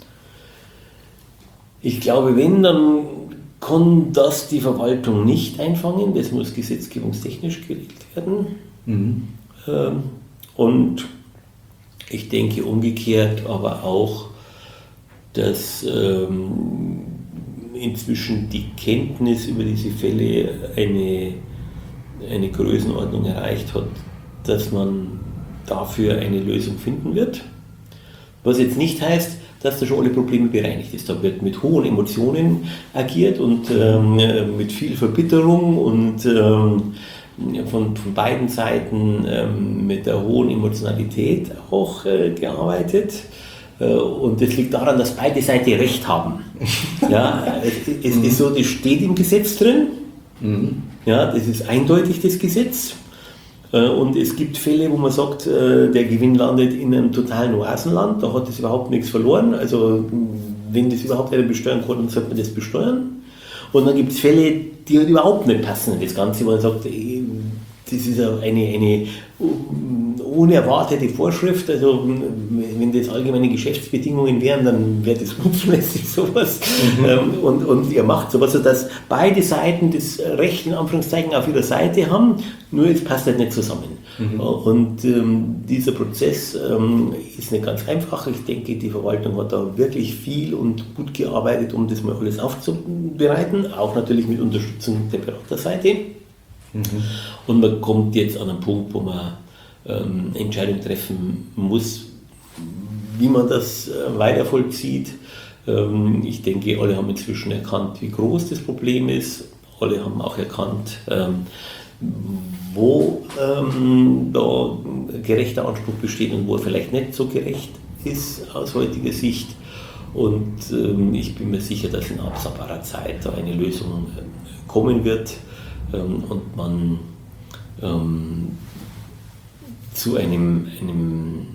Ich glaube, wenn, dann kann das die Verwaltung nicht einfangen, das muss gesetzgebungstechnisch geregelt werden. Mhm. Ähm, und ich denke umgekehrt aber auch, dass ähm, inzwischen die Kenntnis über diese Fälle eine eine Größenordnung erreicht hat, dass man dafür eine Lösung finden wird. Was jetzt nicht heißt, dass da schon alle Probleme bereinigt ist. Da wird mit hohen Emotionen agiert und ähm, mit viel Verbitterung und ähm, von, von beiden Seiten ähm, mit der hohen Emotionalität auch äh, gearbeitet. Äh, und das liegt daran, dass beide Seiten Recht haben. Ja, es, es ist so, das steht im Gesetz drin. Mhm. Ja, das ist eindeutig das Gesetz. Und es gibt Fälle, wo man sagt, der Gewinn landet in einem totalen Oasenland, da hat es überhaupt nichts verloren. Also wenn das überhaupt einer besteuern kann, dann sollte man das besteuern. Und dann gibt es Fälle, die halt überhaupt nicht passen in das Ganze, wo man sagt, das ist eine, eine unerwartete Vorschrift, also wenn das allgemeine Geschäftsbedingungen wären, dann wäre das unzulässig sowas. Mhm. Und, und ihr macht sowas, sodass beide Seiten das Recht in Anführungszeichen auf ihrer Seite haben, nur es passt halt nicht zusammen. Mhm. Und ähm, dieser Prozess ähm, ist nicht ganz einfach. Ich denke, die Verwaltung hat da wirklich viel und gut gearbeitet, um das mal alles aufzubereiten, auch natürlich mit Unterstützung der Beraterseite. Mhm. Und man kommt jetzt an einen Punkt, wo man ähm, Entscheidungen treffen muss, wie man das äh, weiter vollzieht. Ähm, ich denke, alle haben inzwischen erkannt, wie groß das Problem ist. Alle haben auch erkannt, ähm, wo ähm, da gerechter Anspruch besteht und wo er vielleicht nicht so gerecht ist aus heutiger Sicht. Und ähm, ich bin mir sicher, dass in absehbarer Zeit da eine Lösung äh, kommen wird ähm, und man ähm, zu einem, einem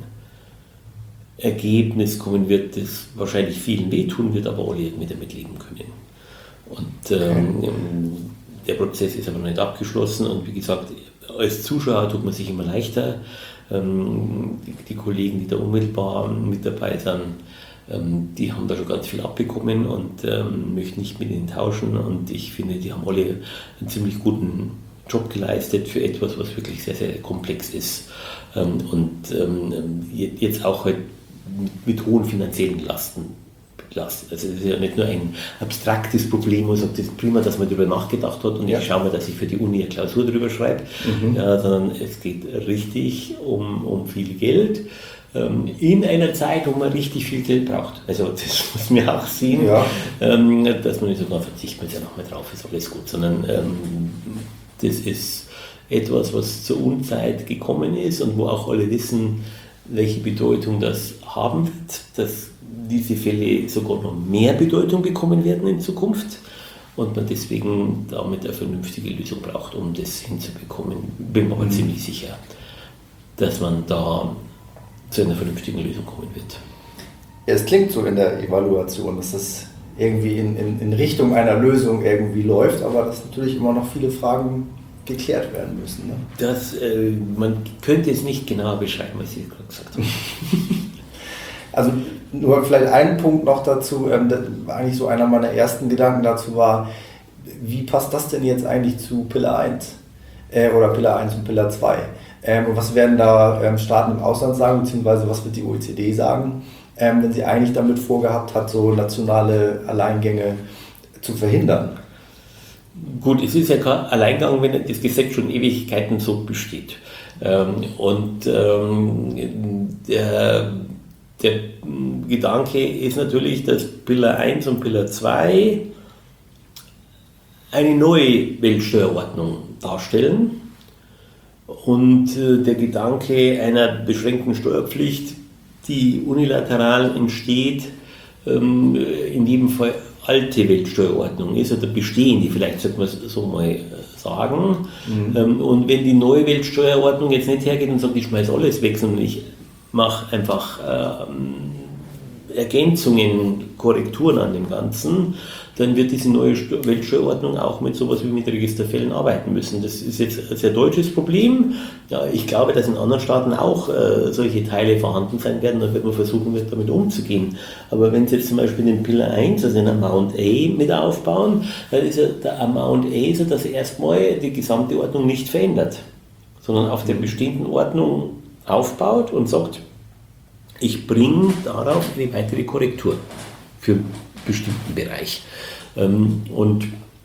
Ergebnis kommen wird, das wahrscheinlich vielen wehtun wird, aber alle irgendwie damit leben können. Und ähm, okay. Der Prozess ist aber noch nicht abgeschlossen und wie gesagt, als Zuschauer tut man sich immer leichter. Ähm, die, die Kollegen, die da unmittelbar mit dabei sind, ähm, die haben da schon ganz viel abbekommen und ähm, möchten nicht mit ihnen tauschen und ich finde, die haben alle einen ziemlich guten Job geleistet für etwas, was wirklich sehr, sehr komplex ist ähm, und ähm, jetzt auch halt mit, mit hohen finanziellen Lasten. Also es ist ja nicht nur ein abstraktes Problem, wo man sagt, es ist prima, dass man darüber nachgedacht hat und ja. Ich schaue mal, dass ich für die Uni eine Klausur darüber schreibe, mhm. ja, sondern es geht richtig um, um viel Geld ähm, in einer Zeit, wo man richtig viel Geld braucht. Also das muss man auch sehen, ja. ähm, dass man nicht sogar verzichtet, man ja noch mal drauf ist, alles gut, sondern ähm, das ist etwas, was zur Unzeit gekommen ist und wo auch alle wissen, welche Bedeutung das haben wird, dass diese Fälle sogar noch mehr Bedeutung bekommen werden in Zukunft und man deswegen damit eine vernünftige Lösung braucht, um das hinzubekommen. Bin mir aber mhm. ziemlich sicher, dass man da zu einer vernünftigen Lösung kommen wird. Ja, es klingt so in der Evaluation, dass das irgendwie in, in, in Richtung einer Lösung irgendwie läuft, aber dass natürlich immer noch viele Fragen geklärt werden müssen. Ne? Das, äh, man könnte es nicht genauer beschreiben, was ich gerade gesagt habe. Also nur vielleicht ein Punkt noch dazu, ähm, eigentlich so einer meiner ersten Gedanken dazu war, wie passt das denn jetzt eigentlich zu Pillar eins äh, oder Pillar eins und Pillar zwei? Ähm, und was werden da ähm, Staaten im Ausland sagen, beziehungsweise was wird die O E C D sagen, ähm, wenn sie eigentlich damit vorgehabt hat, so nationale Alleingänge zu verhindern? Gut, es ist ja kein Alleingang, wenn das Gesetz schon Ewigkeiten so besteht. Ähm, und ähm, der, der Gedanke ist natürlich, dass Pillar eins und Pillar zwei eine neue Weltsteuerordnung darstellen. Und äh, der Gedanke einer beschränkten Steuerpflicht, die unilateral entsteht, ähm, in jedem Fall alte Weltsteuerordnung ist oder bestehende, vielleicht sollte man es so mal sagen. Mhm. Ähm, und wenn die neue Weltsteuerordnung jetzt nicht hergeht und sagt, ich schmeiße alles weg, sondern ich mache einfach ähm, Ergänzungen, Korrekturen an dem Ganzen, dann wird diese neue Weltsteuerordnung auch mit sowas wie mit Registerfällen arbeiten müssen. Das ist jetzt ein sehr deutsches Problem. Ja, ich glaube, dass in anderen Staaten auch äh, solche Teile vorhanden sein werden, dann wird man versuchen, wird damit umzugehen. Aber wenn Sie jetzt zum Beispiel den Pillar eins, also den Amount A mit aufbauen, dann ist ja der Amount A so, dass er erstmal die gesamte Ordnung nicht verändert, sondern auf der bestehenden Ordnung aufbaut und sagt, ich bringe darauf eine weitere Korrektur für einen bestimmten Bereich. Und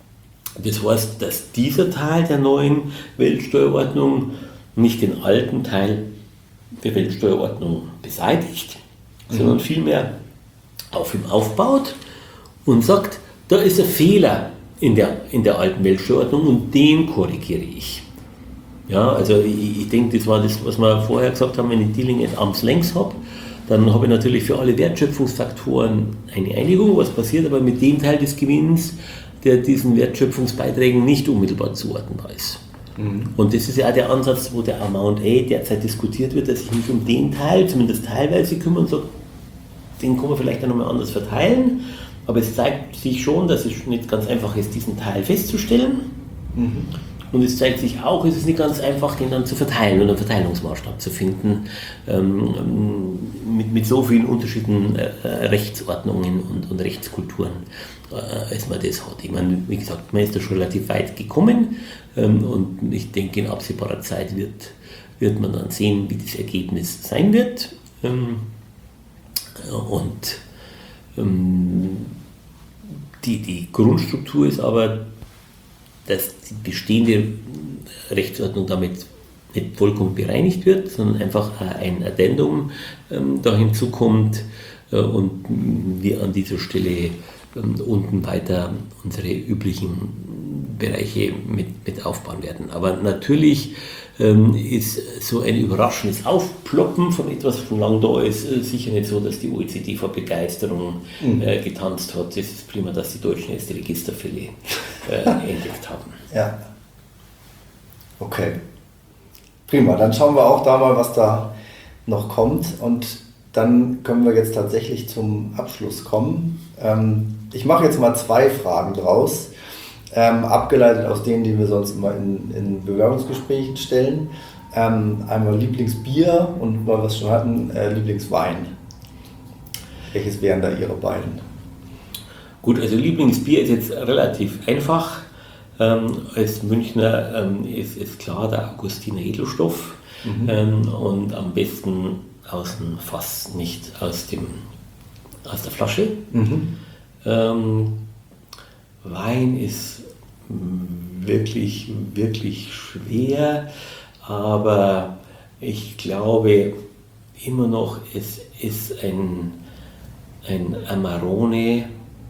das heißt, dass dieser Teil der neuen Weltsteuerordnung nicht den alten Teil der Weltsteuerordnung beseitigt, mhm. sondern vielmehr auf ihm aufbaut und sagt, da ist ein Fehler in der, in der alten Weltsteuerordnung und den korrigiere ich. Ja, also ich, ich denke, das war das, was wir vorher gesagt haben, wenn ich Dealing at Arm's Length habe, dann habe ich natürlich für alle Wertschöpfungsfaktoren eine Einigung, was passiert aber mit dem Teil des Gewinns, der diesen Wertschöpfungsbeiträgen nicht unmittelbar zuordnenbar ist. Mhm. Und das ist ja auch der Ansatz, wo der Amount A derzeit diskutiert wird, dass ich mich um den Teil zumindest teilweise kümmere und sage, den kann man vielleicht dann nochmal anders verteilen, aber es zeigt sich schon, dass es nicht ganz einfach ist, diesen Teil festzustellen. Mhm. Und es zeigt sich auch, es ist nicht ganz einfach, den dann zu verteilen und einen Verteilungsmaßstab zu finden, ähm, mit, mit so vielen unterschiedlichen äh, Rechtsordnungen und, und Rechtskulturen, äh, als man das hat. Ich meine, wie gesagt, man ist da schon relativ weit gekommen ähm, und ich denke, in absehbarer Zeit wird, wird man dann sehen, wie das Ergebnis sein wird. Ähm, und ähm, die, die Grundstruktur ist aber, dass die bestehende Rechtsordnung damit nicht vollkommen bereinigt wird, sondern einfach ein Addendum ähm, da hinzukommt äh, und wir an dieser Stelle ähm, unten weiter unsere üblichen Bereiche mit, mit aufbauen werden. Aber natürlich ähm, ist so ein überraschendes Aufploppen von etwas, was schon lange da ist, äh, sicher nicht so, dass die O E C D vor Begeisterung mhm. äh, getanzt hat. Es ist prima, dass die Deutschen jetzt die Registerfälle äh, entdeckt haben. Ja. Okay. Prima, dann schauen wir auch da mal, was da noch kommt, und dann können wir jetzt tatsächlich zum Abschluss kommen. Ähm, ich mache jetzt mal zwei Fragen draus, ähm, abgeleitet aus denen, die wir sonst immer in, in Bewerbungsgesprächen stellen. Ähm, einmal Lieblingsbier und, weil wir es schon hatten, äh, Lieblingswein. Welches wären da Ihre beiden? Gut, also Lieblingsbier ist jetzt relativ einfach. Ähm, als Münchner ähm, ist, ist klar der Augustiner Edelstoff mhm. ähm, und am besten aus dem Fass, nicht aus, dem, aus der Flasche. Mhm. Ähm, Wein ist wirklich, wirklich schwer, aber ich glaube immer noch, es ist ein, ein Amarone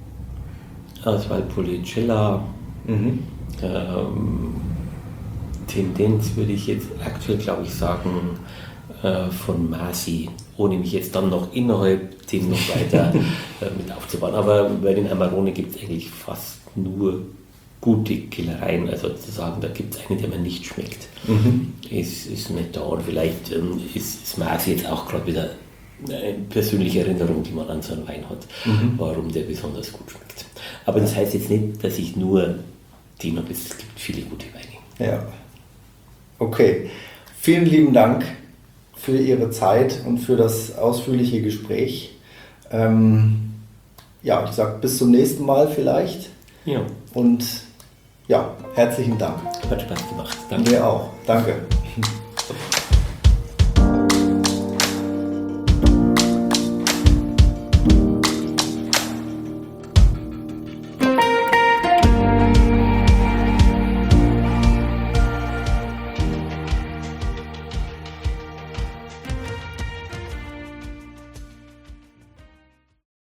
aus Valpolicella. Mhm. Ähm, Tendenz würde ich jetzt aktuell, glaube ich, sagen, äh, von Masi, ohne mich jetzt dann noch innerhalb dem noch weiter äh, mit aufzubauen. Aber bei den Amarone gibt es eigentlich fast nur gute Killereien, also zu sagen, da gibt es einen, der man nicht schmeckt, mhm. ist, ist nicht da. Und vielleicht ähm, ist, ist Masi jetzt auch gerade wieder eine persönliche Erinnerung, die man an so einen Wein hat, mhm. warum der besonders gut schmeckt. Aber das heißt jetzt nicht, dass ich nur den habe, es gibt viele gute Weine. Ja, okay. Vielen lieben Dank für Ihre Zeit und für das ausführliche Gespräch. Ähm, ja, ich sage bis zum nächsten Mal vielleicht. Ja. Und ja, herzlichen Dank. Hat Spaß gemacht. Danke. Mir auch. Danke.